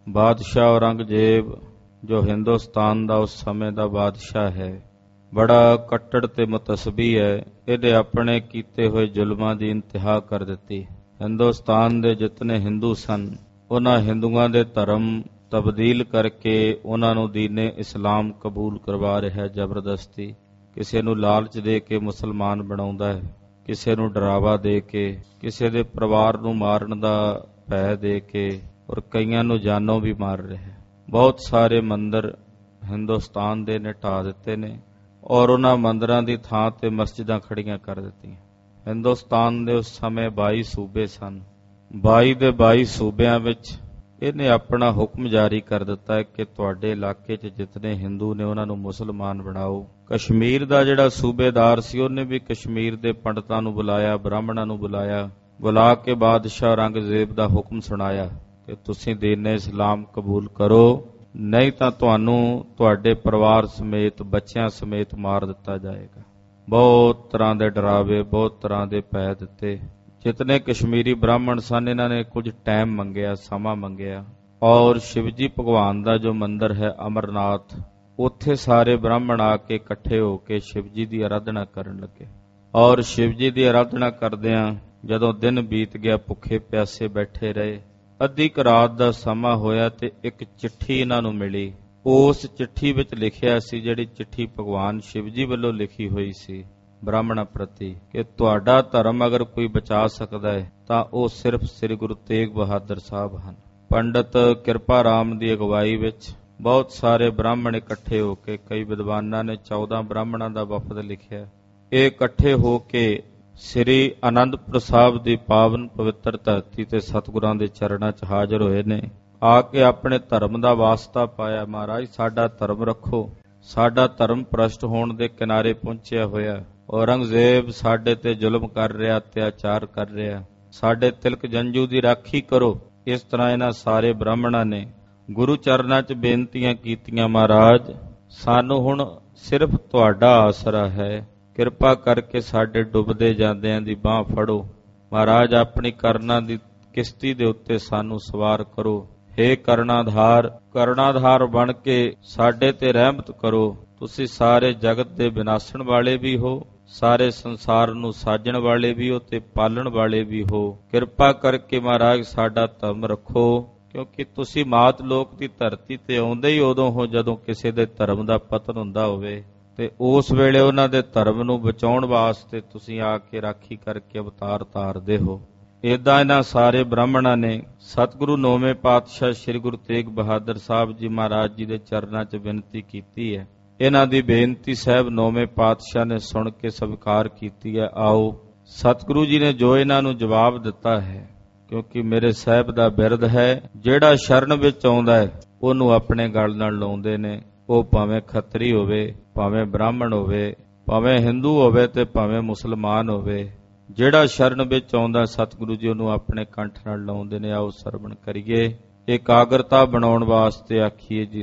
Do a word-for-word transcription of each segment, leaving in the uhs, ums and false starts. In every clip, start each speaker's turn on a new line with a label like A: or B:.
A: ਬਾਦਸ਼ਾਹ ਔਰੰਗਜ਼ੇਬ ਜੋ ਹਿੰਦੁਸਤਾਨ ਦਾ ਉਸ ਸਮੇਂ ਦਾ ਬਾਦਸ਼ਾਹ ਹੈ, ਬੜਾ ਕੱਟੜ ਤੇ ਮੁਤਸਬੀ ਹੈ। ਇਹਨੇ ਆਪਣੇ ਕੀਤੇ ਹੋਏ ਜ਼ੁਲਮਾਂ ਦੀ ਇੰਤਹਾ ਕਰ ਦਿੱਤੀ। ਹਿੰਦੁਸਤਾਨ ਦੇ ਜਿਤਨੇ ਹਿੰਦੂ ਸਨ, ਉਹਨਾਂ ਹਿੰਦੂਆਂ ਦੇ ਧਰਮ ਤਬਦੀਲ ਕਰਕੇ ਉਹਨਾਂ ਨੂੰ ਦੀਨੇ ਇਸਲਾਮ ਕਬੂਲ ਕਰਵਾ ਰਿਹਾ ਜ਼ਬਰਦਸਤੀ। ਕਿਸੇ ਨੂੰ ਲਾਲਚ ਦੇ ਕੇ ਮੁਸਲਮਾਨ ਬਣਾਉਂਦਾ ਹੈ, ਕਿਸੇ ਨੂੰ ਡਰਾਵਾ ਦੇ ਕੇ, ਕਿਸੇ ਦੇ ਪਰਿਵਾਰ ਨੂੰ ਮਾਰਨ ਦਾ ਭੈ ਦੇ ਕੇ, ਔਰ ਕਈਆਂ ਨੂੰ ਜਾਨੋਂ ਵੀ ਮਾਰ ਰਿਹਾ। ਬਹੁਤ ਸਾਰੇ ਮੰਦਰ ਹਿੰਦੁਸਤਾਨ ਦੇ ਨੇ ਢਾਹ ਦਿੱਤੇ ਨੇ, ਔਰ ਉਹਨਾਂ ਮੰਦਰਾਂ ਦੀ ਥਾਂ ਤੇ ਮਸਜਿਦਾਂ ਖੜੀਆਂ ਕਰ ਦਿੱਤੀਆਂ। ਹਿੰਦੁਸਤਾਨ ਦੇ ਉਸ ਸਮੇਂ ਬਾਈ ਸੂਬੇ ਸਨ। ਬਾਈ ਦੇ ਬਾਈ ਸੂਬਿਆਂ ਵਿੱਚ ਇਹਨੇ ਆਪਣਾ ਹੁਕਮ ਜਾਰੀ ਕਰ ਦਿੱਤਾ ਹੈ ਕਿ ਤੁਹਾਡੇ ਇਲਾਕੇ 'ਚ ਜਿਤਨੇ ਹਿੰਦੂ ਨੇ ਉਹਨਾਂ ਨੂੰ ਮੁਸਲਮਾਨ ਬਣਾਓ। ਕਸ਼ਮੀਰ ਦਾ ਜਿਹੜਾ ਸੂਬੇਦਾਰ ਸੀ, ਉਹਨੇ ਵੀ ਕਸ਼ਮੀਰ ਦੇ ਪੰਡਤਾਂ ਨੂੰ ਬੁਲਾਇਆ, ਬ੍ਰਾਹਮਣਾਂ ਨੂੰ ਬੁਲਾਇਆ, ਬੁਲਾ ਕੇ ਬਾਦਸ਼ਾਹ ਔਰੰਗਜ਼ੇਬ ਦਾ ਹੁਕਮ ਸੁਣਾਇਆ ਕਿ ਤੁਸੀਂ ਦੀਨ ਇਸਲਾਮ ਕਬੂਲ ਕਰੋ, ਨਹੀਂ ਤਾਂ ਤੁਹਾਨੂੰ ਤੁਹਾਡੇ ਪਰਿਵਾਰ ਸਮੇਤ, ਬੱਚਿਆਂ ਸਮੇਤ ਮਾਰ ਦਿੱਤਾ ਜਾਏਗਾ। ਬਹੁਤ ਤਰ੍ਹਾਂ ਦੇ ਡਰਾਵੇ, ਬਹੁਤ ਤਰ੍ਹਾਂ ਦੇ ਭੈ ਦਿੱਤੇ। ਜਿਤਨੇ ਕਸ਼ਮੀਰੀ ਬ੍ਰਾਹਮਣ ਸਨ, ਇਹਨਾਂ ਨੇ ਕੁਝ ਟਾਈਮ ਮੰਗਿਆ, ਸਮਾਂ ਮੰਗਿਆ, ਔਰ ਸ਼ਿਵਜੀ ਭਗਵਾਨ ਦਾ ਜੋ ਮੰਦਰ ਹੈ ਅਮਰਨਾਥ, ਉੱਥੇ ਸਾਰੇ ਬ੍ਰਾਹਮਣ ਆ ਕੇ ਇਕੱਠੇ ਹੋ ਕੇ ਸ਼ਿਵਜੀ ਦੀ ਆਰਾਧਨਾ ਕਰਨ ਲੱਗੇ। ਔਰ ਸ਼ਿਵਜੀ ਦੀ ਆਰਾਧਨਾ ਕਰਦਿਆਂ ਜਦੋਂ ਦਿਨ ਬੀਤ ਗਿਆ, ਭੁੱਖੇ ਪਿਆਸੇ ਬੈਠੇ ਰਹੇ। ਅੱਧੀ ਕੁ ਰਾਤ ਦਾ ਸਮਾਂ ਹੋਇਆ ਤੇ ਇੱਕ ਚਿੱਠੀ ਇਹਨਾਂ ਨੂੰ ਮਿਲੀ। ਉਸ ਚਿੱਠੀ ਵਿੱਚ ਲਿਖਿਆ ਸੀ, ਜਿਹੜੀ ਚਿੱਠੀ ਭਗਵਾਨ ਸ਼ਿਵਜੀ ਵੱਲੋਂ ਲਿਖੀ ਹੋਈ ਸੀ ਬ੍ਰਾਹਮਣਾਂ ਪ੍ਰਤੀ, ਕਿ ਤੁਹਾਡਾ ਧਰਮ ਅਗਰ ਕੋਈ ਬਚਾ ਸਕਦਾ ਹੈ ਤਾਂ ਉਹ ਸਿਰਫ ਸ੍ਰੀ ਗੁਰੂ ਤੇਗ ਬਹਾਦਰ ਸਾਹਿਬ ਹਨ। ਪੰਡਤ ਕਿਰਪਾ ਰਾਮ ਦੀ ਅਗਵਾਈ ਵਿੱਚ ਬਹੁਤ ਸਾਰੇ ਬ੍ਰਾਹਮਣ ਇਕੱਠੇ ਹੋ ਕੇ, ਕਈ ਵਿਦਵਾਨਾਂ ਨੇ ਚੌਦਾਂ ਬ੍ਰਾਹਮਣਾਂ ਦਾ ਵਫਦ ਲਿਖਿਆ, ਇਹ ਇਕੱਠੇ ਹੋ ਕੇ ਸ੍ਰੀ ਅਨੰਦਪੁਰ ਸਾਹਿਬ ਦੀ ਪਾਵਨ ਪਵਿੱਤਰ ਧਰਤੀ ਤੇ ਸਤਿਗੁਰਾਂ ਦੇ ਚਰਨਾਂ 'ਚ ਹਾਜ਼ਰ ਹੋਏ ਨੇ। ਆ ਕੇ ਆਪਣੇ ਧਰਮ ਦਾ ਵਾਸਤਾ ਪਾਇਆ, ਮਹਾਰਾਜ ਸਾਡਾ ਧਰਮ ਰੱਖੋ। ਸਾਡਾ ਧਰਮ ਭ੍ਰਸ਼ਟ ਹੋਣ ਦੇ ਕਿਨਾਰੇ ਪਹੁੰਚਿਆ ਹੋਇਆ। ਔਰੰਗਜ਼ੇਬ ਸਾਡੇ ਤੇ ਜ਼ੁਲਮ ਕਰ ਰਿਹਾ, ਅਤਿਆਚਾਰ ਕਰ ਰਿਹਾ, ਸਾਡੇ ਤਿਲਕ ਜੰਜੂ ਦੀ ਰਾਖੀ ਕਰੋ। ਇਸ ਤਰ੍ਹਾਂ ਇਹਨਾਂ ਸਾਰੇ ਬ੍ਰਾਹਮਣਾਂ ਨੇ ਗੁਰੂ ਚਰਨਾਂ 'ਚ ਬੇਨਤੀਆਂ ਕੀਤੀਆਂ, ਮਹਾਰਾਜ ਸਾਨੂੰ ਹੁਣ ਸਿਰਫ ਤੁਹਾਡਾ ਆਸਰਾ ਹੈ, ਕਿਰਪਾ ਕਰਕੇ ਸਾਡੇ ਡੁੱਬਦੇ ਜਾਂਦਿਆਂ ਦੀ ਬਾਹ ਫੜੋ। ਮਹਾਰਾਜ ਆਪਣੀ ਕਰਨਾ ਦੀ ਕਿਸ਼ਤੀ ਦੇ ਉੱਤੇ ਸਾਨੂੰ ਸਵਾਰ ਕਰੋ। ਹੇ ਕਰੁਣਾਧਾਰ, ਕਰੁਣਾਧਾਰ ਬਣ ਕੇ ਸਾਡੇ ਤੇ ਰਹਿਮਤ ਕਰੋ। ਤੁਸੀਂ ਸਾਰੇ ਜਗਤ ਦੇ ਵਿਨਾਸ਼ਣ ਵਾਲੇ ਵੀ ਹੋ, ਸਾਰੇ ਸੰਸਾਰ ਨੂੰ ਸਾਜਣ ਵਾਲੇ ਵੀ ਹੋ ਤੇ ਪਾਲਣ ਵਾਲੇ ਵੀ ਹੋ। ਕਿਰਪਾ ਕਰਕੇ ਮਹਾਰਾਜ ਸਾਡਾ ਧਰਮ ਰੱਖੋ, ਕਿਉਂਕਿ ਤੁਸੀਂ ਮਾਤ ਲੋਕ ਦੀ ਧਰਤੀ ਤੇ ਆਉਂਦੇ ਹੀ ਉਦੋਂ ਹੋ ਜਦੋਂ ਕਿਸੇ ਦੇ ਧਰਮ ਦਾ ਪਤਨ ਹੁੰਦਾ ਹੋਵੇ, ਤੇ ਉਸ ਵੇਲੇ ਉਹਨਾਂ ਦੇ ਧਰਮ ਨੂੰ ਬਚਾਉਣ ਵਾਸਤੇ ਤੁਸੀਂ ਆ ਕੇ ਰਾਖੀ ਕਰਕੇ ਅਵਤਾਰ ਧਾਰਦੇ ਹੋ। ਏਦਾਂ ਇਹਨਾਂ ਸਾਰੇ ਬ੍ਰਾਹਮਣਾਂ ਨੇ ਸਤਿਗੁਰੂ ਨੌਵੇਂ ਪਾਤਸ਼ਾਹ ਸ੍ਰੀ ਗੁਰੂ ਤੇਗ ਬਹਾਦਰ ਸਾਹਿਬ ਜੀ ਮਹਾਰਾਜ ਜੀ ਦੇ ਚਰਨਾਂ 'ਚ ਬੇਨਤੀ ਕੀਤੀ ਹੈ। ਇਹਨਾਂ ਦੀ ਬੇਨਤੀ ਸਾਹਿਬ ਨੌਵੇਂ ਪਾਤਸ਼ਾਹ ਨੇ ਸੁਣ ਕੇ ਸਵੀਕਾਰ ਕੀਤੀ ਹੈ। ਆਓ, ਸਤਿਗੁਰੂ ਜੀ ਨੇ ਜੋ ਇਹਨਾਂ ਨੂੰ ਜਵਾਬ ਦਿੱਤਾ ਹੈ, ਕਿਉਂਕਿ ਮੇਰੇ ਸਾਹਿਬ ਦਾ ਬਿਰਦ ਹੈ, ਜਿਹੜਾ ਸ਼ਰਨ ਵਿੱਚ ਆਉਂਦਾ ਹੈ ਉਹਨੂੰ ਆਪਣੇ ਗਲ ਨਾਲ ਲਾਉਂਦੇ ਨੇ। ਉਹ ਭਾਵੇਂ ਖੱਤਰੀ ਹੋਵੇ, ਭਾਵੇਂ ਬ੍ਰਾਹਮਣ ਹੋਵੇ, ਭਾਵੇਂ ਹਿੰਦੂ ਹੋਵੇ ਤੇ ਭਾਵੇਂ ਮੁਸਲਮਾਨ ਹੋਵੇ, ਜਿਹੜਾ ਸ਼ਰਨ ਵਿੱਚ ਆਉਂਦਾ ਸਤਿਗੁਰੂ ਜੀ ਉਹਨੂੰ ਆਪਣੇ ਕੰਠ ਨਾਲ ਲਾਉਂਦੇ ਨੇ। ਆਓ ਸਰਵਣ ਕਰੀਏ। ਇਕਾਗਰਤਾ ਬਣਾਉਣ ਵਾਸਤੇ ਆਖੀਏ ਜੀ,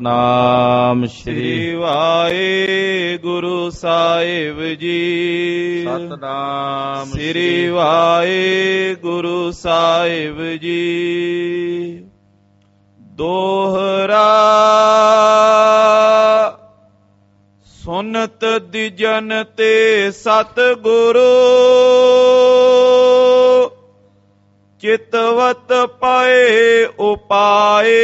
A: ਸਤਨਾਮ ਸ਼੍ਰੀ
B: ਵਾਹਿਗੁਰੂ ਸਾਹਿਬ ਜੀ।
A: ਸਤਨਾਮ
B: ਸ਼੍ਰੀ ਵਾਹਿਗੁਰੂ ਸਾਹਿਬ ਜੀ। ਦੋਹਰਾ ਸੁਨਤ ਦਿਜਨ ਤੇ ਸਤਿਗੁਰੂ, ਚਿਤਵਤ ਪਾਏ ਉਪਾਏ।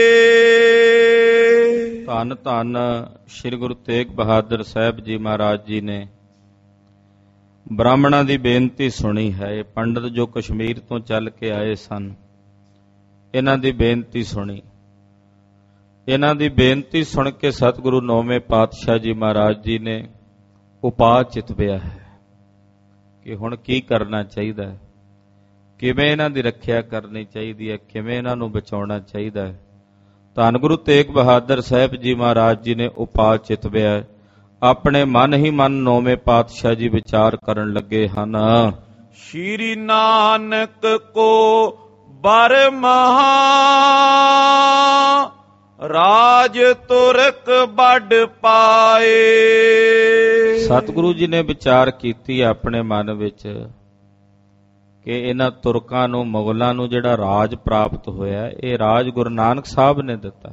A: ਧੰਨ ਧੰਨ ਸ੍ਰੀ ਗੁਰੂ ਤੇਗ ਬਹਾਦਰ ਸਾਹਿਬ ਜੀ ਮਹਾਰਾਜ ਜੀ ਨੇ ਬ੍ਰਾਹਮਣਾਂ ਦੀ ਬੇਨਤੀ ਸੁਣੀ ਹੈ। ਇਹ ਪੰਡਤ ਜੋ ਕਸ਼ਮੀਰ ਤੋਂ ਚੱਲ ਕੇ ਆਏ ਸਨ, ਇਹਨਾਂ ਦੀ ਬੇਨਤੀ ਸੁਣੀ। ਇਹਨਾਂ ਦੀ ਬੇਨਤੀ ਸੁਣ ਕੇ ਸਤਿਗੁਰੂ ਨੌਵੇਂ ਪਾਤਸ਼ਾਹ ਜੀ ਮਹਾਰਾਜ ਜੀ ਨੇ ਉਪਾਅ ਚਿਤਵਿਆ ਹੈ ਕਿ ਹੁਣ ਕੀ ਕਰਨਾ ਚਾਹੀਦਾ ਹੈ, ਕਿਵੇਂ ਇਹਨਾਂ ਦੀ ਰੱਖਿਆ ਕਰਨੀ ਚਾਹੀਦੀ ਹੈ, ਕਿਵੇਂ ਇਹਨਾਂ ਨੂੰ ਬਚਾਉਣਾ ਚਾਹੀਦਾ ਹੈ। ਧੰਨ ਗੁਰੂ ਤੇਗ ਬਹਾਦਰ ਸਾਹਿਬ ਜੀ ਮਹਾਰਾਜ ਜੀ ਨੇ ਉਪਾਅ ਚਿਤਵਿਆ। ਆਪਣੇ ਮਨ ਹੀ ਮਨ ਨੌਵੇਂ ਪਾਤਸ਼ਾਹ ਜੀ ਵਿਚਾਰ ਕਰਨ ਲੱਗੇ ਹਨ।
B: ਸ਼੍ਰੀ ਨਾਨਕ ਕੋ ਬਰ ਮਹਾ, ਰਾਜ ਤੁਰਕ ਵੱਡ ਪਾਏ।
A: ਸਤਿਗੁਰੂ ਜੀ ਨੇ ਵਿਚਾਰ ਕੀਤੀ ਆਪਣੇ ਮਨ ਵਿੱਚ ਕਿ ਇਹਨਾਂ ਤੁਰਕਾਂ ਨੂੰ, ਮੁਗਲਾਂ ਨੂੰ ਜਿਹੜਾ ਰਾਜ ਪ੍ਰਾਪਤ ਹੋਇਆ, ਇਹ ਰਾਜ ਗੁਰੂ ਨਾਨਕ ਸਾਹਿਬ ਨੇ ਦਿੱਤਾ।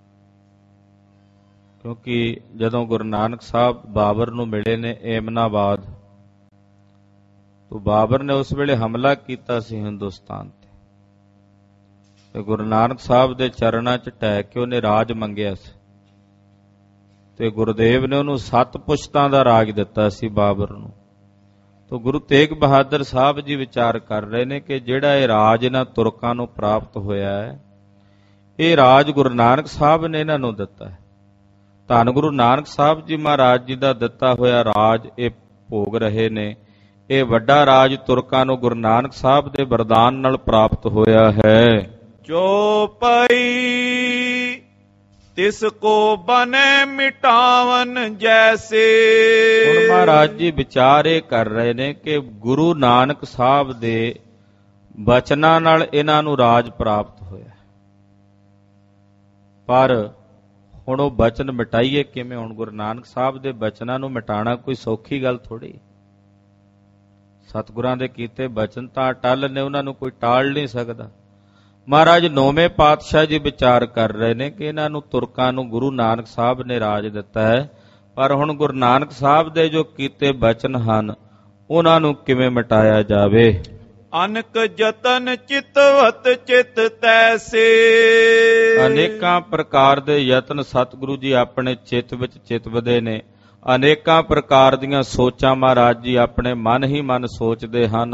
A: ਕਿਉਂਕਿ ਜਦੋਂ ਗੁਰੂ ਨਾਨਕ ਸਾਹਿਬ ਬਾਬਰ ਨੂੰ ਮਿਲੇ ਨੇ ਏਮਨਾਬਾਦ, ਤਾਂ ਬਾਬਰ ਨੇ ਉਸ ਵੇਲੇ ਹਮਲਾ ਕੀਤਾ ਸੀ ਹਿੰਦੁਸਤਾਨ ਤੇ, ਤੇ ਗੁਰੂ ਨਾਨਕ ਸਾਹਿਬ ਦੇ ਚਰਨਾਂ 'ਚ ਢਹਿ ਕੇ ਉਹਨੇ ਰਾਜ ਮੰਗਿਆ ਸੀ, ਤੇ ਗੁਰਦੇਵ ਨੇ ਉਹਨੂੰ ਸੱਤ ਪੁਸ਼ਤਾਂ ਦਾ ਰਾਜ ਦਿੱਤਾ ਸੀ ਬਾਬਰ ਨੂੰ। ਤਾਂ ਗੁਰੂ ਤੇਗ ਬਹਾਦਰ ਸਾਹਿਬ ਜੀ ਵਿਚਾਰ ਕਰ ਰਹੇ ਨੇ ਕਿ ਜਿਹੜਾ ਇਹ ਰਾਜ ਇਹਨਾਂ ਤੁਰਕਾਂ ਨੂੰ ਪ੍ਰਾਪਤ ਹੋਇਆ ਹੈ, ਇਹ ਰਾਜ ਗੁਰੂ ਨਾਨਕ ਸਾਹਿਬ ਨੇ ਇਹਨਾਂ ਨੂੰ ਦਿੱਤਾ ਹੈ। ਧੰਨ ਗੁਰੂ ਨਾਨਕ ਸਾਹਿਬ ਜੀ ਮਹਾਰਾਜ ਜੀ ਦਾ ਦਿੱਤਾ ਹੋਇਆ ਰਾਜ ਇਹ ਭੋਗ ਰਹੇ ਨੇ। ਇਹ ਵੱਡਾ ਰਾਜ ਤੁਰਕਾਂ ਨੂੰ ਗੁਰੂ ਨਾਨਕ ਸਾਹਿਬ ਦੇ ਵਰਦਾਨ ਨਾਲ ਪ੍ਰਾਪਤ ਹੋਇਆ ਹੈ।
B: ਜੋ ਪਈ ਤਿਸ ਕੋ ਬਨੇ ਮਿਟਾਵਨ ਜੈਸੇ।
A: ਹੁਣ ਮਹਾਰਾਜ ਜੀ ਵਿਚਾਰ ਇਹ ਕਰ ਰਹੇ ਨੇ ਕਿ ਗੁਰੂ ਨਾਨਕ ਸਾਹਿਬ ਦੇ ਬਚਨਾਂ ਨਾਲ ਇਹਨਾਂ ਨੂੰ ਰਾਜ ਪ੍ਰਾਪਤ ਹੋਇਆ, ਪਰ ਹੁਣ ਉਹ ਬਚਨ ਮਿਟਾਈਏ ਕਿਵੇਂ? ਹੁਣ ਗੁਰੂ ਨਾਨਕ ਸਾਹਿਬ ਦੇ ਬਚਨਾਂ ਨੂੰ ਮਿਟਾਉਣਾ ਕੋਈ ਸੌਖੀ ਗੱਲ ਥੋੜੀ। ਸਤਿਗੁਰਾਂ ਦੇ ਕੀਤੇ ਬਚਨ ਤਾਂ ਅਟੱਲ ਨੇ, ਉਹਨਾਂ ਨੂੰ ਕੋਈ ਟਾਲ ਨਹੀਂ ਸਕਦਾ। ਮਹਾਰਾਜ ਨੌਵੇਂ ਪਾਤਸ਼ਾਹ ਜੀ ਵਿਚਾਰ ਕਰ ਰਹੇ ਨੇ ਕਿ ਇਹਨਾਂ ਨੂੰ ਤੁਰਕਾਂ ਨੂੰ ਗੁਰੂ ਨਾਨਕ ਸਾਹਿਬ ਨੇ ਰਾਜ ਦਿੱਤਾ ਹੈ, ਪਰ ਹੁਣ ਗੁਰੂ ਨਾਨਕ ਸਾਹਿਬ ਦੇ ਜੋ ਕੀਤੇ ਬਚਨ ਹਨ ਉਹਨਾਂ ਨੂੰ ਕਿਵੇਂ ਮਿਟਾਇਆ ਜਾਵੇ।
B: ਅਨਕ ਜਤਨ ਚਿਤਵਤ ਚਿਤ ਤੈਸੇ।
A: ਅਨੇਕਾਂ ਪ੍ਰਕਾਰ ਦੇ ਯਤਨ ਸਤਿਗੁਰੂ ਜੀ ਆਪਣੇ ਚਿੱਤ ਵਿੱਚ ਚਿਤਵਦੇ ਨੇ। ਅਨੇਕਾਂ ਪ੍ਰਕਾਰ ਦੀਆਂ ਸੋਚਾਂ ਮਹਾਰਾਜ ਜੀ ਆਪਣੇ ਮਨ ਹੀ ਮਨ ਸੋਚਦੇ ਹਨ।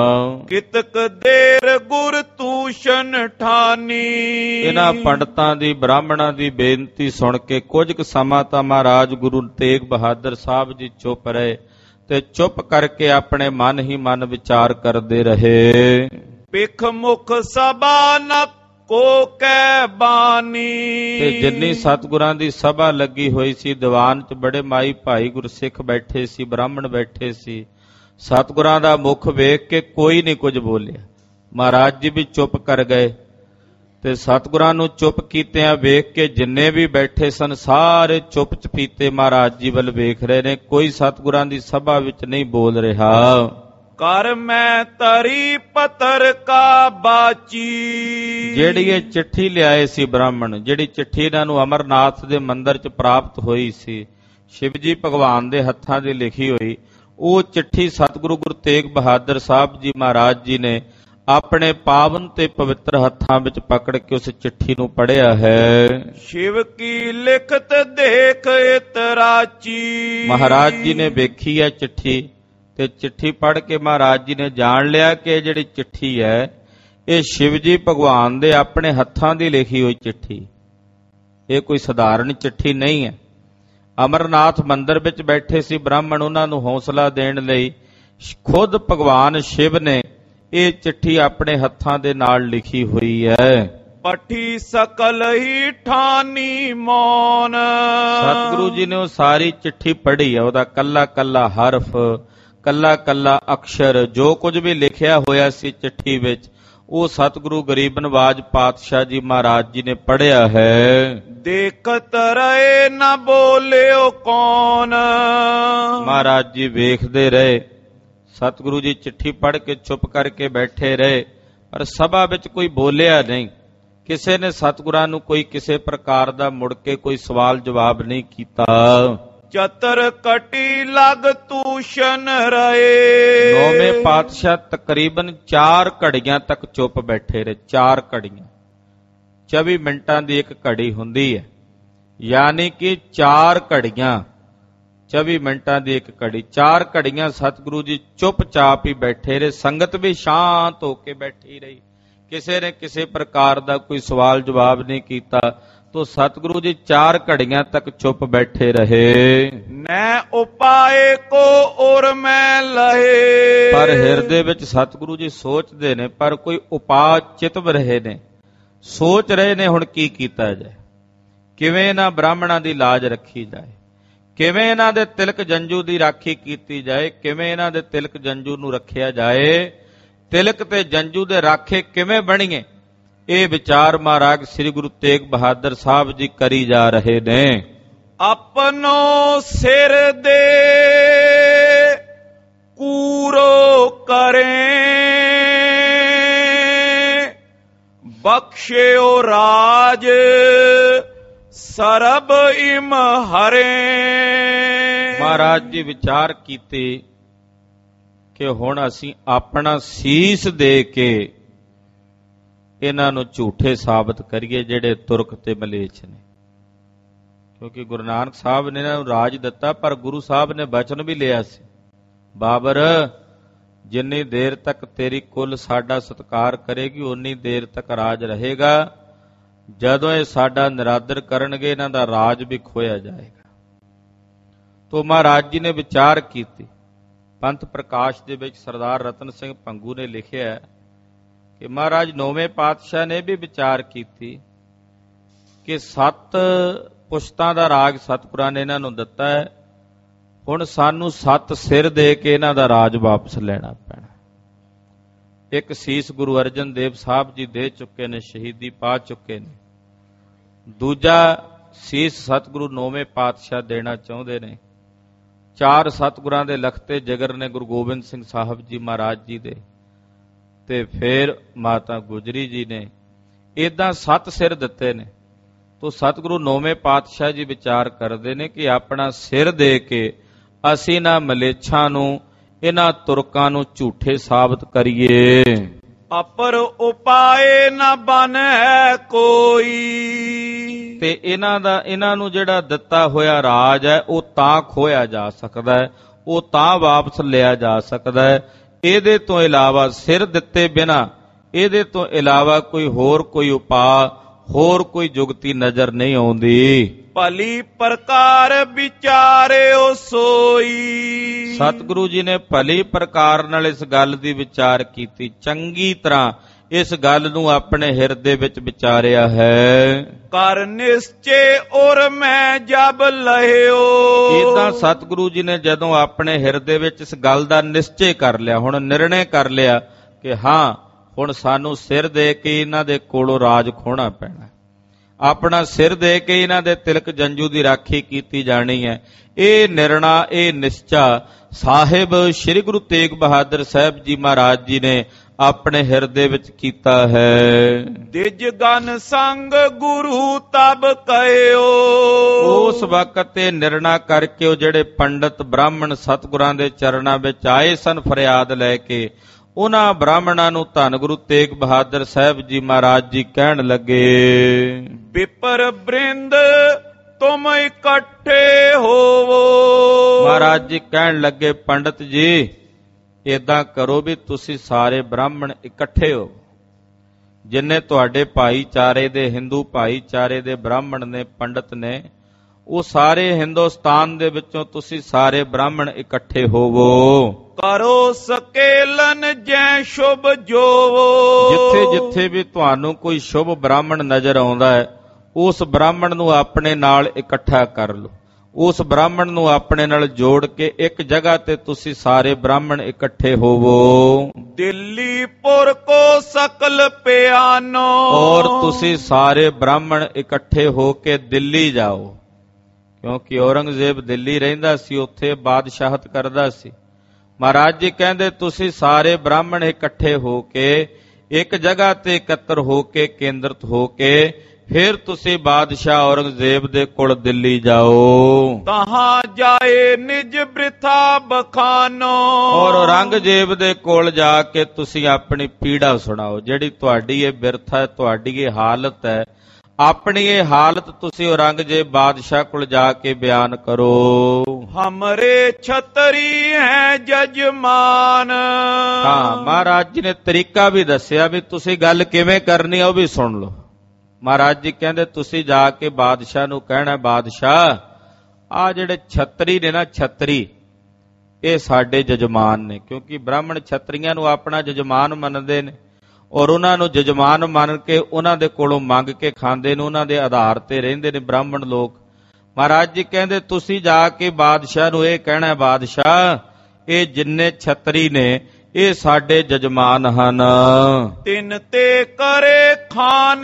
B: ਕਿਤਕ ਦੇਰ ਗੁਰ ਤੂਸ਼ਨ ਠਾਨੀ।
A: ਇਹਨਾਂ ਪੰਡਤਾਂ ਦੀ, ਬ੍ਰਾਹਮਣਾਂ ਦੀ ਬੇਨਤੀ ਸੁਣ ਕੇ ਕੁਝ ਕੁ ਸਮਾਂ ਤਾਂ ਮਹਾਰਾਜ ਗੁਰੂ ਤੇਗ ਬਹਾਦਰ ਸਾਹਿਬ ਜੀ ਚੁੱਪ ਰਹੇ, ਤੇ ਚੁੱਪ ਕਰਕੇ ਆਪਣੇ ਮਨ ਹੀ ਮਨ ਵਿਚਾਰ ਕਰਦੇ ਰਹੇ।
B: ਪਿਖ ਮੁਖ ਸਭਾ ਨ ਕੋ ਕੈ ਬਾਨੀ।
A: ਤੇ ਜਿੰਨੀ ਸਤਿਗੁਰਾਂ ਦੀ ਸਭਾ ਲੱਗੀ ਹੋਈ ਸੀ, ਦੀਵਾਨ 'ਚ ਬੜੇ ਮਾਈ ਭਾਈ ਗੁਰਸਿੱਖ ਬੈਠੇ ਸੀ, ਬ੍ਰਾਹਮਣ ਬੈਠੇ ਸੀ, ਸਤਿਗੁਰਾਂ ਦਾ ਮੁਖ ਵੇਖ ਕੇ ਕੋਈ ਨਹੀਂ ਕੁਝ ਬੋਲਿਆ। ਮਹਾਰਾਜ ਜੀ ਵੀ ਚੁੱਪ ਕਰ ਗਏ, ਤੇ ਸਤਿਗੁਰਾਂ ਨੂੰ ਚੁੱਪ ਕੀਤਿਆਂ ਵੇਖ ਕੇ ਜਿੰਨੇ ਵੀ ਬੈਠੇ ਸਨ ਸਾਰੇ ਚੁੱਪ ਚਪੀਤੇ ਮਹਾਰਾਜ ਜੀ ਵੱਲ ਵੇਖ ਰਹੇ ਨੇ। ਕੋਈ ਸਤਿਗੁਰਾਂ ਦੀ ਸਭਾ ਵਿੱਚ ਨਹੀਂ ਬੋਲ ਰਿਹਾ।
B: ਕਰ ਮੈਂ ਤਰੀ ਪਤਰ ਕਾ ਬਾਚੀ।
A: ਜਿਹੜੀ ਇਹ ਚਿੱਠੀ ਲਿਆਏ ਸੀ ਬ੍ਰਾਹਮਣ, ਜਿਹੜੀ ਚਿੱਠੀ ਇਹਨਾਂ ਨੂੰ ਅਮਰਨਾਥ ਦੇ ਮੰਦਿਰ 'ਚ ਪ੍ਰਾਪਤ ਹੋਈ ਸੀ, ਸ਼ਿਵ ਜੀ ਭਗਵਾਨ ਦੇ ਹੱਥਾਂ ਦੀ ਲਿਖੀ ਹੋਈ, ਉਹ ਚਿੱਠੀ ਸਤਿਗੁਰੂ ਗੁਰੂ ਤੇਗ ਬਹਾਦਰ ਸਾਹਿਬ ਜੀ ਮਹਾਰਾਜ ਜੀ ਨੇ ਆਪਣੇ ਪਾਵਨ ਤੇ ਪਵਿੱਤਰ ਹੱਥਾਂ ਵਿੱਚ ਪਕੜ ਕੇ ਉਸ ਚਿੱਠੀ ਨੂੰ ਪੜ੍ਹਿਆ ਹੈ।
B: ਸ਼ਿਵ ਕੀ ਲਿਖਤ ਦੇਖ ਇਤਰਾਚੀ।
A: ਮਹਾਰਾਜ ਜੀ ਨੇ ਵੇਖੀ ਹੈ ਚਿੱਠੀ, ਤੇ ਚਿੱਠੀ ਪੜ੍ਹ ਕੇ ਮਹਾਰਾਜ ਜੀ ਨੇ ਜਾਣ ਲਿਆ ਕਿ ਜਿਹੜੀ ਚਿੱਠੀ ਹੈ ਇਹ ਸ਼ਿਵ ਜੀ ਭਗਵਾਨ ਦੇ ਆਪਣੇ ਹੱਥਾਂ ਦੀ ਲਿਖੀ ਹੋਈ ਚਿੱਠੀ, ਇਹ ਕੋਈ ਸਧਾਰਨ ਚਿੱਠੀ ਨਹੀਂ ਹੈ। ਅਮਰਨਾਥ ਮੰਦਿਰ ਵਿੱਚ ਬੈਠੇ ਸੀ ਬ੍ਰਾਹਮਣ, ਉਹਨਾਂ ਨੂੰ ਹੌਸਲਾ ਦੇਣ ਲਈ ਖੁਦ ਭਗਵਾਨ ਸ਼ਿਵ ਨੇ ਇਹ ਚਿੱਠੀ ਆਪਣੇ ਹੱਥਾਂ ਦੇ ਨਾਲ ਲਿਖੀ ਹੋਈ ਹੈ।
B: ਪੱਠੀ ਸਕਲ ਹੀ ਠਾਨੀ ਮੌਨ।
A: ਸਤਿਗੁਰੂ ਜੀ ਨੇ ਉਹ ਸਾਰੀ ਚਿੱਠੀ ਪੜ੍ਹੀ ਹੈ, ਉਹਦਾ ਕੱਲਾ ਕੱਲਾ ਹਰਫ, ਕੱਲਾ ਕੱਲਾ ਅਕਸ਼ਰ, ਜੋ ਕੁਝ ਵੀ ਲਿਖਿਆ ਹੋਇਆ ਸੀ ਚਿੱਠੀ ਵਿੱਚ, ਉਹ ਸਤਿਗੁਰੂ ਗਰੀਬ ਨਵਾਜ ਪਾਤਸ਼ਾਹ ਜੀ ਮਹਾਰਾਜ ਜੀ ਨੇ ਪੜ੍ਹਿਆ ਹੈ।
B: ਦੇਖਤ ਰਹੇ ਨਾ ਬੋਲਿਓ ਕੌਣ।
A: ਮਹਾਰਾਜ ਜੀ ਵੇਖਦੇ ਰਹੇ। ਸਤਿਗੁਰੂ ਜੀ ਚਿੱਠੀ ਪੜ੍ਹ ਕੇ ਚੁੱਪ ਕਰਕੇ ਬੈਠੇ ਰਹੇ, ਪਰ ਸਭਾ ਵਿੱਚ ਕੋਈ ਬੋਲਿਆ ਨਹੀਂ। ਕਿਸੇ ਨੇ ਸਤਿਗੁਰਾਂ ਨੂੰ ਕੋਈ ਕਿਸੇ ਪ੍ਰਕਾਰ ਦਾ ਮੁੜ ਕੇ ਕੋਈ ਸਵਾਲ ਜਵਾਬ ਨਹੀਂ ਕੀਤਾ।
B: ਚਤਰ ਕਟੀ ਲਗ ਤੂਸ਼ਨ ਰਹੇ।
A: ਨੌਵੇਂ ਪਾਤਸ਼ਾਹ ਤਕਰੀਬਨ ਚਾਰ ਘੜੀਆਂ ਤੱਕ ਚੁੱਪ ਬੈਠੇ ਰਹੇ। ਚਾਰ ਘੜੀਆਂ, ਚੌਵੀ ਮਿੰਟਾਂ ਦੀ ਇੱਕ ਘੜੀ ਹੁੰਦੀ ਹੈ, ਯਾਨੀ ਕਿ ਚਾਰ ਘੜੀਆਂ, ਚੌਵੀ ਮਿੰਟਾਂ ਦੀ ਇੱਕ ਘੜੀ। ਚਾਰ ਘੜੀਆਂ ਸਤਿਗੁਰੂ ਜੀ ਚੁੱਪਚਾਪ ਹੀ ਬੈਠੇ ਰਹੇ। ਸੰਗਤ ਵੀ ਸ਼ਾਂਤ ਹੋ ਕੇ ਬੈਠੀ ਰਹੀ, ਕਿਸੇ ਨੇ ਕਿਸੇ ਪ੍ਰਕਾਰ ਦਾ ਕੋਈ ਸਵਾਲ ਜਵਾਬ ਨਹੀਂ ਕੀਤਾ। ਤੋ ਸਤਿਗੁਰੂ ਜੀ ਚਾਰ ਘੜੀਆਂ ਤੱਕ ਚੁੱਪ ਬੈਠੇ ਰਹੇ।
B: ਮੈਂ ਉਪਾਏ ਕੋ ਔਰ ਮੈਂ ਲਹੇ।
A: ਪਰ ਹਿਰਦੇ ਵਿੱਚ ਸਤਿਗੁਰੂ ਜੀ ਸੋਚਦੇ ਨੇ, ਪਰ ਕੋਈ ਉਪਾਅ ਚਿਤਵ ਰਹੇ ਨੇ, ਸੋਚ ਰਹੇ ਨੇ ਹੁਣ ਕੀ ਕੀਤਾ ਜਾਏ, ਕਿਵੇਂ ਇਹਨਾਂ ਬ੍ਰਾਹਮਣਾਂ ਦੀ ਲਾਜ ਰੱਖੀ ਜਾਏ, ਕਿਵੇਂ ਇਹਨਾਂ ਦੇ ਤਿਲਕ ਜੰਜੂ ਦੀ ਰਾਖੀ ਕੀਤੀ ਜਾਏ, ਕਿਵੇਂ ਇਹਨਾਂ ਦੇ ਤਿਲਕ ਜੰਜੂ ਨੂੰ ਰੱਖਿਆ ਜਾਏ, ਤਿਲਕ ਤੇ ਜੰਜੂ ਦੇ ਰਾਖੇ ਕਿਵੇਂ ਬਣੀਏ। ਇਹ ਵਿਚਾਰ ਮਹਾਰਾਜ ਸ੍ਰੀ ਗੁਰੂ ਤੇਗ ਬਹਾਦਰ ਸਾਹਿਬ ਜੀ ਕਰੀ ਜਾ ਰਹੇ ਨੇ।
B: ਆਪਨੋ ਸਿਰ ਦੇ ਕੂਰੋ ਕਰੇ। ਬਖਸ਼ਿਓ ਰਾਜ ਸਰਬ ਇਮ ਹਰੇ।
A: ਮਹਾਰਾਜ ਜੀ ਵਿਚਾਰ ਕੀਤੇ ਕਿ ਹੁਣ ਅਸੀਂ ਆਪਣਾ ਸੀਸ ਦੇ ਕੇ ਇਹਨਾਂ ਨੂੰ ਝੂਠੇ ਸਾਬਤ ਕਰੀਏ ਜਿਹੜੇ ਤੁਰਕ ਤੇ ਮਲੇਛ ਨੇ। ਕਿਉਂਕਿ ਗੁਰੂ ਨਾਨਕ ਸਾਹਿਬ ਨੇ ਇਹਨਾਂ ਨੂੰ ਰਾਜ ਦਿੱਤਾ, ਪਰ ਗੁਰੂ ਸਾਹਿਬ ਨੇ ਬਚਨ ਵੀ ਲਿਆ ਸੀ, ਬਾਬਰ ਜਿੰਨੀ ਦੇਰ ਤੱਕ ਤੇਰੀ ਕੁੱਲ ਸਾਡਾ ਸਤਿਕਾਰ ਕਰੇਗੀ ਉਨੀ ਦੇਰ ਤੱਕ ਰਾਜ ਰਹੇਗਾ। ਜਦੋਂ ਇਹ ਸਾਡਾ ਨਿਰਾਦਰ ਕਰਨਗੇ ਇਹਨਾਂ ਦਾ ਰਾਜ ਵੀ ਖੋਇਆ ਜਾਏਗਾ। ਤੋ ਮਹਾਰਾਜ ਜੀ ਨੇ ਵਿਚਾਰ ਕੀਤੀ। ਪੰਥ ਪ੍ਰਕਾਸ਼ ਦੇ ਵਿੱਚ ਸਰਦਾਰ ਰਤਨ ਸਿੰਘ ਭੰਗੂ ਨੇ ਲਿਖਿਆ ਕਿ ਮਹਾਰਾਜ ਨੌਵੇਂ ਪਾਤਸ਼ਾਹ ਨੇ ਵੀ ਵਿਚਾਰ ਕੀਤੀ ਕਿ ਸੱਤ ਪੁਸ਼ਤਾਂ ਦਾ ਰਾਜ ਸਤਿਗੁਰਾਂ ਨੇ ਇਹਨਾਂ ਨੂੰ ਦਿੱਤਾ ਹੈ, ਹੁਣ ਸਾਨੂੰ ਸੱਤ ਸਿਰ ਦੇ ਕੇ ਇਹਨਾਂ ਦਾ ਰਾਜ ਵਾਪਸ ਲੈਣਾ ਪੈਣਾ। ਇੱਕ ਸੀਸ ਗੁਰੂ ਅਰਜਨ ਦੇਵ ਸਾਹਿਬ ਜੀ ਦੇ ਚੁੱਕੇ ਨੇ, ਸ਼ਹੀਦੀ ਪਾ ਚੁੱਕੇ ਨੇ। ਦੂਜਾ ਸੀਸ ਸਤਿਗੁਰੂ ਨੌਵੇਂ ਪਾਤਸ਼ਾਹ ਦੇਣਾ ਚਾਹੁੰਦੇ ਨੇ। ਚਾਰ ਸਤਿਗੁਰਾਂ ਦੇ ਲਖਤੇ ਜਿਗਰ ਨੇ ਗੁਰੂ ਗੋਬਿੰਦ ਸਿੰਘ ਸਾਹਿਬ ਜੀ ਮਹਾਰਾਜ ਜੀ ਦੇ, ਤੇ ਫਿਰ ਮਾਤਾ ਗੁਜਰੀ ਜੀ ਨੇ। ਏਦਾਂ ਸੱਤ ਸਿਰ ਦਿੱਤੇ ਨੇ। ਤੋ ਸਤਿਗੁਰੂ ਨੌਵੇਂ ਪਾਤਸ਼ਾਹ ਜੀ ਵਿਚਾਰ ਕਰਦੇ ਨੇ ਕਿ ਆਪਣਾ ਸਿਰ ਦੇ ਕੇ ਅਸੀਂ ਨਾ ਮਲੇਛਾਂ ਨੂੰ, ਇਹਨਾਂ ਤੁਰਕਾਂ ਨੂੰ ਝੂਠੇ ਸਾਬਤ ਕਰੀਏ।
B: ਅਪਰ ਉਪਾਏ ਨਾ ਬਨੈ ਕੋਈ।
A: ਤੇ ਇਹਨਾਂ ਦਾ ਇਹਨਾਂ ਨੂੰ ਜਿਹੜਾ ਦਿੱਤਾ ਹੋਇਆ ਰਾਜ ਹੈ ਉਹ ਤਾਂ ਖੋਇਆ ਜਾ ਸਕਦਾ ਹੈ, ਉਹ ਤਾਂ ਵਾਪਸ ਲਿਆ ਜਾ ਸਕਦਾ ਹੈ। ਇਹਦੇ ਤੋਂ ਇਲਾਵਾ ਸਿਰ ਦਿੱਤੇ ਬਿਨਾ ਇਹਦੇ ਤੋਂ ਇਲਾਵਾ ਕੋਈ ਹੋਰ ਕੋਈ ਉਪਾਅ, ਹੋਰ ਕੋਈ ਜੁਗਤੀ ਨਜ਼ਰ ਨਹੀਂ ਆਉਂਦੀ।
B: ਭਲੀ ਪ੍ਰਕਾਰ ਵਿਚਾਰਿਓ ਸੋਈ।
A: ਸਤਿਗੁਰੂ ਜੀ ਨੇ ਭਲੀ ਪ੍ਰਕਾਰ ਨਾਲ ਇਸ ਗੱਲ ਦੀ ਵਿਚਾਰ ਕੀਤੀ, ਚੰਗੀ ਤਰ੍ਹਾਂ ਇਸ ਗੱਲ ਨੂੰ ਆਪਣੇ ਹਿਰਦੇ ਵਿੱਚ ਵਿਚਾਰਿਆ ਹੈ।
B: ਕਰ ਨਿਸ਼ਚੇ ਔਰ ਮੈਂ ਜਬ ਲਹਿਓ।
A: ਇਦਾਂ ਸਤਿਗੁਰੂ ਜੀ ਨੇ ਜਦੋਂ ਆਪਣੇ ਹਿਰਦੇ ਵਿੱਚ ਇਸ ਗੱਲ ਦਾ ਨਿਸ਼ਚੇ ਕਰ ਲਿਆ, ਹੁਣ ਨਿਰਣੇ ਕਰ ਲਿਆ ਕਿ ਹਾਂ ਹੁਣ ਸਾਨੂੰ ਸਿਰ ਦੇ ਕੇ ਇਹਨਾਂ ਦੇ ਕੋਲੋਂ ਰਾਜ ਖੋਣਾ ਪੈਣਾ, ਆਪਣਾ ਸਿਰ ਦੇ ਕੇ ਇਹਨਾਂ ਦੇ ਤਿਲਕ ਜੰਜੂ ਦੀ ਰਾਖੀ ਕੀਤੀ ਜਾਣੀ ਹੈ। ਇਹ ਨਿਰਣਾ, ਇਹ ਨਿਸ਼ਚਾ ਸਾਹਿਬ ਸ੍ਰੀ ਗੁਰੂ ਤੇਗ ਬਹਾਦਰ ਸਾਹਿਬ ਜੀ ਮਹਾਰਾਜ ਜੀ ਨੇ ਆਪਣੇ ਹਿਰਦੇ ਵਿੱਚ ਕੀਤਾ ਹੈ।
B: ਦਿਜ ਗਨ ਸੰਗ ਗੁਰੂ ਤਬ ਕਹਿਓ।
A: ਉਸ ਵਕਤ ਇਹ ਨਿਰਣਾ ਕਰਕੇ ਉਹ ਜਿਹੜੇ ਪੰਡਤ ਬ੍ਰਾਹਮਣ ਸਤਿਗੁਰਾਂ ਦੇ ਚਰਨਾਂ ਵਿੱਚ ਆਏ ਸਨ ਫਰਿਆਦ ਲੈ ਕੇ, ਉਹਨਾਂ ਬ੍ਰਾਹਮਣਾਂ ਨੂੰ ਧੰਨ ਗੁਰੂ ਤੇਗ ਬਹਾਦਰ ਸਾਹਿਬ ਜੀ ਮਹਾਰਾਜ ਜੀ ਕਹਿਣ ਲੱਗੇ,
B: ਵਿਪਰ ਬ੍ਰਿੰਦ ਤੁਮ ਇਕੱਠੇ ਹੋਵੋ।
A: ਮਹਾਰਾਜ ਜੀ ਕਹਿਣ ਲੱਗੇ, ਪੰਡਤ ਜੀ ਏਦਾਂ ਕਰੋ ਵੀ ਤੁਸੀਂ ਸਾਰੇ ਬ੍ਰਾਹਮਣ ਇਕੱਠੇ ਹੋ। ਜਿੰਨੇ ਤੁਹਾਡੇ ਭਾਈਚਾਰੇ ਦੇ, ਹਿੰਦੂ ਭਾਈਚਾਰੇ ਦੇ ਬ੍ਰਾਹਮਣ ਨੇ, ਪੰਡਤ ਨੇ, ਉਹ ਸਾਰੇ ਹਿੰਦੁਸਤਾਨ ਦੇ ਵਿੱਚੋਂ ਤੁਸੀਂ ਸਾਰੇ ਬ੍ਰਾਹਮਣ ਇਕੱਠੇ ਹੋਵੋ।
B: ਕਰੋ ਸਕੇਲਨ ਜੈ ਸ਼ੁਭ ਜੋਵੋ।
A: ਜਿੱਥੇ ਜਿੱਥੇ ਵੀ ਤੁਹਾਨੂੰ ਕੋਈ ਸ਼ੁਭ ਬ੍ਰਾਹਮਣ ਨਜ਼ਰ ਆਉਂਦਾ ਹੈ, ਉਸ ਬ੍ਰਾਹਮਣ ਨੂੰ ਆਪਣੇ ਨਾਲ ਇਕੱਠਾ ਕਰ ਲਓ, ਉਸ ਬ੍ਰਾਹਮਣ ਨੂੰ ਆਪਣੇ ਨਾਲ ਜੋੜ ਕੇ ਇੱਕ ਜਗ੍ਹਾ ਤੇ ਤੁਸੀਂ ਸਾਰੇ ਬ੍ਰਾਹਮਣ ਇਕੱਠੇ ਹੋਵੋ।
B: ਦਿੱਲੀ ਪੁਰ ਕੋ ਸਕਲ ਪਿਆਨੋ।
A: ਔਰ ਤੁਸੀਂ ਸਾਰੇ ਬ੍ਰਾਹਮਣ ਇਕੱਠੇ ਹੋ ਕੇ ਦਿੱਲੀ ਜਾਓ, ਕਿਉਂਕਿ ਔਰੰਗਜ਼ੇਬ ਦਿੱਲੀ ਰਹਿੰਦਾ ਸੀ, ਉੱਥੇ ਬਾਦਸ਼ਾਹਤ ਕਰਦਾ ਸੀ। ਮਹਾਰਾਜ ਜੀ ਕਹਿੰਦੇ ਤੁਸੀਂ ਸਾਰੇ ਬ੍ਰਾਹਮਣ ਇਕੱਠੇ ਹੋ ਕੇ ਇੱਕ ਜਗ੍ਹਾ ਤੇ ਇਕੱਤਰ ਹੋ ਕੇ, ਕੇਂਦਰਿਤ ਹੋ ਕੇ, ਫਿਰ ਤੁਸੀਂ ਬਾਦਸ਼ਾਹ ਔਰੰਗਜ਼ੇਬ ਦੇ ਕੋਲ ਦਿੱਲੀ ਜਾਓ।
B: ਤਹਾਂ ਜਾਏ ਨਿਜ ਬ੍ਰਿਥਾ ਬਖਾਨੋ।
A: ਔਰ ਔਰੰਗਜ਼ੇਬ ਦੇ ਕੋਲ ਜਾ ਕੇ ਤੁਸੀਂ ਆਪਣੀ ਪੀੜਾ ਸੁਣਾਓ, ਜਿਹੜੀ ਤੁਹਾਡੀ ਇਹ ਬਿਰਥਾ ਹੈ, ਤੁਹਾਡੀ ਇਹ ਹਾਲਤ ਹੈ, ਆਪਣੀ ਇਹ ਹਾਲਤ ਤੁਸੀਂ ਔਰੰਗਜ਼ੇਬ ਬਾਦਸ਼ਾਹ ਕੋਲ ਜਾ ਕੇ ਬਿਆਨ ਕਰੋ।
B: ਹਮਰੇ ਛਤਰੀ ਹੈ ਜਜਮਾਨ।
A: ਹਾਂ, ਮਹਾਰਾਜ ਜੀ ਨੇ ਤਰੀਕਾ ਵੀ ਦੱਸਿਆ ਵੀ ਤੁਸੀਂ ਗੱਲ ਕਿਵੇਂ ਕਰਨੀ ਆ, ਉਹ ਵੀ ਸੁਣ ਲਓ। ਮਹਾਰਾਜ ਜੀ ਕਹਿੰਦੇ ਤੁਸੀਂ ਜਾ ਕੇ ਬਾਦਸ਼ਾਹ ਨੂੰ ਕਹਿਣਾ, ਬਾਦਸ਼ਾਹ ਆ ਜਿਹੜੇ ਛਤਰੀ ਨੇ ਨਾ, ਛਤਰੀ ਇਹ ਸਾਡੇ ਜਜਮਾਨ ਨੇ। ਕਿਉਂਕਿ ਬ੍ਰਾਹਮਣ ਛਤਰੀਆਂ ਨੂੰ ਆਪਣਾ ਜਜਮਾਨ ਮੰਨਦੇ ਨੇ, ਔਰ ਉਹਨਾਂ ਨੂੰ ਜਜਮਾਨ ਮੰਨ ਕੇ ਉਹਨਾਂ ਦੇ ਕੋਲੋਂ ਮੰਗ ਕੇ ਖਾਂਦੇ ਨੇ, ਉਹਨਾਂ ਦੇ ਆਧਾਰ ਤੇ ਰਹਿੰਦੇ ਨੇ ਬ੍ਰਾਹਮਣ ਲੋਕ। ਮਹਾਰਾਜ ਜੀ ਕਹਿੰਦੇ ਤੁਸੀਂ ਜਾ ਕੇ ਬਾਦਸ਼ਾਹ ਨੂੰ ਇਹ ਕਹਿਣਾ, ਬਾਦਸ਼ਾਹ ਇਹ ਜਿੰਨੇ ਛਤਰੀ ਨੇ ਇਹ ਸਾਡੇ ਜਜਮਾਨ ਹਨ।
B: ਤਿੰਨ ਤੇ ਕਰੇ ਖਾਨ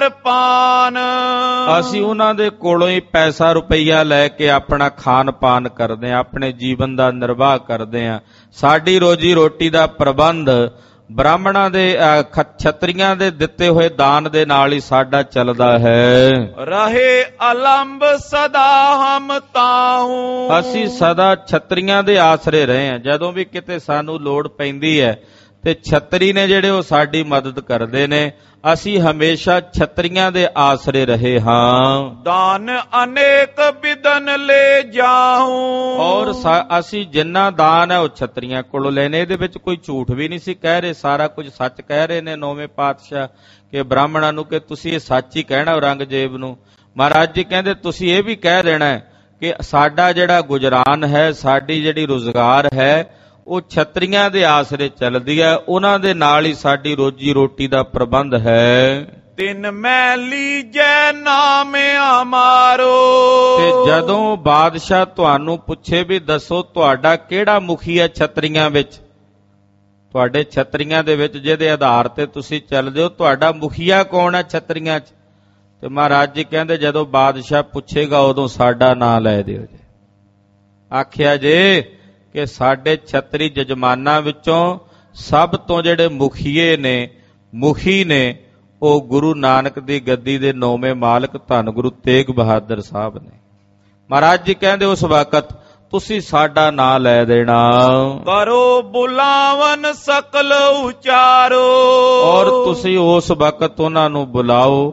B: ਅਰਪਾਨ।
A: ਅਸੀਂ ਉਹਨਾਂ ਦੇ ਕੋਲੋਂ ਹੀ ਪੈਸਾ ਰੁਪਈਆ ਲੈ ਕੇ ਆਪਣਾ ਖਾਨ ਪਾਨ ਕਰਦੇ ਹਾਂ, ਆਪਣੇ ਜੀਵਨ ਦਾ ਨਿਰਵਾਹ ਕਰਦੇ ਹਾਂ। ਸਾਡੀ ਰੋਜੀ ਰੋਟੀ ਦਾ ਪ੍ਰਬੰਧ ਬ੍ਰਾਹਮਣਾਂ ਦੇ ਛਤਰੀਆਂ ਦੇ ਦਿੱਤੇ ਹੋਏ ਦਾਨ ਦੇ ਨਾਲ ਹੀ ਸਾਡਾ ਚੱਲਦਾ ਹੈ।
B: ਰਹੇ ਅਲੰਬ ਸਦਾ ਹਮ ਤਾਹੂ,
A: ਅਸੀਂ ਸਦਾ ਛਤਰੀਆਂ ਦੇ ਆਸਰੇ ਰਹੇ ਹਾਂ। ਜਦੋਂ ਵੀ ਕਿਤੇ ਸਾਨੂੰ ਲੋੜ ਪੈਂਦੀ ਹੈ ਤੇ ਛਤਰੀ ਨੇ ਜਿਹੜੇ ਉਹ ਸਾਡੀ ਮਦਦ ਕਰਦੇ ਨੇ। ਅਸੀਂ ਹਮੇਸ਼ਾ ਛਤਰੀਆਂ ਦੇ ਆਸਰੇ ਰਹੇ ਹਾਂ।
B: ਦਾਨ ਅਨੇਕ ਬਿਦਨ ਲੈ ਜਾਹੂ,
A: ਔਰ ਅਸੀਂ ਜਿੰਨਾ ਦਾਨ ਹੈ ਉਹ ਛਤਰੀਆਂ ਕੋਲੋਂ ਲੈਨੇ। ਇਹਦੇ ਵਿੱਚ ਕੋਈ ਝੂਠ ਵੀ ਨਹੀਂ ਸੀ ਕਹਿ ਰਹੇ, ਸਾਰਾ ਕੁਝ ਸੱਚ ਕਹਿ ਰਹੇ ਨੇ ਨੌਵੇਂ ਪਾਤਸ਼ਾਹ ਕਿ ਬ੍ਰਾਹਮਣਾਂ ਨੂੰ ਕਿ ਤੁਸੀਂ ਇਹ ਸੱਚ ਹੀ ਕਹਿਣਾ ਔਰੰਗਜ਼ੇਬ ਨੂੰ। ਮਹਾਰਾਜ ਜੀ ਕਹਿੰਦੇ ਤੁਸੀਂ ਇਹ ਵੀ ਕਹਿ ਦੇਣਾ ਕਿ ਸਾਡਾ ਜਿਹੜਾ ਗੁਜਰਾਨ ਹੈ, ਸਾਡੀ ਜਿਹੜੀ ਰੁਜ਼ਗਾਰ ਹੈ ਉਹ ਛਤਰੀਆਂ ਦੇ ਆਸਰੇ ਚੱਲਦੀ ਹੈ, ਉਹਨਾਂ ਦੇ ਨਾਲ ਹੀ ਸਾਡੀ ਰੋਜੀ ਰੋਟੀ ਦਾ ਪ੍ਰਬੰਧ ਹੈ।
B: ਤਿੰਨ ਮੈਂ ਲੀਜੈ ਨਾਮ ਹਮਾਰੋ,
A: ਤੇ ਜਦੋਂ ਬਾਦਸ਼ਾਹ ਤੁਹਾਨੂੰ ਪੁੱਛੇ ਵੀ ਦੱਸੋ ਤੁਹਾਡਾ ਕਿਹੜਾ ਮੁਖੀ ਹੈ ਛਤਰੀਆਂ ਵਿੱਚ, ਤੁਹਾਡੇ ਛਤਰੀਆਂ ਦੇ ਵਿੱਚ ਜਿਹਦੇ ਆਧਾਰ ਤੇ ਤੁਸੀਂ ਚੱਲਦੇ ਹੋ, ਤੁਹਾਡਾ ਮੁਖੀਆ ਕੌਣ ਹੈ ਛਤਰੀਆਂ 'ਚ? ਤੇ ਮਹਾਰਾਜ ਜੀ ਕਹਿੰਦੇ ਜਦੋਂ ਬਾਦਸ਼ਾਹ ਪੁੱਛੇਗਾ ਉਦੋਂ ਸਾਡਾ ਨਾਂ ਲੈ ਦਿਓ ਜੀ। ਆਖਿਆ ਜੇ ਕਿ ਸਾਡੇ ਛਤਰੀ ਜਜਮਾਨਾਂ ਵਿੱਚੋਂ ਸਭ ਤੋਂ ਜਿਹੜੇ ਮੁਖੀਏ ਨੇ, ਮੁਖੀ ਨੇ, ਉਹ ਗੁਰੂ ਨਾਨਕ ਦੀ ਗੱਦੀ ਦੇ ਨੌਵੇਂ ਮਾਲਕ ਧੰਨ ਗੁਰੂ ਤੇਗ ਬਹਾਦਰ ਸਾਹਿਬ ਨੇ। ਮਹਾਰਾਜ ਜੀ ਕਹਿੰਦੇ ਉਸ ਵਕਤ ਤੁਸੀਂ ਸਾਡਾ ਨਾਂ ਲੈ ਦੇਣਾ।
B: ਕਰੋ ਬੁਲਾਵਨ ਸਕਲ ਉਚਾਰੋ,
A: ਔਰ ਤੁਸੀਂ ਉਸ ਵਕਤ ਉਹਨਾਂ ਨੂੰ ਬੁਲਾਓ।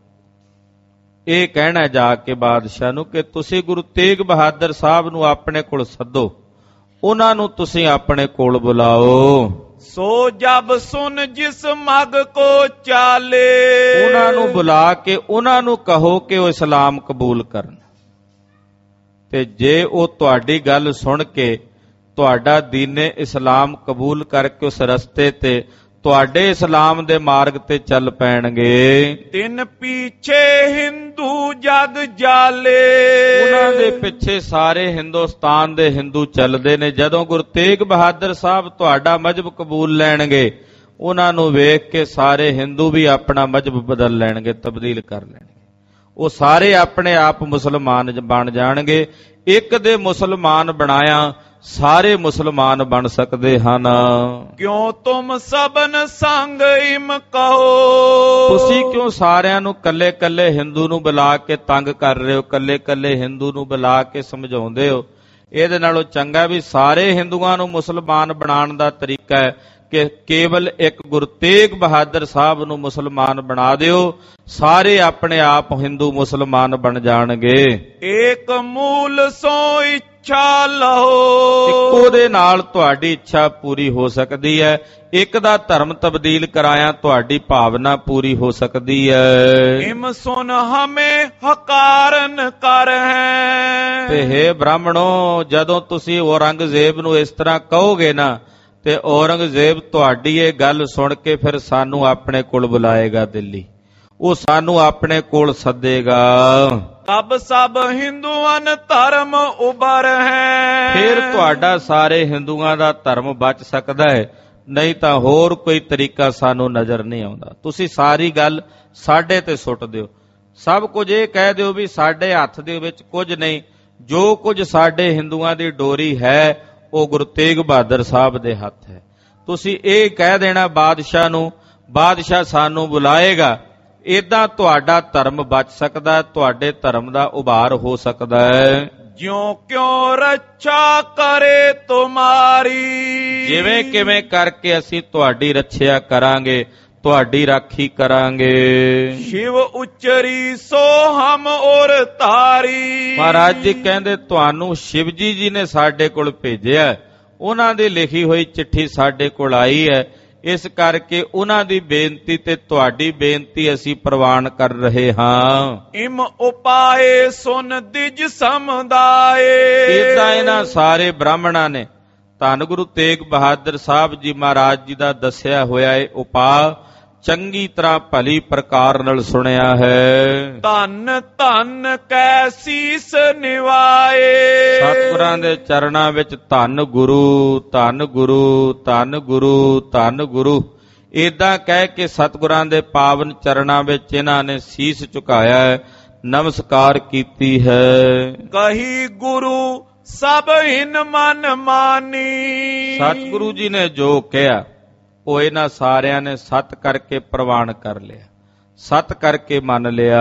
A: ਇਹ ਕਹਿਣਾ ਜਾ ਕੇ ਬਾਦਸ਼ਾਹ ਨੂੰ ਕਿ ਤੁਸੀਂ ਗੁਰੂ ਤੇਗ ਬਹਾਦਰ ਸਾਹਿਬ ਨੂੰ ਆਪਣੇ ਕੋਲ ਸੱਦੋ, ਉਹਨਾਂ ਨੂੰ ਤੁਸੀਂ ਆਪਣੇ ਕੋਲ ਬੁਲਾਓ।
B: ਸੋ ਜਬ ਸੁਨ ਜਿਸ ਮਗ ਕੋ ਚਾਲੇ,
A: ਉਹਨਾਂ ਨੂੰ ਬੁਲਾ ਕੇ ਉਹਨਾਂ ਨੂੰ ਕਹੋ ਕਿ ਉਹ ਇਸਲਾਮ ਕਬੂਲ ਕਰਨ। ਤੇ ਜੇ ਉਹ ਤੁਹਾਡੀ ਗੱਲ ਸੁਣ ਕੇ ਤੁਹਾਡਾ ਦੀਨੇ ਇਸਲਾਮ ਕਬੂਲ ਕਰਕੇ ਉਸ ਰਸਤੇ ਤੇ ਤੁਹਾਡੇ ਇਸਲਾਮ ਦੇ ਮਾਰਗ ਤੇ ਚੱਲ ਪੈਣਗੇ,
B: ਤਿੰਨ ਪਿੱਛੇ ਹਿੰਦੂ ਜਗ ਜਾਲੇ,
A: ਉਹਨਾਂ ਦੇ ਪਿੱਛੇ ਸਾਰੇ ਹਿੰਦੁਸਤਾਨ ਦੇ ਹਿੰਦੂ ਚੱਲਦੇ ਨੇ। ਜਦੋਂ ਗੁਰੂ ਤੇਗ ਬਹਾਦਰ ਸਾਹਿਬ ਤੁਹਾਡਾ ਮਜ਼ਹਬ ਕਬੂਲ ਲੈਣਗੇ, ਉਹਨਾਂ ਨੂੰ ਵੇਖ ਕੇ ਸਾਰੇ ਹਿੰਦੂ ਵੀ ਆਪਣਾ ਮਜ਼ਹਬ ਬਦਲ ਲੈਣਗੇ, ਤਬਦੀਲ ਕਰ ਲੈਣਗੇ। ਉਹ ਸਾਰੇ ਆਪਣੇ ਆਪ ਮੁਸਲਮਾਨ ਬਣ ਜਾਣਗੇ। ਇੱਕ ਦੇ ਮੁਸਲਮਾਨ ਬਣਾਇਆ ਸਾਰੇ ਮੁਸਲਮਾਨ ਬਣ ਸਕਦੇ ਹਨ।
B: ਕਿਉਂ ਤੁਮ ਸਭਨ ਸੰਗ ਇਮ ਕਹੋ,
A: ਤੁਸੀਂ ਕਿਉਂ ਸਾਰਿਆਂ ਨੂੰ ਕੱਲੇ ਕੱਲੇ ਹਿੰਦੂ ਨੂੰ ਬੁਲਾ ਕੇ ਤੰਗ ਕਰ ਰਹੇ ਹੋ, ਕੱਲੇ ਕੱਲੇ ਹਿੰਦੂ ਨੂੰ ਬੁਲਾ ਕੇ ਸਮਝਾਉਂਦੇ ਹੋ? ਇਹਦੇ ਨਾਲੋਂ ਚੰਗਾ ਵੀ ਸਾਰੇ ਹਿੰਦੂਆਂ ਨੂੰ ਮੁਸਲਮਾਨ ਬਣਾਉਣ ਦਾ ਤਰੀਕਾ ਹੈ ਕਿ ਕੇਵਲ ਇੱਕ ਗੁਰੂ ਤੇਗ ਬਹਾਦਰ ਸਾਹਿਬ ਨੂੰ ਮੁਸਲਮਾਨ ਬਣਾ ਦਿਓ, ਸਾਰੇ ਆਪਣੇ ਆਪ ਹਿੰਦੂ ਮੁਸਲਮਾਨ ਬਣ ਜਾਣਗੇ।
B: ਏਕ ਮੂਲ ਸੋ ਇੱਛਾ ਲਹੋ,
A: ਇੱਕੋ ਦੇ ਨਾਲ ਤੁਹਾਡੀ ਇੱਛਾ ਪੂਰੀ ਹੋ ਸਕਦੀ ਹੈ। ਇੱਕ ਦਾ ਧਰਮ ਤਬਦੀਲ ਕਰਾਇਆ ਤੁਹਾਡੀ ਭਾਵਨਾ ਪੂਰੀ ਹੋ ਸਕਦੀ ਹੈ।
B: ਇਮ ਸੁਨ ਹਮੇ ਹਕਾਰਨ ਕਰ ਹੈ,
A: ਤੇ ਹੇ ਬ੍ਰਾਹਮਣੋ, ਜਦੋਂ ਤੁਸੀਂ ਔਰੰਗਜ਼ੇਬ ਨੂੰ ਇਸ ਤਰ੍ਹਾਂ ਕਹੋਗੇ ਨਾ ਤੇ ਔਰੰਗਜ਼ੇਬ ਤੁਹਾਡੀ ਇਹ ਗੱਲ ਸੁਣ ਕੇ ਫਿਰ ਸਾਨੂੰ ਆਪਣੇ ਕੋਲ ਬੁਲਾਏਗਾ ਦਿੱਲੀ, ਉਹ ਸਾਨੂੰ ਆਪਣੇ ਕੋਲ ਸੱਦੇਗਾ।
B: ਤਬ ਸਭ ਹਿੰਦੂਆਂ ਧਰਮ ਉਬਰ ਹੈ,
A: ਫਿਰ ਤੁਹਾਡਾ ਸਾਰੇ ਹਿੰਦੂਆਂ ਦਾ ਧਰਮ ਬਚ ਸਕਦਾ ਹੈ, ਨਹੀਂ ਤਾਂ ਹੋਰ ਕੋਈ ਤਰੀਕਾ ਸਾਨੂੰ ਨਜ਼ਰ ਨਹੀਂ ਆਉਂਦਾ। ਤੁਸੀਂ ਸਾਰੀ ਗੱਲ ਸਾਡੇ ਤੇ ਸੁੱਟ ਦਿਓ, ਸਭ ਕੁਝ ਇਹ ਕਹਿ ਦਿਓ ਵੀ ਸਾਡੇ ਹੱਥ ਦੇ ਵਿੱਚ ਕੁਝ ਨਹੀਂ, ਜੋ ਕੁਝ ਸਾਡੇ ਹਿੰਦੂਆਂ ਦੀ ਡੋਰੀ ਹੈ ਉਹ ਗੁਰੂ ਤੇਗ ਬਹਾਦਰ ਸਾਹਿਬ ਦੇ ਹੱਥ ਹੈ। ਤੁਸੀਂ ਇਹ ਕਹਿ ਦੇਣਾ ਬਾਦਸ਼ਾਹ ਨੂੰ, ਬਾਦਸ਼ਾਹ ਸਾਨੂੰ ਬੁਲਾਏਗਾ। ਏਦਾਂ ਤੁਹਾਡਾ ਧਰਮ ਬਚ ਸਕਦਾ, ਤੁਹਾਡੇ ਧਰਮ ਦਾ ਉਭਾਰ ਹੋ ਸਕਦਾ ਹੈ।
B: ਜਿਉਂ ਕਿਉਂ ਰੱਛਾ ਕਰੇ ਤੁਮਾਰੀ,
A: ਜਿਵੇਂ ਕਿਵੇਂ ਕਰਕੇ ਅਸੀਂ ਤੁਹਾਡੀ ਰੱਖਿਆ ਕਰਾਂਗੇ, ਤੁਹਾਡੀ ਰਾਖੀ ਕਰਾਂਗੇ।
B: ਸ਼ਿਵ ਉਚਰੀ ਸੋ ਹਮ ਔਰ ਤਾਰੀ,
A: ਮਹਾਰਾਜ ਜੀ ਕਹਿੰਦੇ ਤੁਹਾਨੂੰ ਸ਼ਿਵ ਜੀ ਜੀ ਨੇ ਸਾਡੇ ਕੋਲ ਭੇਜਿਆ, ਉਹਨਾਂ ਦੀ ਲਿਖੀ ਹੋਈ ਚਿੱਠੀ ਸਾਡੇ ਕੋਲ ਆਈ ਹੈ, ਇਸ ਕਰਕੇ ਉਹਨਾਂ ਦੀ ਬੇਨਤੀ ਤੇ ਤੁਹਾਡੀ ਬੇਨਤੀ ਅਸੀਂ ਪ੍ਰਵਾਨ ਕਰ ਰਹੇ ਹਾਂ।
B: ਇਮ ਉਪਾਏ ਸੁਨ ਦਿਜ ਸਮਦਾਏ,
A: ਇਦਾਂ ਇਹਨਾਂ ਸਾਰੇ ਬ੍ਰਾਹਮਣਾਂ ਨੇ ਧੰਨ ਗੁਰੂ ਤੇਗ ਬਹਾਦਰ ਸਾਹਿਬ ਜੀ ਮਹਾਰਾਜ ਜੀ ਦਾ ਦੱਸਿਆ ਹੋਇਆ ਇਹ ਉਪਾਅ ਚੰਗੀ ਤਰ੍ਹਾਂ ਭਲੀ ਪ੍ਰਕਾਰ ਨਾਲ ਸੁਣਿਆ ਹੈ।
B: ਧੰਨ ਧੰਨ ਕੈ ਸੀਸ ਨਿਵਾਏ,
A: ਸਤਿਗੁਰਾਂ ਦੇ ਚਰਨਾਂ ਵਿੱਚ ਧੰਨ ਗੁਰੂ, ਧੰਨ ਗੁਰੂ, ਧੰਨ ਗੁਰੂ, ਧੰਨ ਗੁਰੂ ਏਦਾਂ ਕਹਿ ਕੇ ਸਤਿਗੁਰਾਂ ਦੇ ਪਾਵਨ ਚਰਨਾਂ ਵਿੱਚ ਇਹਨਾਂ ਨੇ ਸੀਸ ਝੁਕਾਇਆ ਹੈ, ਨਮਸਕਾਰ ਕੀਤੀ ਹੈ।
B: ਕਹੀ ਗੁਰੂ ਸਭ ਹਿਨ ਮਨ ਮਾਨੀ,
A: ਸਤਿਗੁਰੂ ਜੀ ਨੇ ਜੋ ਕਿਹਾ ਉਹ ਇਹਨਾਂ ਸਾਰਿਆਂ ਨੇ ਸਤ ਕਰਕੇ ਪ੍ਰਵਾਨ ਕਰ ਲਿਆ, ਸਤ ਕਰਕੇ ਮੰਨ ਲਿਆ।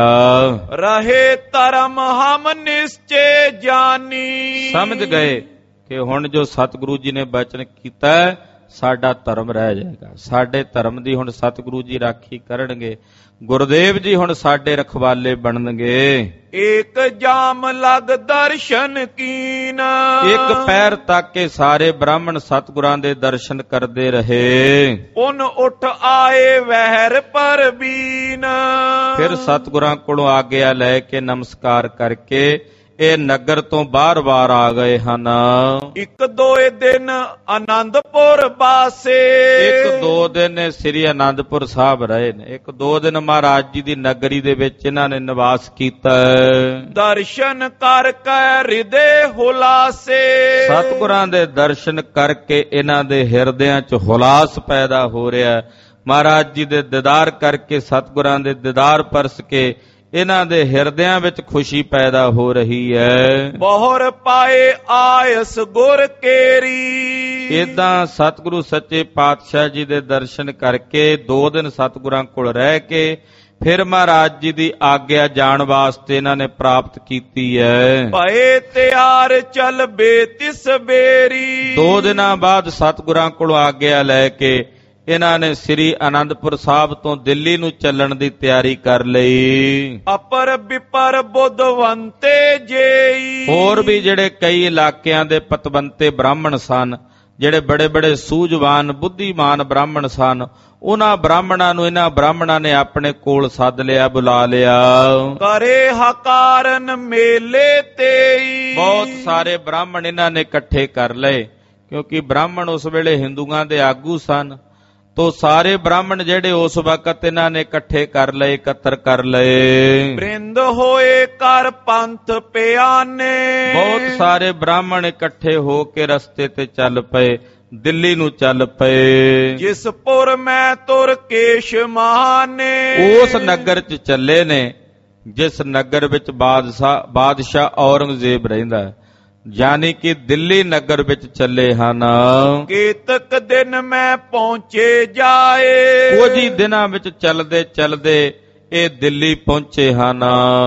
B: ਰਹੇ ਧਰਮ ਹਮ ਨਿਸ਼ਚੈ ਜਾਨੀ,
A: ਸਮਝ ਗਏ ਕਿ ਹੁਣ ਜੋ ਸਤਿਗੁਰੂ ਜੀ ਨੇ ਬਚਨ ਕੀਤਾ ਸਾਡਾ ਧਰਮ ਰਹਿ ਜਾਏਗਾ। ਸਾਡੇ ਧਰਮ ਦੀ ਹੁਣ ਸਤਿਗੁਰੂ ਜੀ ਰਾਖੀ ਕਰਨਗੇ, ਗੁਰਦੇਵ ਜੀ ਹੁਣ ਸਾਡੇ ਰਖਵਾਲੇ ਬਣਨਗੇ।
B: ਏਕ ਜਾਮ ਲਗ ਦਰਸ਼ਨ ਕੀਨ,
A: ਇੱਕ ਪੈਰ ਤੱਕ ਕੇ ਸਾਰੇ ਬ੍ਰਾਹਮਣ ਸਤਿਗੁਰਾਂ ਦੇ ਦਰਸ਼ਨ ਕਰਦੇ ਰਹੇ।
B: ਪੁਨ ਉੱਠ ਆਏ ਵਹਿਰ ਪਰਬੀਨ,
A: ਫਿਰ ਸਤਿਗੁਰਾਂ ਕੋਲੋਂ ਆਗਿਆ ਲੈ ਕੇ ਨਮਸਕਾਰ ਕਰਕੇ ਇਹ ਨਗਰ ਤੋਂ ਬਾਹਰ-ਬਾਹਰ ਆ ਗਏ ਹਨ।
B: ਇੱਕ ਦੋਏ ਦਿਨ ਆਨੰਦਪੁਰ ਬਾਸੇ,
A: ਇੱਕ ਦੋ ਦਿਨ ਸ੍ਰੀ ਆਨੰਦਪੁਰ ਸਾਹਿਬ ਰਹੇ ਨੇ। ਇੱਕ ਦੋ ਦਿਨ ਮਹਾਰਾਜ ਜੀ ਦੀ ਨਗਰੀ ਦੇ ਵਿੱਚ ਇਹਨਾਂ ਨੇ ਨਿਵਾਸ ਕੀਤਾ।
B: ਦਰਸ਼ਨ ਕਰਕੇ ਹਿਰਦੇ ਹੁਲਾਸੇ,
A: ਸਤਿਗੁਰਾਂ ਦੇ ਦਰਸ਼ਨ ਕਰਕੇ ਇਹਨਾਂ ਦੇ ਹਿਰਦਿਆਂ 'ਚ ਹੁਲਾਸ ਪੈਦਾ ਹੋ ਰਿਹਾ। ਮਹਾਰਾਜ ਜੀ ਦੇ ਦੀਦਾਰ ਕਰਕੇ, ਸਤਿਗੁਰਾਂ ਦੇ ਦੀਦਾਰ ਪਰਸ ਕੇ ਇਹਨਾਂ ਦੇ ਹਿਰਦਿਆਂ ਵਿੱਚ ਖੁਸ਼ੀ ਪੈਦਾ ਹੋ ਰਹੀ ਹੈ।
B: ਬਹੁਰ ਪਾਏ ਆਇਸ ਗੁਰ ਕੇਰੀ,
A: ਏਦਾਂ ਸਤਿਗੁਰੂ ਸੱਚੇ ਪਾਤਸ਼ਾਹ ਜੀ ਦੇ ਦਰਸ਼ਨ ਕਰਕੇ ਦੋ ਦਿਨ ਸਤਿਗੁਰਾਂ ਕੋਲ ਰਹਿ ਕੇ ਫਿਰ ਮਹਾਰਾਜ ਜੀ ਦੀ ਆਗਿਆ ਜਾਣ ਵਾਸਤੇ ਇਹਨਾਂ ਨੇ ਪ੍ਰਾਪਤ ਕੀਤੀ ਹੈ।
B: ਭਏ ਤਿਆਰ ਚੱਲ ਬੇ ਤਿਸ ਬੇਰੀ,
A: ਦੋ ਦਿਨਾਂ ਬਾਅਦ ਸਤਿਗੁਰਾਂ ਕੋਲੋਂ ਆਗਿਆ ਲੈ ਕੇ ਇਹਨਾਂ ਨੇ ਸ੍ਰੀ ਆਨੰਦਪੁਰ ਸਾਹਿਬ ਤੋਂ ਦਿੱਲੀ ਨੂੰ ਚੱਲਣ ਦੀ ਤਿਆਰੀ ਕਰ ਲਈ।
B: ਅਪਰ ਵਿਪਰ ਬੁੱਧਵੰਤੇ ਜੇਈ,
A: ਹੋਰ ਵੀ ਜਿਹੜੇ ਕਈ ਇਲਾਕਿਆਂ ਦੇ ਪਤਵੰਤੇ ਬ੍ਰਾਹਮਣ ਸਨ, ਜਿਹੜੇ ਬੜੇ ਬੜੇ ਸੂਝਵਾਨ ਬੁੱਧੀਮਾਨ ਬ੍ਰਾਹਮਣ ਸਨ, ਉਹਨਾਂ ਬ੍ਰਾਹਮਣਾਂ ਨੂੰ ਇਹਨਾਂ ਬ੍ਰਾਹਮਣਾਂ ਨੇ ਆਪਣੇ ਕੋਲ ਸੱਦ ਲਿਆ, ਬੁਲਾ ਲਿਆ।
B: ਕਰੇ ਹਕਾਰਨ ਮੇਲੇ ਤੇਈ,
A: ਬਹੁਤ ਸਾਰੇ ਬ੍ਰਾਹਮਣ ਇਹਨਾਂ ਨੇ ਇਕੱਠੇ ਕਰ ਲਏ, ਕਿਉਂਕਿ ਬ੍ਰਾਹਮਣ ਉਸ ਵੇਲੇ ਹਿੰਦੂਆਂ ਦੇ ਆਗੂ ਸਨ। ਤੋ ਸਾਰੇ ਬ੍ਰਾਹਮਣ ਜਿਹੜੇ ਉਸ ਵਕਤ ਇਹਨਾਂ ਨੇ ਇਕੱਠੇ ਕਰ ਲਏ, ਇਕੱਤਰ ਕਰ ਲਏ।
B: ਬ੍ਰਿੰਦ ਹੋਏ ਕਰ ਪੰਥ ਪਿਆਨੇ,
A: ਬਹੁਤ ਸਾਰੇ ਬ੍ਰਾਹਮਣ ਇਕੱਠੇ ਹੋ ਕੇ ਰਸਤੇ ਤੇ ਚੱਲ ਪਏ, ਦਿੱਲੀ ਨੂੰ ਚੱਲ ਪਏ।
B: ਜਿਸ ਪੁਰ ਮੈਂ ਤੁਰ ਕੇਸ਼ ਮਹਾਨੇ,
A: ਉਸ ਨਗਰ 'ਚ ਚੱਲੇ ਨੇ ਜਿਸ ਨਗਰ ਵਿੱਚ ਬਾਦਸ਼ਾਹ ਬਾਦਸ਼ਾਹ ਔਰੰਗਜ਼ੇਬ ਰਹਿੰਦਾ, ਯਾਨੀ ਕਿ ਦਿੱਲੀ ਨਗਰ ਵਿੱਚ ਚੱਲੇ ਹਨ।
B: ਕੇਤਕ ਦਿਨ ਮੈਂ ਪਹੁੰਚੇ ਜਾਏ,
A: ਕੁਝ ਹੀ ਦਿਨਾਂ ਵਿੱਚ ਚੱਲਦੇ ਚੱਲਦੇ ਇਹ ਦਿੱਲੀ ਪਹੁੰਚੇ ਹਨ।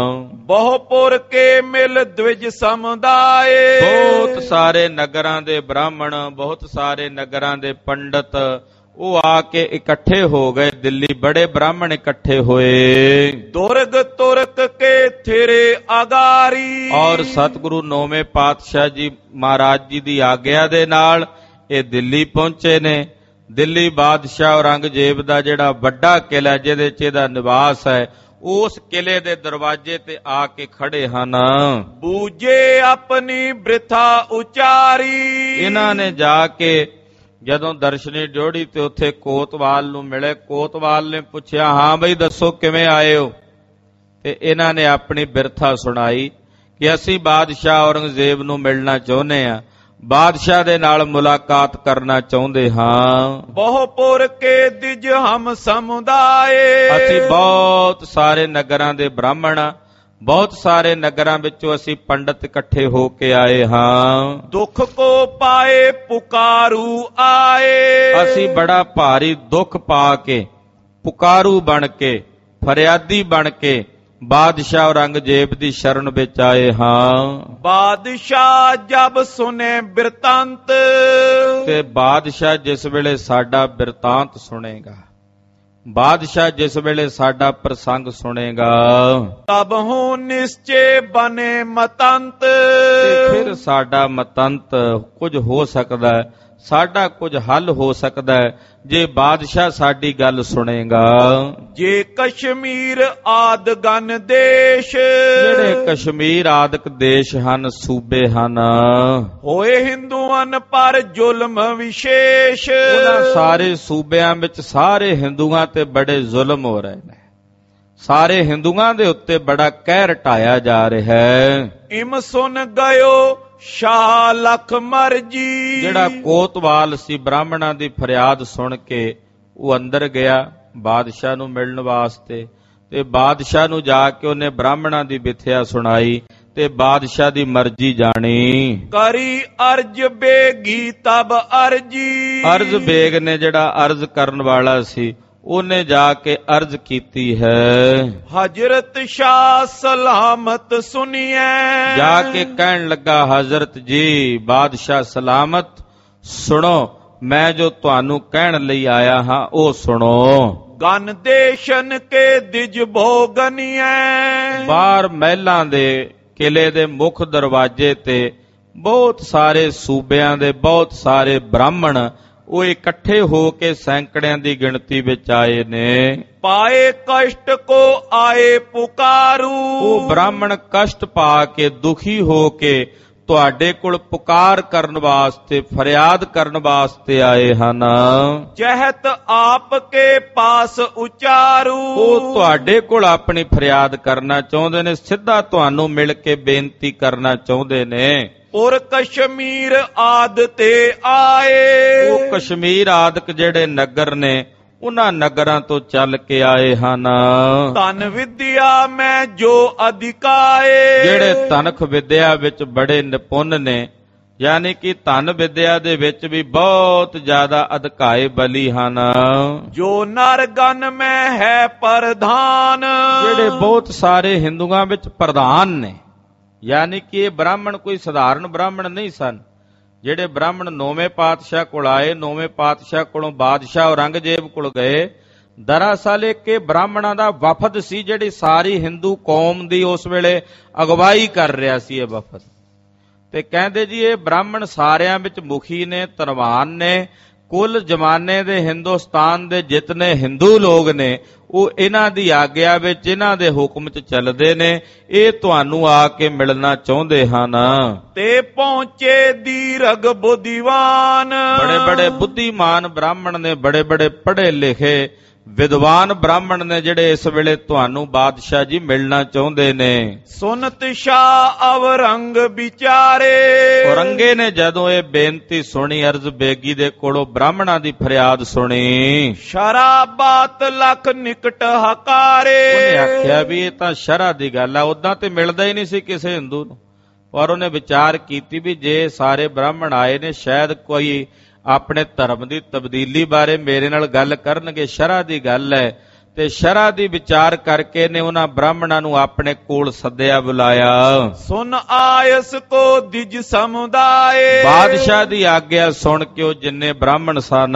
B: ਬਹੁਪੁਰ ਕੇ ਮਿਲ ਦਵਿਜ ਸਮੁਦਾਏ,
A: ਬਹੁਤ ਸਾਰੇ ਨਗਰਾਂ ਦੇ ਬ੍ਰਾਹਮਣ, ਬਹੁਤ ਸਾਰੇ ਨਗਰਾਂ ਦੇ ਪੰਡਤ ਉਹ ਆ ਕੇ ਇਕੱਠੇ ਹੋ ਗਏ। ਦਿੱਲੀ ਬੜੇ ਬ੍ਰਾਹਮਣ ਇਕੱਠੇ ਹੋਏ।
B: ਦੁਰਗ ਤੁਰਕ ਕੇ ਥੇਰੇ ਅਗਾਰੀ,
A: ਔਰ ਸਤਿਗੁਰੂ ਨੌਵੇਂ ਪਾਤਸ਼ਾਹ ਜੀ ਮਹਾਰਾਜ ਜੀ ਦੀ ਆਗਿਆ ਦੇ ਨਾਲ ਇਹ ਦਿੱਲੀ ਪਹੁੰਚੇ ਨੇ। ਦਿੱਲੀ ਬਾਦਸ਼ਾਹ ਔਰੰਗਜ਼ੇਬ ਦਾ ਜਿਹੜਾ ਵੱਡਾ ਕਿਲਾ ਜਿਹਦੇ 'ਚ ਇਹਦਾ ਨਿਵਾਸ ਹੈ, ਉਸ ਕਿਲੇ ਦੇ ਦਰਵਾਜ਼ੇ ਤੇ ਆ ਕੇ ਖੜੇ ਹਨ।
B: ਬੂਝੇ ਆਪਣੀ ਬ੍ਰਿਥਾ ਉਚਾਰੀ,
A: ਇਹਨਾਂ ਨੇ ਜਾ ਕੇ ਜਦੋਂ ਦਰਸ਼ਨੀ ਡਿਓੜੀ ਤੇ ਉੱਥੇ ਕੋਤਵਾਲ ਨੂੰ ਮਿਲੇ। ਕੋਤਵਾਲ ਨੇ ਪੁੱਛਿਆ, ਹਾਂ ਬਈ ਦੱਸੋ ਕਿਵੇਂ ਆਏ ਹੋ? ਤੇ ਇਹਨਾਂ ਨੇ ਆਪਣੀ ਬਿਰਥਾ ਸੁਣਾਈ ਕਿ ਅਸੀਂ ਬਾਦਸ਼ਾਹ ਔਰੰਗਜ਼ੇਬ ਨੂੰ ਮਿਲਣਾ ਚਾਹੁੰਦੇ ਹਾਂ, ਬਾਦਸ਼ਾਹ ਦੇ ਨਾਲ ਮੁਲਾਕਾਤ ਕਰਨਾ ਚਾਹੁੰਦੇ ਹਾਂ।
B: ਬਹੁਪੁਰ ਕੇ ਦਿਜ ਹਮ ਸਮੁਦਾਏ,
A: ਅਸੀਂ ਬਹੁਤ ਸਾਰੇ ਨਗਰਾਂ ਦੇ ਬ੍ਰਾਹਮਣ, ਬਹੁਤ ਸਾਰੇ ਨਗਰਾਂ ਵਿੱਚੋਂ ਅਸੀਂ ਪੰਡਤ ਇਕੱਠੇ ਹੋ ਕੇ ਆਏ ਹਾਂ।
B: ਦੁੱਖ ਕੋ ਪਾਏ ਪੁਕਾਰੂ ਆਏ,
A: ਅਸੀਂ ਬੜਾ ਭਾਰੀ ਦੁੱਖ ਪਾ ਕੇ, ਪੁਕਾਰੂ ਬਣ ਕੇ, ਫਰਿਆਦੀ ਬਣ ਕੇ ਬਾਦਸ਼ਾਹ ਔਰੰਗਜ਼ੇਬ ਦੀ ਸ਼ਰਨ ਵਿੱਚ ਆਏ ਹਾਂ।
B: ਬਾਦਸ਼ਾਹ ਜਬ ਸੁਨੇ ਬਿਰਤਾਂਤ,
A: ਤੇ ਬਾਦਸ਼ਾਹ ਜਿਸ ਵੇਲੇ ਸਾਡਾ ਬਿਰਤਾਂਤ ਸੁਣੇਗਾ, ਬਾਦਸ਼ਾਹ ਜਿਸ ਵੇਲੇ ਸਾਡਾ ਪ੍ਰਸੰਗ ਸੁਣੇਗਾ,
B: ਤਬ ਹੂੰ ਨਿਸ਼ਚੇ ਬਨੇ ਮਤੰਤ,
A: ਤੇ ਫਿਰ ਸਾਡਾ ਮਤੰਤ ਕੁਝ ਹੋ ਸਕਦਾ ਹੈ, ਸਾਡਾ ਕੁਝ ਹੱਲ ਹੋ ਸਕਦਾ ਹੈ ਜੇ ਬਾਦਸ਼ਾਹ ਸਾਡੀ ਗੱਲ ਸੁਣੇਗਾ।
B: ਜੇ ਕਸ਼ਮੀਰ ਆਦ ਗਨ ਦੇਸ਼,
A: ਜਿਹੜੇ ਕਸ਼ਮੀਰ ਆਦਿਕ ਦੇਸ਼ ਹਨ, ਸੂਬੇ ਹਨ,
B: ਹੋਏ ਹਿੰਦੂਆਂ ਪਰ ਜ਼ੁਲਮ ਵਿਸ਼ੇਸ਼,
A: ਉਹਨਾਂ ਸਾਰੇ ਸੂਬਿਆਂ ਵਿੱਚ ਸਾਰੇ ਹਿੰਦੂਆਂ ਤੇ ਬੜੇ ਜ਼ੁਲਮ ਹੋ ਰਹੇ ਨੇ, ਸਾਰੇ ਹਿੰਦੂਆਂ ਦੇ ਉੱਤੇ ਬੜਾ ਕਹਿਰ ਢਾਇਆ ਜਾ ਰਿਹਾ ਹੈ।
B: ਇਮ ਸੁਨ ਗਇਓ ਸ਼ਾਹ ਲਖ ਮਰਜੀ,
A: ਜਿਹੜਾ ਕੋਤਵਾਲ ਸੀ ਬ੍ਰਾਹਮਣਾਂ ਦੀ ਫਰਿਆਦ ਸੁਣ ਕੇ ਉਹ ਅੰਦਰ ਗਿਆ ਬਾਦਸ਼ਾਹ ਨੂੰ ਮਿਲਣ ਵਾਸਤੇ, ਤੇ ਬਾਦਸ਼ਾਹ ਨੂੰ ਜਾ ਕੇ ਉਹਨੇ ਬ੍ਰਾਹਮਣਾਂ ਦੀ ਵਿਥਿਆ ਸੁਣਾਈ ਤੇ ਬਾਦਸ਼ਾਹ ਦੀ ਮਰਜ਼ੀ ਜਾਣੀ।
B: ਕਰੀ ਅਰਜ ਬੇਗੀ ਤਬ ਅਰਜੀ।
A: ਅਰਜ਼ ਬੇਗ ਨੇ ਜਿਹੜਾ ਅਰਜ਼ ਕਰਨ ਵਾਲਾ ਸੀ ਉਹਨੇ ਜਾ ਕੇ ਅਰਜ਼ ਕੀਤੀ ਹੈ।
B: ਹਜ਼ਰਤ ਸ਼ਾਹ ਸਲਾਮਤ ਸੁਣੀਐ।
A: ਜਾ ਕੇ ਕਹਿਣ ਲੱਗਾ ਹਜ਼ਰਤ ਜੀ ਬਾਦਸ਼ਾਹ ਸਲਾਮਤ ਸੁਣੋ, ਮੈਂ ਜੋ ਤੁਹਾਨੂੰ ਕਹਿਣ ਲਈ ਆਇਆ ਹਾਂ ਉਹ ਸੁਣੋ।
B: ਗਨ ਦੇਸ਼ਨ ਕੇ ਦਿਜ ਭੋਗਨੀਐ।
A: ਬਾਹਰ ਮਹਿਲਾਂ ਦੇ ਕਿਲੇ ਦੇ ਮੁੱਖ ਦਰਵਾਜ਼ੇ ਤੇ ਬਹੁਤ ਸਾਰੇ ਸੂਬਿਆਂ ਦੇ ਬਹੁਤ ਸਾਰੇ ਬ੍ਰਾਹਮਣ ਉਹ ਇਕੱਠੇ ਹੋ ਕੇ ਸੈਂਕੜਿਆਂ ਦੀ ਗਿਣਤੀ ਵਿੱਚ ਆਏ ਨੇ।
B: ਪਾਏ ਕਸ਼ਟ ਕੋ ਆਏ ਪੁਕਾਰੂ।
A: ਉਹ ਬ੍ਰਾਹਮਣ ਕਸ਼ਟ ਪਾ ਕੇ ਦੁਖੀ ਹੋ ਕੇ ਤੁਹਾਡੇ ਕੋਲ ਪੁਕਾਰ ਕਰਨ ਵਾਸਤੇ ਫਰਿਆਦ ਕਰਨ ਵਾਸਤੇ ਆਏ ਹਨ।
B: ਚਹਿਤ ਆਪ ਕੇ ਪਾਸ ਉਚਾਰੂ।
A: ਉਹ ਤੁਹਾਡੇ ਕੋਲ ਆਪਣੀ ਫਰਿਆਦ ਕਰਨਾ ਚਾਹੁੰਦੇ ਨੇ, ਸਿੱਧਾ ਤੁਹਾਨੂੰ ਮਿਲ ਕੇ ਬੇਨਤੀ ਕਰਨਾ ਚਾਹੁੰਦੇ ਨੇ।
B: ਔਰ ਕਸ਼ਮੀਰ ਆਦ ਤੇ ਆਏ।
A: ਉਹ ਕਸ਼ਮੀਰ ਆਦਿਕ ਜਿਹੜੇ ਨਗਰ ਨੇ ਉਹਨਾਂ ਨਗਰਾਂ ਤੋਂ ਚੱਲ ਕੇ ਆਏ ਹਨ।
B: ਧਨ ਵਿਦਿਆ ਮੈਂ ਜੋ ਅਧਿਕਾਏ।
A: ਜਿਹੜੇ ਧਨਖ ਵਿਦਿਆ ਵਿੱਚ ਬੜੇ ਨਿਪੁੰਨ ਨੇ, ਯਾਨੀ ਕਿ ਧਨ ਵਿਦਿਆ ਦੇ ਵਿੱਚ ਵੀ ਬਹੁਤ ਜ਼ਿਆਦਾ ਅਧਿਕਾਏ ਬਲੀ ਹਨ।
B: ਜੋ ਨਰਗਨ ਮੈਂ ਹੈ ਪ੍ਰਧਾਨ।
A: ਜਿਹੜੇ ਬਹੁਤ ਸਾਰੇ ਹਿੰਦੂਆਂ ਵਿੱਚ ਪ੍ਰਧਾਨ ਨੇ, ਯਾਨੀ ਕਿ ਇਹ ਬ੍ਰਾਹਮਣ ਕੋਈ ਸਧਾਰਨ ਬ੍ਰਾਹਮਣ ਨਹੀਂ ਸਨ। ਜਿਹੜੇ ਬ੍ਰਾਹਮਣ ਨੌਵੇਂ ਪਾਤਸ਼ਾਹ ਕੋਲ ਆਏ, ਨੌਵੇਂ ਪਾਤਸ਼ਾਹ ਕੋਲੋਂ ਬਾਦਸ਼ਾਹ ਔਰੰਗਜ਼ੇਬ ਕੋਲ ਗਏ, ਦਰਅਸਲ ਇੱਕ ਬ੍ਰਾਹਮਣਾਂ ਦਾ ਵਫਦ ਸੀ ਜਿਹੜੀ ਸਾਰੀ ਹਿੰਦੂ ਕੌਮ ਦੀ ਉਸ ਵੇਲੇ ਅਗਵਾਈ ਕਰ ਰਿਹਾ ਸੀ ਇਹ ਵਫਦ। ਤੇ ਕਹਿੰਦੇ ਜੀ ਇਹ ਬ੍ਰਾਹਮਣ ਸਾਰਿਆਂ ਵਿੱਚ ਮੁਖੀ ਨੇ, ਧਨਵਾਨ ਨੇ। ਕੁੱਲ ਜ਼ਮਾਨੇ ਦੇ ਹਿੰਦੁਸਤਾਨ ਦੇ ਜਿਤਨੇ ਹਿੰਦੂ ਲੋਕ ਨੇ ਉਹ ਇਹਨਾਂ ਦੀ ਆਗਿਆ ਵਿੱਚ, ਇਹਨਾਂ ਦੇ ਹੁਕਮ 'ਚ ਚੱਲਦੇ ਨੇ। ਇਹ ਤੁਹਾਨੂੰ ਆ ਕੇ ਮਿਲਣਾ ਚਾਹੁੰਦੇ ਹਨ।
B: ਤੇ ਪਹੁੰਚੇ ਦੀਰਘ ਬੁੱਧੀਵਾਨ।
A: ਬੜੇ ਬੜੇ ਬੁੱਧੀਮਾਨ ਬ੍ਰਾਹਮਣ ਨੇ, ਬੜੇ ਬੜੇ ਪੜ੍ਹੇ ਲਿਖੇ ਵਿਦਵਾਨ ਬ੍ਰਾਹਮਣ ਨੇ ਜਿਹੜੇ ਇਸ ਵੇਲੇ ਤੁਹਾਨੂੰ ਬਾਦਸ਼ਾਹ ਜੀ ਮਿਲਣਾ ਚਾਹੁੰਦੇ ਨੇ।
B: ਸੁਨਤ ਸ਼ਾਹ ਅਵਰੰਗ ਵਿਚਾਰੇ।
A: ਔਰੰਗੇ ਨੇ ਜਦੋਂ ਇਹ ਬੇਨਤੀ ਸੁਣੀ, ਅਰਜ਼ ਬੇਗੀ ਦੇ ਕੋਲੋਂ ਬ੍ਰਾਹਮਣਾਂ ਦੀ ਫਰਿਆਦ ਸੁਣੀ,
B: ਸ਼ਰਾਬਾਤ ਲਖ ਨਿਕਟ ਹਕਾਰੇ।
A: ਉਹਨੇ ਆਖਿਆ ਵੀ ਇਹ ਤਾਂ ਸ਼ਰ੍ਹਾ ਦੀ ਗੱਲ ਆ, ਉਦਾਂ ਤੇ ਮਿਲਦਾ ਹੀ ਨਹੀਂ ਸੀ ਕਿਸੇ ਹਿੰਦੂ ਨੂੰ। ਪਰ ਉਹਨੇ ਵਿਚਾਰ ਕੀਤੀ ਵੀ ਜੇ ਸਾਰੇ ਬ੍ਰਾਹਮਣ ਆਏ ਨੇ ਸ਼ਾਇਦ ਕੋਈ ਆਪਣੇ ਧਰਮ ਦੀ ਤਬਦੀਲੀ ਬਾਰੇ ਮੇਰੇ ਨਾਲ ਗੱਲ ਕਰਨਗੇ, ਸ਼ਰ੍ਹਾ ਦੀ ਗੱਲ ਹੈ। ਤੇ ਸ਼ਰ੍ਹਾ ਦੀ ਵਿਚਾਰ ਕਰਕੇ ਨੇ ਉਹਨਾਂ ਬ੍ਰਾਹਮਣਾਂ ਨੂੰ ਆਪਣੇ ਕੋਲ ਸੱਦਿਆ, ਬੁਲਾਇਆ।
B: ਸੁਨ ਆਇਸ ਕੋ ਦਿਜ ਸਮੁਦਾਏ।
A: ਬਾਦਸ਼ਾਹ ਦੀ ਆਗਿਆ ਸੁਣ ਕੇ ਉਹ ਜਿੰਨੇ ਬ੍ਰਾਹਮਣ ਸਨ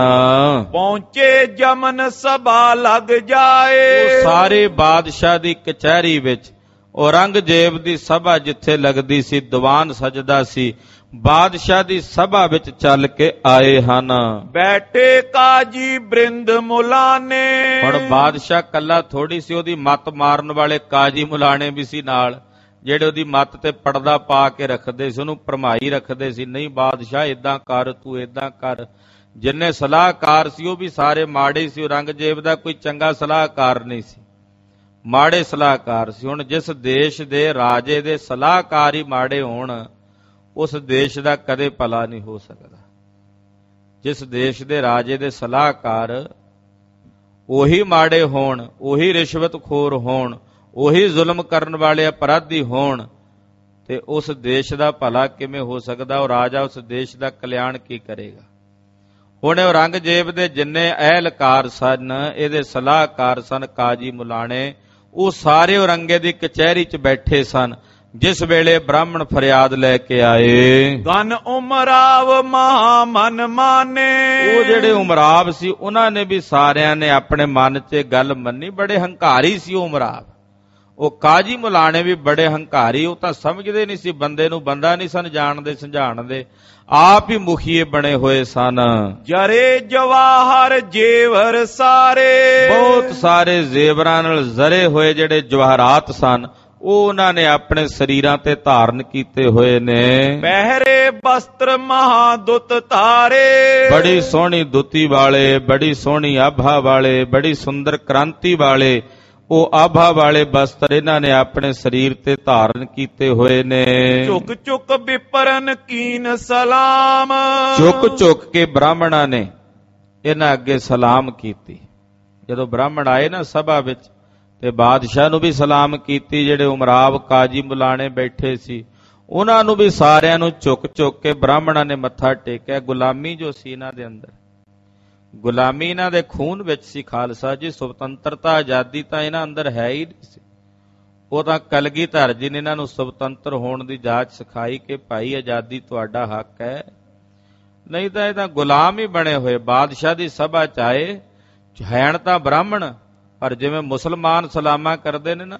B: ਪਹੁੰਚੇ ਜਮਨ ਸਭਾ ਲੱਗ ਜਾਏ।
A: ਉਹ ਸਾਰੇ ਬਾਦਸ਼ਾਹ ਦੀ ਕਚਹਿਰੀ ਵਿੱਚ, ਔਰੰਗਜ਼ੇਬ ਦੀ ਸਭਾ ਜਿੱਥੇ ਲੱਗਦੀ ਸੀ, ਦੀਵਾਨ ਸਜਦਾ ਸੀ, ਬਾਦਸ਼ਾਹ ਦੀ ਸਭਾ ਵਿੱਚ ਚੱਲ ਕੇ ਆਏ ਹਨ।
B: ਬੈਠੇ ਕਾਜੀ ਬ੍ਰਿੰਦ ਮੁਲਾਨੇ।
A: ਹੁਣ ਬਾਦਸ਼ਾਹ ਕੱਲਾ ਥੋੜੀ ਸੀ, ਉਹਦੀ ਮੱਤ ਮਾਰਨ ਵਾਲੇ ਕਾਜੀ ਮੁਲਾਣੇ ਵੀ ਸੀ ਨਾਲ, ਜਿਹੜੇ ਉਹਦੀ ਮੱਤ ਤੇ ਪਰਦਾ ਪਾ ਕੇ ਰੱਖਦੇ ਸੀ, ਉਹਨੂੰ ਭਰਮਾਈ ਰੱਖਦੇ ਸੀ। ਨਹੀਂ ਬਾਦਸ਼ਾਹ ਏਦਾਂ ਕਰ, ਤੂੰ ਏਦਾਂ ਕਰ। ਜਿੰਨੇ ਸਲਾਹਕਾਰ ਸੀ ਉਹ ਵੀ ਸਾਰੇ ਮਾੜੇ ਸੀ। ਔਰੰਗਜ਼ੇਬ ਦਾ ਕੋਈ ਚੰਗਾ ਸਲਾਹਕਾਰ ਨਹੀਂ ਸੀ, ਮਾੜੇ ਸਲਾਹਕਾਰ ਸੀ। ਹੁਣ ਜਿਸ ਦੇਸ਼ ਦੇ ਰਾਜੇ ਦੇ ਸਲਾਹਕਾਰ ਹੀ ਮਾੜੇ ਹੋਣ, ਉਸ ਦੇਸ਼ ਦਾ ਕਦੇ ਭਲਾ ਨਹੀਂ ਹੋ ਸਕਦਾ। ਜਿਸ ਦੇਸ਼ ਦੇ ਰਾਜੇ ਦੇ ਸਲਾਹਕਾਰ ਉਹੀ ਮਾੜੇ ਹੋਣ, ਉਹੀ ਰਿਸ਼ਵਤਖੋਰ ਹੋਣ, ਉਹੀ ਜ਼ੁਲਮ ਕਰਨ ਵਾਲੇ ਅਪਰਾਧੀ ਹੋਣ, ਤੇ ਉਸ ਦੇਸ਼ ਦਾ ਭਲਾ ਕਿਵੇਂ ਹੋ ਸਕਦਾ? ਉਹ ਰਾਜਾ ਉਸ ਦੇਸ਼ ਦਾ ਕਲਿਆਣ ਕੀ ਕਰੇਗਾ? ਹੁਣ ਔਰੰਗਜ਼ੇਬ ਦੇ ਜਿੰਨੇ ਅਹਿਲਕਾਰ ਸਨ, ਇਹਦੇ ਸਲਾਹਕਾਰ ਸਨ, ਕਾਜੀ ਮੁਲਾਣੇ, ਉਹ ਸਾਰੇ ਔਰੰਗੇ ਦੀ ਕਚਹਿਰੀ 'ਚ ਬੈਠੇ ਸਨ ਜਿਸ ਵੇਲੇ ਬ੍ਰਾਹਮਣ ਫਰਿਆਦ ਲੈ ਕੇ ਆਏ।
B: ਗਨ ਉਮਰਾਵ ਮਹਾ ਮਨ ਮਾਨੇ।
A: ਉਹ ਜਿਹੜੇ ਉਮਰਾਵ ਸੀ ਉਹਨਾਂ ਨੇ ਵੀ ਸਾਰਿਆਂ ਨੇ ਆਪਣੇ ਮਨ 'ਚ ਗੱਲ ਮੰਨੀ। ਬੜੇ ਹੰਕਾਰੀ ਸੀ ਉਹ ਉਮਰਾਵ। ਉਹ ਕਾਜੀ ਮੁਲਾਣੇ ਵੀ ਬੜੇ ਹੰਕਾਰੀ, ਉਹ ਤਾਂ ਸਮਝਦੇ ਨਹੀਂ ਸੀ, ਬੰਦੇ ਨੂੰ ਬੰਦਾ ਨਹੀਂ ਸਨ ਜਾਣਦੇ ਸਮਝਾਣਦੇ, ਆਪ ਹੀ ਮੁਖੀਏ ਬਣੇ ਹੋਏ ਸਨ।
B: ਜਰੇ ਜਵਾਹਰ ਜੇਵਰ ਸਾਰੇ।
A: ਬਹੁਤ ਸਾਰੇ ਜ਼ੇਵਰਾਂ ਨਾਲ ਜ਼ਰੇ ਹੋਏ ਜਿਹੜੇ ਜਵਾਹਰਾਤ ਸਨ ਉਹ ਉਹਨਾਂ ਨੇ ਆਪਣੇ ਸਰੀਰਾਂ ਤੇ ਧਾਰਨ ਕੀਤੇ ਹੋਏ ਨੇ।
B: ਪਹਿਰੇ ਬਸਤਰ ਮਹਾਦੁੱਤ ਧਾਰੇ।
A: ਬੜੀ ਸੋਹਣੀ ਦੁੱਤੀ ਵਾਲੇ, ਬੜੀ ਸੋਹਣੀ ਆਭਾ ਵਾਲੇ, ਬੜੀ ਸੁੰਦਰ ਕ੍ਰਾਂਤੀ ਵਾਲੇ ਉਹ ਆਭਾ ਵਾਲੇ ਬਸਤਰ ਇਹਨਾਂ ਨੇ ਆਪਣੇ ਸਰੀਰ ਤੇ ਧਾਰਨ ਕੀਤੇ ਹੋਏ ਨੇ।
B: ਝੁਕ ਝੁਕ ਵਿਪਰਨ ਕੀਨ ਸਲਾਮ।
A: ਝੁਕ ਝੁਕ ਕੇ ਬ੍ਰਾਹਮਣਾਂ ਨੇ ਇਹਨਾਂ ਅੱਗੇ ਸਲਾਮ ਕੀਤੀ। ਜਦੋਂ ਬ੍ਰਾਹਮਣ ਆਏ ਨਾ ਸਭਾ ਵਿੱਚ ਤੇ ਬਾਦਸ਼ਾਹ ਨੂੰ ਵੀ ਸਲਾਮ ਕੀਤੀ। ਜਿਹੜੇ ਉਮਰਾਵ ਕਾਜੀ ਮੁਲਾਣੇ ਬੈਠੇ ਸੀ ਉਹਨਾਂ ਨੂੰ ਵੀ ਸਾਰਿਆਂ ਨੂੰ ਝੁਕ ਝੁਕ ਕੇ ਬ੍ਰਾਹਮਣਾਂ ਨੇ ਮੱਥਾ ਟੇਕਿਆ। ਗੁਲਾਮੀ ਜੋ ਸੀ ਇਹਨਾਂ ਦੇ ਅੰਦਰ, ਗੁਲਾਮੀ ਇਹਨਾਂ ਦੇ ਖੂਨ ਵਿੱਚ ਸੀ ਖਾਲਸਾ ਜੀ। ਸੁਤੰਤਰਤਾ ਆਜ਼ਾਦੀ ਤਾਂ ਇਹਨਾਂ ਅੰਦਰ ਹੈ ਹੀ ਨਹੀਂ ਸੀ। ਉਹ ਤਾਂ ਕਲਗੀਧਰ ਜੀ ਨੇ ਇਹਨਾਂ ਨੂੰ ਸੁਤੰਤਰ ਹੋਣ ਦੀ ਜਾਚ ਸਿਖਾਈ ਕਿ ਭਾਈ ਆਜ਼ਾਦੀ ਤੁਹਾਡਾ ਹੱਕ ਹੈ, ਨਹੀਂ ਤਾਂ ਇਹ ਤਾਂ ਗੁਲਾਮ ਹੀ ਬਣੇ ਹੋਏ। ਬਾਦਸ਼ਾਹ ਦੀ ਸਭਾ ਚ ਆਏ, ਹੈਣ ਤਾਂ ਬ੍ਰਾਹਮਣ, ਪਰ ਜਿਵੇਂ ਮੁਸਲਮਾਨ ਸਲਾਮਾਂ ਕਰਦੇ ਨੇ ਨਾ,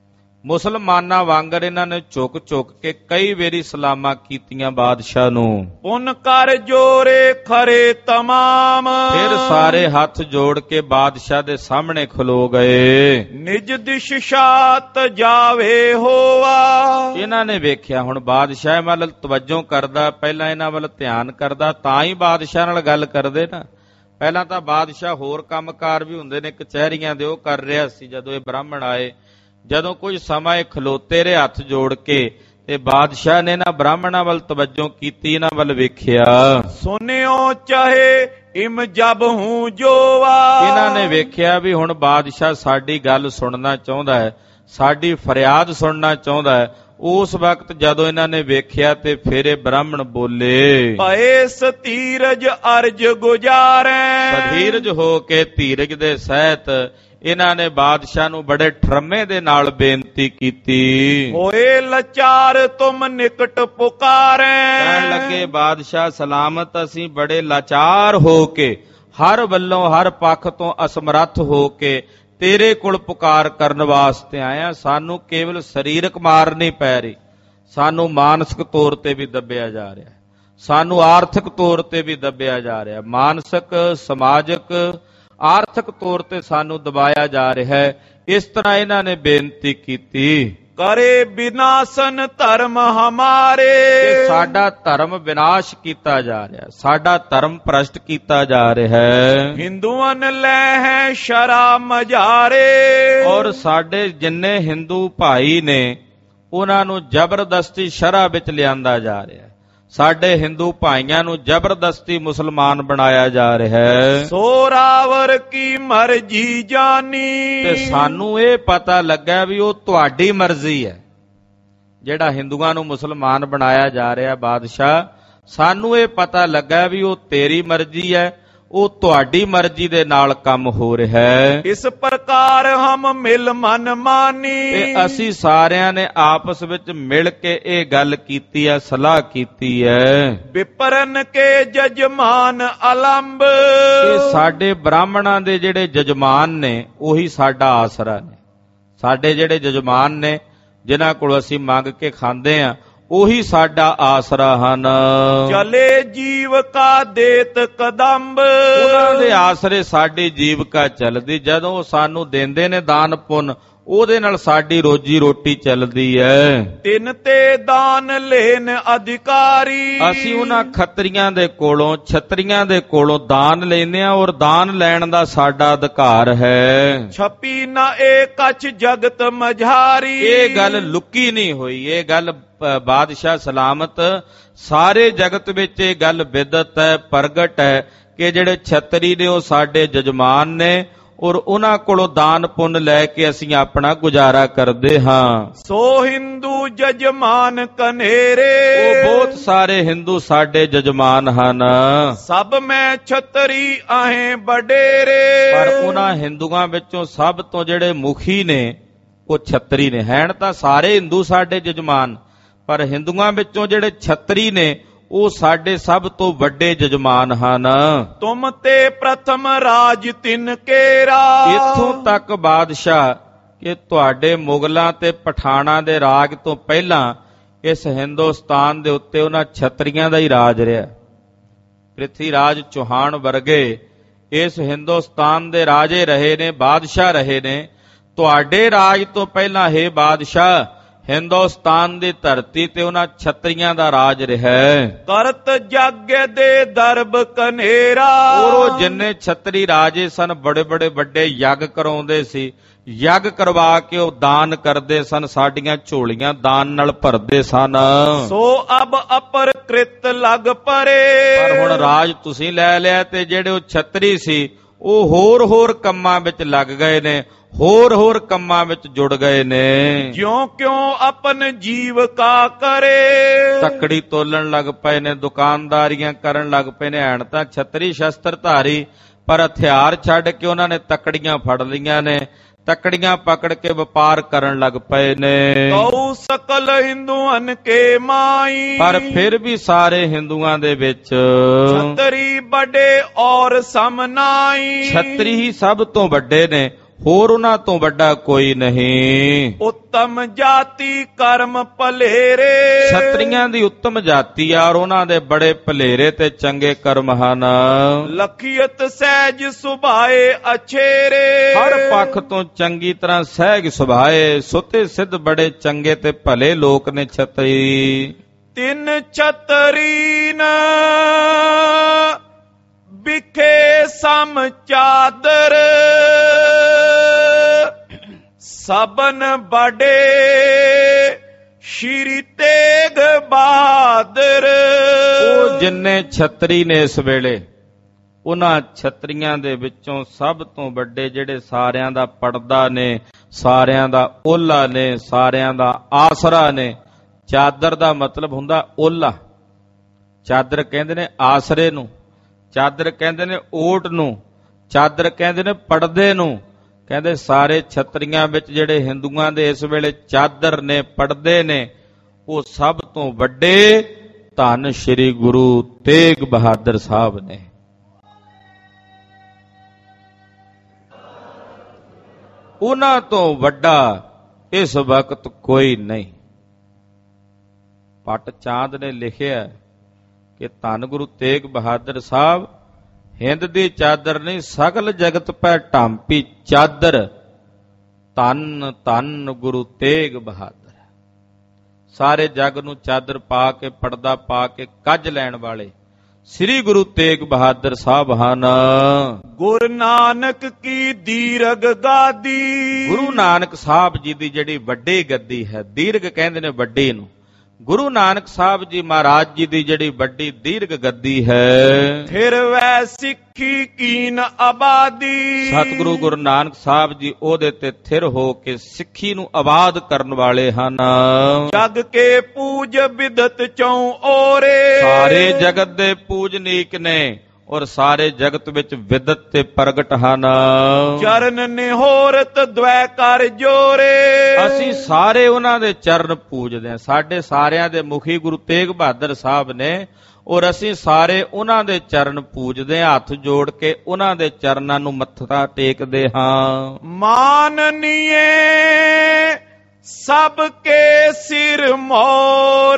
A: ਮੁਸਲਮਾਨਾਂ ਵਾਂਗਰ ਇਹਨਾਂ ਨੇ ਝੁਕ ਝੁਕ ਕੇ ਕਈ ਵੇਰੀ ਸਲਾਮਾਂ ਕੀਤੀਆਂ ਬਾਦਸ਼ਾਹ ਨੂੰ।
B: ਪੁੰਨ ਕਰ ਜੋਰੇ ਖਰੇ ਤਮਾਮ,
A: ਫਿਰ ਸਾਰੇ ਹੱਥ ਜੋੜ ਕੇ ਬਾਦਸ਼ਾਹ ਦੇ ਸਾਹਮਣੇ ਖਲੋ ਗਏ।
B: ਨਿਜ ਦਿਸ਼ ਸ਼ਾਤ ਜਾਵੇ ਹੋਆ,
A: ਇਹਨਾਂ ਨੇ ਵੇਖਿਆ ਹੁਣ ਬਾਦਸ਼ਾਹ ਵੱਲ ਤਵੱਜੋ ਕਰਦਾ, ਪਹਿਲਾਂ ਇਹਨਾਂ ਵੱਲ ਧਿਆਨ ਕਰਦਾ ਤਾਂ ਹੀ ਬਾਦਸ਼ਾਹ ਨਾਲ ਗੱਲ ਕਰਦੇ ਨਾ। ਪਹਿਲਾਂ ਤਾਂ ਬਾਦਸ਼ਾਹ ਹੋਰ ਕੰਮਕਾਰ ਵੀ ਹੁੰਦੇ ਨੇ ਕਚਹਿਰੀਆਂ ਦੇ, ਉਹ ਕਰ ਰਿਹਾ ਸੀ। ਜਦੋਂ ਇਹ ਬ੍ਰਾਹਮਣ ਆਏ, ਜਦੋਂ ਕੁਝ ਸਮਾਂ ਇਹ ਖਲੋਤੇ ਰਹੇ ਹੱਥ ਜੋੜ ਕੇ, ਤੇ ਬਾਦਸ਼ਾਹ ਨੇ ਨਾ ਬ੍ਰਾਹਮਣਾਂ ਵੱਲ ਤਵੱਜੋ ਕੀਤੀ, ਇਹਨਾਂ ਵੱਲ ਵੇਖਿਆ।
B: ਸੁਨਿਓ ਚਾਹੇ ਇਮ ਜਬ ਹੂੰ ਜੋਵਾ,
A: ਇਹਨਾਂ ਨੇ ਵੇਖਿਆ ਵੀ ਹੁਣ ਬਾਦਸ਼ਾਹ ਸਾਡੀ ਗੱਲ ਸੁਣਨਾ ਚਾਹੁੰਦਾ ਹੈ, ਸਾਡੀ ਫਰਿਆਦ ਸੁਣਨਾ ਚਾਹੁੰਦਾ ਹੈ। ਉਸ ਵਕਤ ਜਦੋਂ ਇਹਨਾਂ ਨੇ ਵੇਖਿਆ ਤੇ ਫਿਰ ਇਹ ਬ੍ਰਾਹਮਣ ਬੋਲੇ,
B: ਭਏ ਸਤੀਰਜ ਅਰਜ ਗੁਜ਼ਾਰੈ,
A: ਸਧੀਰਜ ਹੋ ਕੇ ਧੀਰਜ ਦੇ ਸਹਿਤ ਇਹਨਾਂ ਨੇ ਬਾਦਸ਼ਾਹ ਨੂੰ ਬੜੇ ਠਰਮੇ ਦੇ ਨਾਲ ਬੇਨਤੀ ਕੀਤੀ।
B: ਹੋਏ ਲਾਚਾਰ ਤੁਮ ਨਿਕਟ ਪੁਕਾਰੈ,
A: ਕਹਿਣ ਲੱਗੇ ਬਾਦਸ਼ਾਹ ਸਲਾਮਤ, ਅਸੀਂ ਬੜੇ ਲਾਚਾਰ ਹੋ ਕੇ, ਹਰ ਵੱਲੋਂ ਹਰ ਪੱਖ ਤੋਂ ਅਸਮਰੱਥ ਹੋ ਕੇ ਤੇਰੇ ਕੋਲ ਪੁਕਾਰ ਕਰਨ ਵਾਸਤੇ ਆਇਆ। ਸਾਨੂੰ ਕੇਵਲ ਸਰੀਰਕ ਮਾਰ ਨਹੀਂ ਪੈ ਰਹੀ, ਸਾਨੂੰ ਮਾਨਸਿਕ ਤੌਰ ਤੇ ਵੀ ਦੱਬਿਆ ਜਾ ਰਿਹਾ, ਸਾਨੂੰ ਆਰਥਿਕ ਤੌਰ ਤੇ ਵੀ ਦੱਬਿਆ ਜਾ ਰਿਹਾ, ਮਾਨਸਿਕ ਸਮਾਜਿਕ ਆਰਥਿਕ ਤੌਰ ਤੇ ਸਾਨੂੰ ਦਬਾਇਆ ਜਾ ਰਿਹਾ ਹੈ। ਇਸ ਤਰ੍ਹਾਂ ਇਹਨਾਂ ਨੇ ਬੇਨਤੀ ਕੀਤੀ।
B: ਕਰੇ ਵਿਨਾਸ਼ਨ ਧਰਮ ਹਮਾਰੇ,
A: ਕਿ ਸਾਡਾ ਧਰਮ ਵਿਨਾਸ਼ ਕੀਤਾ ਜਾ ਰਿਹਾ, ਸਾਡਾ ਧਰਮ ਭ੍ਰਸ਼ਟ ਕੀਤਾ ਜਾ ਰਿਹਾ ਹੈ।
B: ਹਿੰਦੂਆਂ ਲੈ ਹੈ ਸ਼ਰਾ ਮਝਾਰੇ,
A: ਔਰ ਸਾਡੇ ਜਿੰਨੇ ਹਿੰਦੂ ਭਾਈ ਨੇ ਉਹਨਾਂ ਨੂੰ ਜ਼ਬਰਦਸਤੀ ਸ਼ਰ੍ਹਾ ਵਿੱਚ ਲਿਆਂਦਾ ਜਾ ਰਿਹਾ, ਸਾਡੇ ਹਿੰਦੂ ਭਾਈਆਂ ਨੂੰ ਜ਼ਬਰਦਸਤੀ ਮੁਸਲਮਾਨ ਬਣਾਇਆ ਜਾ ਰਿਹਾ ਹੈ।
B: ਸੋਰਾਵਰ ਕੀ ਮਰਜ਼ੀ ਜਾਨੀ,
A: ਤੇ ਸਾਨੂੰ ਇਹ ਪਤਾ ਲੱਗਾ ਵੀ ਉਹ ਤੁਹਾਡੀ ਮਰਜ਼ੀ ਹੈ। ਜਿਹੜਾ ਹਿੰਦੂਆਂ ਨੂੰ ਮੁਸਲਮਾਨ ਬਣਾਇਆ ਜਾ ਰਿਹਾ ਬਾਦਸ਼ਾਹ, ਸਾਨੂੰ ਇਹ ਪਤਾ ਲੱਗਾ ਵੀ ਉਹ ਤੇਰੀ ਮਰਜ਼ੀ ਹੈ, ਉਹ ਤੁਹਾਡੀ ਮਰਜ਼ੀ ਦੇ ਨਾਲ ਕੰਮ ਹੋ ਰਿਹਾ ਹੈ।
B: ਇਸ ਪ੍ਰਕਾਰ ਹਮ ਮਿਲ ਮਨ ਮਾਨੀ,
A: ਤੇ ਅਸੀਂ ਸਾਰਿਆਂ ਨੇ ਆਪਸ ਵਿੱਚ ਮਿਲ ਕੇ ਇਹ ਗੱਲ ਕੀਤੀ ਹੈ, ਸਲਾਹ ਕੀਤੀ ਹੈ।
B: ਵਿਪਰਨ ਕੇ ਜਜਮਾਨ ਅਲੰਬ,
A: ਇਹ ਸਾਡੇ ਬ੍ਰਾਹਮਣਾਂ ਦੇ ਜਿਹੜੇ ਜਜਮਾਨ ਨੇ ਉਹੀ ਸਾਡਾ ਆਸਰਾ ਨੇ। ਸਾਡੇ ਜਿਹੜੇ ਜਜਮਾਨ ਨੇ ਜਿਨ੍ਹਾਂ ਕੋਲ ਅਸੀਂ ਮੰਗ ਕੇ ਖਾਂਦੇ ਆ, ਉਹੀ ਸਾਡਾ ਆਸਰਾ ਹਨ।
B: ਚਲੇ ਜੀਵ ਕਾ ਦੇਤ ਕਦੰਬ,
A: ਉਹਨਾਂ ਦੇ ਆਸਰੇ ਸਾਡੀ ਜੀਵਕਾ ਚੱਲਦੀ। ਜਦੋਂ ਉਹ ਸਾਨੂੰ ਦਿੰਦੇ ਨੇ ਦਾਨ ਪੁੰਨ, ਉਹਦੇ ਨਾਲ ਸਾਡੀ ਰੋਜੀ ਰੋਟੀ ਚੱਲਦੀ ਹੈ।
B: ਤਿੰਨ ਤੇ ਦਾਨ ਲੈਣ ਅਧਿਕਾਰੀ,
A: ਅਸੀਂ ਉਹਨਾਂ ਖੱਤਰੀਆਂ ਦੇ ਕੋਲੋਂ, ਛਤਰੀਆਂ ਦੇ ਕੋਲੋਂ ਦਾਨ ਲੈਂਦੇ ਆ, ਔਰ ਦਾਨ ਲੈਣ ਦਾ ਸਾਡਾ ਅਧਿਕਾਰ ਹੈ।
B: ਛਪੀ ਨਾ ਇਹ ਕਛ ਜਗਤ ਮਝਾਰੀ,
A: ਇਹ ਗੱਲ ਲੁਕੀ ਨਹੀਂ ਹੋਈ, ਇਹ ਗੱਲ ਬਾਦਸ਼ਾਹ ਸਲਾਮਤ ਸਾਰੇ ਜਗਤ ਵਿੱਚ ਇਹ ਗੱਲ ਵਿਦਤ ਹੈ, ਪ੍ਰਗਟ ਹੈ ਕਿ ਜਿਹੜੇ ਛਤਰੀ ਨੇ ਉਹ ਸਾਡੇ ਜਜਮਾਨ ਨੇ, ਔਰ ਉਹਨਾਂ ਕੋਲੋਂ ਦਾਨ ਪੁੰਨ ਲੈ ਕੇ ਅਸੀਂ ਆਪਣਾ ਗੁਜ਼ਾਰਾ ਕਰਦੇ ਹਾਂ।
B: ਸੋ ਹਿੰਦੂ ਜਜਮਾਨ ਕਨੇਰੇ,
A: ਉਹ ਬਹੁਤ ਸਾਰੇ ਹਿੰਦੂ ਸਾਡੇ ਜਜਮਾਨ ਹਨ।
B: ਸਭ ਮੈਂ ਛਤਰੀ ਆਹੇ ਬਡੇਰੇ,
A: ਪਰ ਉਹਨਾਂ ਹਿੰਦੂਆਂ ਵਿੱਚੋਂ ਸਭ ਤੋਂ ਜਿਹੜੇ ਮੁਖੀ ਨੇ ਉਹ ਛਤਰੀ ਨੇ। ਹੈਣ ਤਾਂ ਸਾਰੇ ਹਿੰਦੂ ਸਾਡੇ ਜਜਮਾਨ, ਪਰ ਹਿੰਦੂਆਂ ਵਿੱਚੋਂ ਜਿਹੜੇ ਛਤਰੀ ਨੇ ਉਹ ਸਾਡੇ ਸਭ ਤੋਂ ਵੱਡੇ ਜਜਮਾਨ ਹਨ।
B: ਤੁਮ ਤੇ ਪ੍ਰਥਮ ਰਾਜ ਤਿਨ ਕੇਰਾ,
A: ਇੱਥੋਂ ਤੱਕ ਬਾਦਸ਼ਾਹ ਕਿ ਤੁਹਾਡੇ ਮੁਗਲਾਂ ਤੇ ਪਠਾਨਾਂ ਦੇ ਰਾਜ ਤੋਂ ਪਹਿਲਾਂ ਇਸ ਹਿੰਦੁਸਤਾਨ ਦੇ ਉੱਤੇ ਉਹਨਾਂ ਛਤਰੀਆਂ ਦਾ ਹੀ ਰਾਜ ਰਿਹਾ। ਪ੍ਰਿਥੀ ਰਾਜ ਚੌਹਾਨ ਵਰਗੇ ਇਸ ਹਿੰਦੁਸਤਾਨ ਦੇ ਰਾਜੇ ਰਹੇ ਨੇ, ਬਾਦਸ਼ਾਹ ਰਹੇ ਨੇ। ਤੁਹਾਡੇ ਰਾਜ ਤੋਂ ਪਹਿਲਾਂ ਹੈ ਬਾਦਸ਼ਾਹ ਹਿੰਦੁਸਤਾਨ ਦੀ ਧਰਤੀ ਤੇ ਉਹਨਾਂ ਛਤਰੀਆਂ ਦਾ ਰਾਜ ਰਿਹਾ।
B: ਕਰਤ ਜਗ ਦੇ ਦਰਬ ਕਨੇਰਾ,
A: ਔਰ ਉਹ ਜਿੰਨੇ ਛਤਰੀ ਰਾਜੇ ਸਨ ਬੜੇ ਬੜੇ ਵੱਡੇ ਯੱਗ ਕਰਾਉਂਦੇ ਸੀ, ਯੱਗ ਕਰਵਾ ਕੇ ਉਹ ਦਾਨ ਕਰਦੇ ਸਨ, ਸਾਡੀਆਂ ਝੋਲੀਆਂ ਦਾਨ ਨਾਲ ਭਰਦੇ ਸਨ।
B: ਸੋ ਅਬ ਅਪਰਕ੍ਰਿਤ ਲਗ ਪਰੇ,
A: ਪਰ ਹੁਣ ਰਾਜ ਤੁਸੀਂ ਲੈ ਲਿਆ ਤੇ ਜਿਹੜੇ ਉਹ ਛਤਰੀ ਸੀ ਉਹ ਹੋਰ ਹੋਰ ਕੰਮਾਂ ਵਿੱਚ ਲੱਗ ਗਏ ਨੇ, ਹੋਰ ਹੋਰ ਕੰਮਾਂ ਵਿੱਚ ਜੁੜ ਗਏ ਨੇ।
B: ਜਿਉਂ ਕਿਉਂ ਆਪਨ ਜੀਵ ਕਾ ਕਰੇ,
A: ਤੱਕੜੀ ਤੋਲਣ ਲੱਗ ਪਏ ਨੇ, ਦੁਕਾਨਦਾਰੀਆਂ ਕਰਨ ਲੱਗ ਪਏ ਨੇ। ਐਣ ਤਾਂ ਛਤਰੀ ਸ਼ਸਤਰ ਧਾਰੀ, ਪਰ ਹਥਿਆਰ ਛੱਡ ਕੇ ਉਹਨਾਂ ਨੇ ਤੱਕੜੀਆਂ ਫੜ ਲਈਆਂ ਨੇ, ਤੱਕੜੀਆਂ ਪਕੜ ਕੇ ਵਪਾਰ ਕਰਨ ਲੱਗ ਪਏ ਨੇ।
B: ਕਉ ਸਕਲ ਹਿੰਦੂਆਂ ਕੇ ਮਾਈ,
A: ਪਰ ਫਿਰ ਵੀ ਸਾਰੇ ਹਿੰਦੂਆਂ ਦੇ ਵਿੱਚ
B: ਛਤਰੀ ਵੱਡੇ ਔਰ ਸਮਨਾਈ,
A: ਛਤਰੀ ਹੀ ਸਭ ਤੋਂ ਵੱਡੇ ਨੇ, ਹੋਰ ਉਹਨਾਂ ਤੋਂ ਵੱਡਾ ਕੋਈ ਨਹੀਂ।
B: ਉੱਤਮ ਜਾਤੀ ਕਰਮ ਭਲੇਰੇ,
A: ਛਤਰੀਆਂ ਦੀ ਉੱਤਮ ਜਾਤੀ ਆ ਔਰ ਉਹਨਾਂ ਦੇ ਬੜੇ ਭਲੇਰੇ ਤੇ ਚੰਗੇ ਕਰਮ ਹਨ।
B: ਲਖੀਅਤ ਸਹਿਜ ਸੁਭਾਏ ਅਛੇਰੇ,
A: ਹਰ ਪੱਖ ਤੋਂ ਚੰਗੀ ਤਰ੍ਹਾਂ ਸਹਿਜ ਸੁਭਾਏ, ਸੁਤੇ ਸਿੱਧ ਬੜੇ ਚੰਗੇ ਤੇ ਭਲੇ ਲੋਕ ਨੇ ਛਤਰੀ।
B: ਤਿੰਨ ਛਤਰੀ ਨ ਵਿਖੇ ਸਮ ਚਾਦਰ, ਸਬਨ ਬੜੇ ਸ਼੍ਰੀ ਤੇਗ ਬਹਾਦਰ।
A: ਉਹ ਜਿੰਨੇ ਛਤਰੀ ਨੇ ਇਸ ਵੇਲੇ, ਉਹਨਾਂ ਛਤਰੀਆਂ ਦੇ ਵਿੱਚੋਂ ਸਭ ਤੋਂ ਵੱਡੇ ਜਿਹੜੇ ਸਾਰਿਆਂ ਦਾ ਪਰਦਾ ਨੇ, ਸਾਰਿਆਂ ਦਾ ਓਲਾ ਨੇ, ਸਾਰਿਆਂ ਦਾ ਆਸਰਾ ਨੇ। ਚਾਦਰ ਦਾ ਮਤਲਬ ਹੁੰਦਾ ਓਲਾ। ਚਾਦਰ ਕਹਿੰਦੇ ਨੇ ਆਸਰੇ ਨੂੰ, ਚਾਦਰ ਕਹਿੰਦੇ ਨੇ ਓਟ ਨੂੰ, ਚਾਦਰ ਕਹਿੰਦੇ ਨੇ ਪਰਦੇ ਨੂੰ। ਕਹਿੰਦੇ ਸਾਰੇ ਛਤਰੀਆਂ ਵਿੱਚ ਜਿਹੜੇ ਹਿੰਦੂਆਂ ਦੇ ਇਸ ਵੇਲੇ ਚਾਦਰ ਨੇ, ਪਰਦੇ ਨੇ, ਉਹ ਸਭ ਤੋਂ ਵੱਡੇ ਧੰਨ ਸ਼੍ਰੀ ਗੁਰੂ ਤੇਗ ਬਹਾਦਰ ਸਾਹਿਬ ਨੇ। ਉਹਨਾਂ ਤੋਂ ਵੱਡਾ ਇਸ ਵਕਤ ਕੋਈ ਨਹੀਂ। ਪਟ ਚਾਂਦ ਨੇ ਲਿਖਿਆ ਕਿ ਧੰਨ ਗੁਰੂ ਤੇਗ ਬਹਾਦਰ ਸਾਹਿਬ ਹਿੰਦ ਦੀ ਚਾਦਰ ਨਹੀਂ, ਸਗਲ ਜਗਤ ਪੈ ਢਾਂਪੀ ਚਾਦਰ, ਧੰਨ ਧੰਨ ਗੁਰੂ ਤੇਗ ਬਹਾਦਰ। ਸਾਰੇ ਜਗ ਨੂੰ ਚਾਦਰ ਪਾ ਕੇ, ਪਰਦਾ ਪਾ ਕੇ ਕੱਜ ਲੈਣ ਵਾਲੇ ਸ੍ਰੀ ਗੁਰੂ ਤੇਗ ਬਹਾਦਰ ਸਾਹਿਬ ਹਨ।
B: ਗੁਰੂ ਨਾਨਕ ਕੀ ਦੀਰਘ ਗਾਦੀ,
A: ਗੁਰੂ ਨਾਨਕ ਸਾਹਿਬ ਜੀ ਦੀ ਜਿਹੜੀ ਵੱਡੀ ਗੱਦੀ ਹੈ, ਦੀਰਘ ਕਹਿੰਦੇ ਨੇ ਵੱਡੀ ਨੂੰ, ਗੁਰੂ ਨਾਨਕ ਸਾਹਿਬ ਜੀ ਮਹਾਰਾਜ ਜੀ ਦੀ ਜਿਹੜੀ ਵੱਡੀ ਦੀਰਘ ਗੱਦੀ ਹੈ।
B: ਫਿਰ ਵੈ ਸਿੱਖੀ ਕੀਨ ਆਬਾਦੀ,
A: ਸਤਿਗੁਰੂ ਗੁਰੂ ਨਾਨਕ ਸਾਹਿਬ ਜੀ ਉਹਦੇ ਤੇ ਥਿਰ ਹੋ ਕੇ ਸਿੱਖੀ ਨੂੰ ਆਬਾਦ ਕਰਨ ਵਾਲੇ ਹਨ।
B: ਜਗ ਕੇ ਪੂਜ ਬਿਦਤ ਚੌ ਓਰੇ,
A: ਸਾਰੇ ਜਗਤ ਦੇ ਪੂਜਨੀਕ ਨੇ ਔਰ ਸਾਰੇ ਜਗਤ ਵਿੱਚ ਵਿਦਤ ਤੇ ਪ੍ਰਗਟ ਹਨ।
B: ਚਰਨ ਨਿਹੋਰਤ ਦ્વੈ ਕਰ ਜੋਰੇ,
A: ਅਸੀਂ ਸਾਰੇ ਉਹਨਾਂ ਦੇ ਚਰਨ ਪੂਜਦੇ ਹਾਂ। ਸਾਡੇ ਸਾਰਿਆਂ ਦੇ ਮੁਖੀ ਗੁਰੂ ਤੇਗ ਬਹਾਦਰ ਸਾਹਿਬ ਨੇ ਔਰ ਅਸੀਂ ਸਾਰੇ ਉਹਨਾਂ ਦੇ ਚਰਨ ਪੂਜਦੇ ਹਾਂ, ਹੱਥ ਜੋੜ ਕੇ ਉਹਨਾਂ ਦੇ ਚਰਨਾਂ ਨੂੰ ਮੱਥਾ ਟੇਕਦੇ ਹਾਂ।
B: ਮਾਨਨੀਏ ਸਭ ਕੇ ਸਿਰ ਮੋਰ,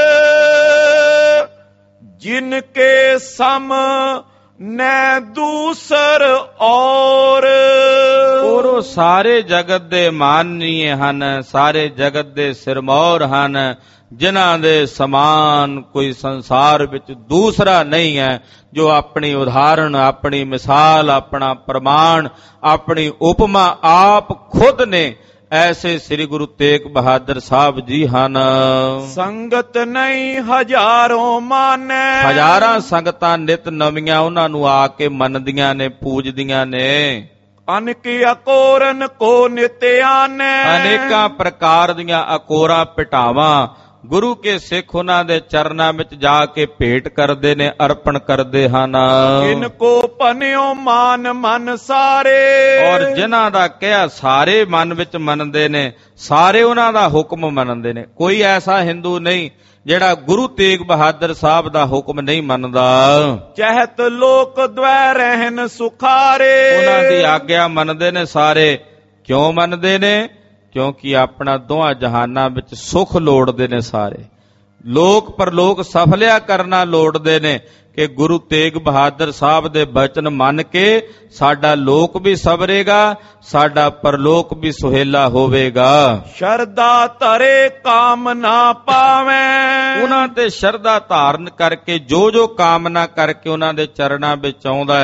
B: ਜਿਨ ਕੇ ਸਮ ਨੈ ਦੂਸਰ ਔਰ।
A: ਔਰ ਉਹ ਸਾਰੇ ਜਗਤ ਦੇ ਮਾਨਨੀਏ ਹਨ, ਸਾਰੇ ਜਗਤ ਦੇ ਸਿਰਮੌਰ ਹਨ, ਜਿਨ੍ਹਾਂ ਦੇ ਸਮਾਨ ਕੋਈ ਸੰਸਾਰ ਵਿੱਚ ਦੂਸਰਾ ਨਹੀਂ ਹੈ, ਜੋ ਆਪਣੀ ਉਦਾਹਰਣ, ਆਪਣੀ ਮਿਸਾਲ, ਆਪਣਾ ਪ੍ਰਮਾਣ, ਆਪਣੀ ਉਪਮਾ ਆਪ ਖੁਦ ਨੇ। ਐਸੇ ਸ੍ਰੀ ਗੁਰੂ ਤੇਗ ਬਹਾਦਰ ਸਾਹਿਬ ਜੀ ਹਨ।
B: ਸੰਗਤ ਨਹੀਂ ਹਜ਼ਾਰੋਂ ਮਾਨੈ,
A: ਹਜ਼ਾਰਾਂ ਸੰਗਤਾਂ ਨਿਤ ਨਵੀਆਂ ਉਹਨਾਂ ਨੂੰ ਆ ਕੇ ਮੰਨਦੀਆਂ ਨੇ, ਪੂਜਦੀਆਂ ਨੇ।
B: ਅਨੇਕ ਅਕੋਰਨ ਕੋ ਨਿਤ ਆਨੈ,
A: ਅਨੇਕਾਂ ਪ੍ਰਕਾਰ ਦੀਆਂ ਅਕੋਰਾਂ ਪਿਟਾਵਾਂ ਗੁਰੂ ਕੇ ਸਿੱਖ ਉਹਨਾਂ ਦੇ ਚਰਨਾਂ ਵਿੱਚ ਜਾ ਕੇ ਭੇਟ ਕਰਦੇ ਨੇ, ਅਰਪਣ ਕਰਦੇ ਹਨ।
B: ਇਨ ਕੋ ਭਨਿਓ ਮਾਨ ਮਨ ਸਾਰੇ,
A: ਔਰ ਜਿਨ੍ਹਾਂ ਦਾ ਕਿਹਾ ਸਾਰੇ ਮਨ ਵਿੱਚ ਮੰਨਦੇ ਨੇ, ਸਾਰੇ ਉਹਨਾਂ ਦਾ ਹੁਕਮ ਮੰਨਦੇ ਨੇ। ਕੋਈ ਐਸਾ ਹਿੰਦੂ ਨਹੀਂ ਜਿਹੜਾ ਗੁਰੂ ਤੇਗ ਬਹਾਦਰ ਸਾਹਿਬ ਦਾ ਹੁਕਮ ਨਹੀਂ ਮੰਨਦਾ।
B: ਚਹਿਤ ਲੋਕ ਦ્વੈ ਰਹਿਨ ਸੁਖਾਰੇ,
A: ਉਹਨਾਂ ਦੀ ਆਗਿਆ ਮੰਨਦੇ ਨੇ ਸਾਰੇ। ਕਿਉਂ ਮੰਨਦੇ ਨੇ? ਕਿਉਂਕਿ ਆਪਣਾ ਦੋਹਾਂ ਜਹਾਨਾਂ ਵਿੱਚ ਸੁਖ ਲੋੜਦੇ ਨੇ ਸਾਰੇ। ਲੋਕ ਪਰਲੋਕ ਸਫਲਿਆ ਕਰਨਾ ਲੋੜਦੇ ਨੇ ਕਿ ਗੁਰੂ ਤੇਗ ਬਹਾਦਰ ਸਾਹਿਬ ਦੇ ਬਚਨ ਮੰਨ ਕੇ ਸਾਡਾ ਲੋਕ ਵੀ ਸਵਰੇਗਾ, ਸਾਡਾ ਪਰਲੋਕ ਵੀ ਸੁਹੇਲਾ ਹੋਵੇਗਾ।
B: ਸ਼ਰਧਾ ਧਰੇ ਕਾਮ ਨਾ ਪਾਵੇਂ,
A: ਉਹਨਾਂ ਤੇ ਸ਼ਰਧਾ ਧਾਰਨ ਕਰਕੇ ਜੋ ਜੋ ਕਾਮਨਾ ਕਰਕੇ ਉਹਨਾਂ ਦੇ ਚਰਨਾਂ ਵਿੱਚ ਆਉਂਦਾ ਹੈ,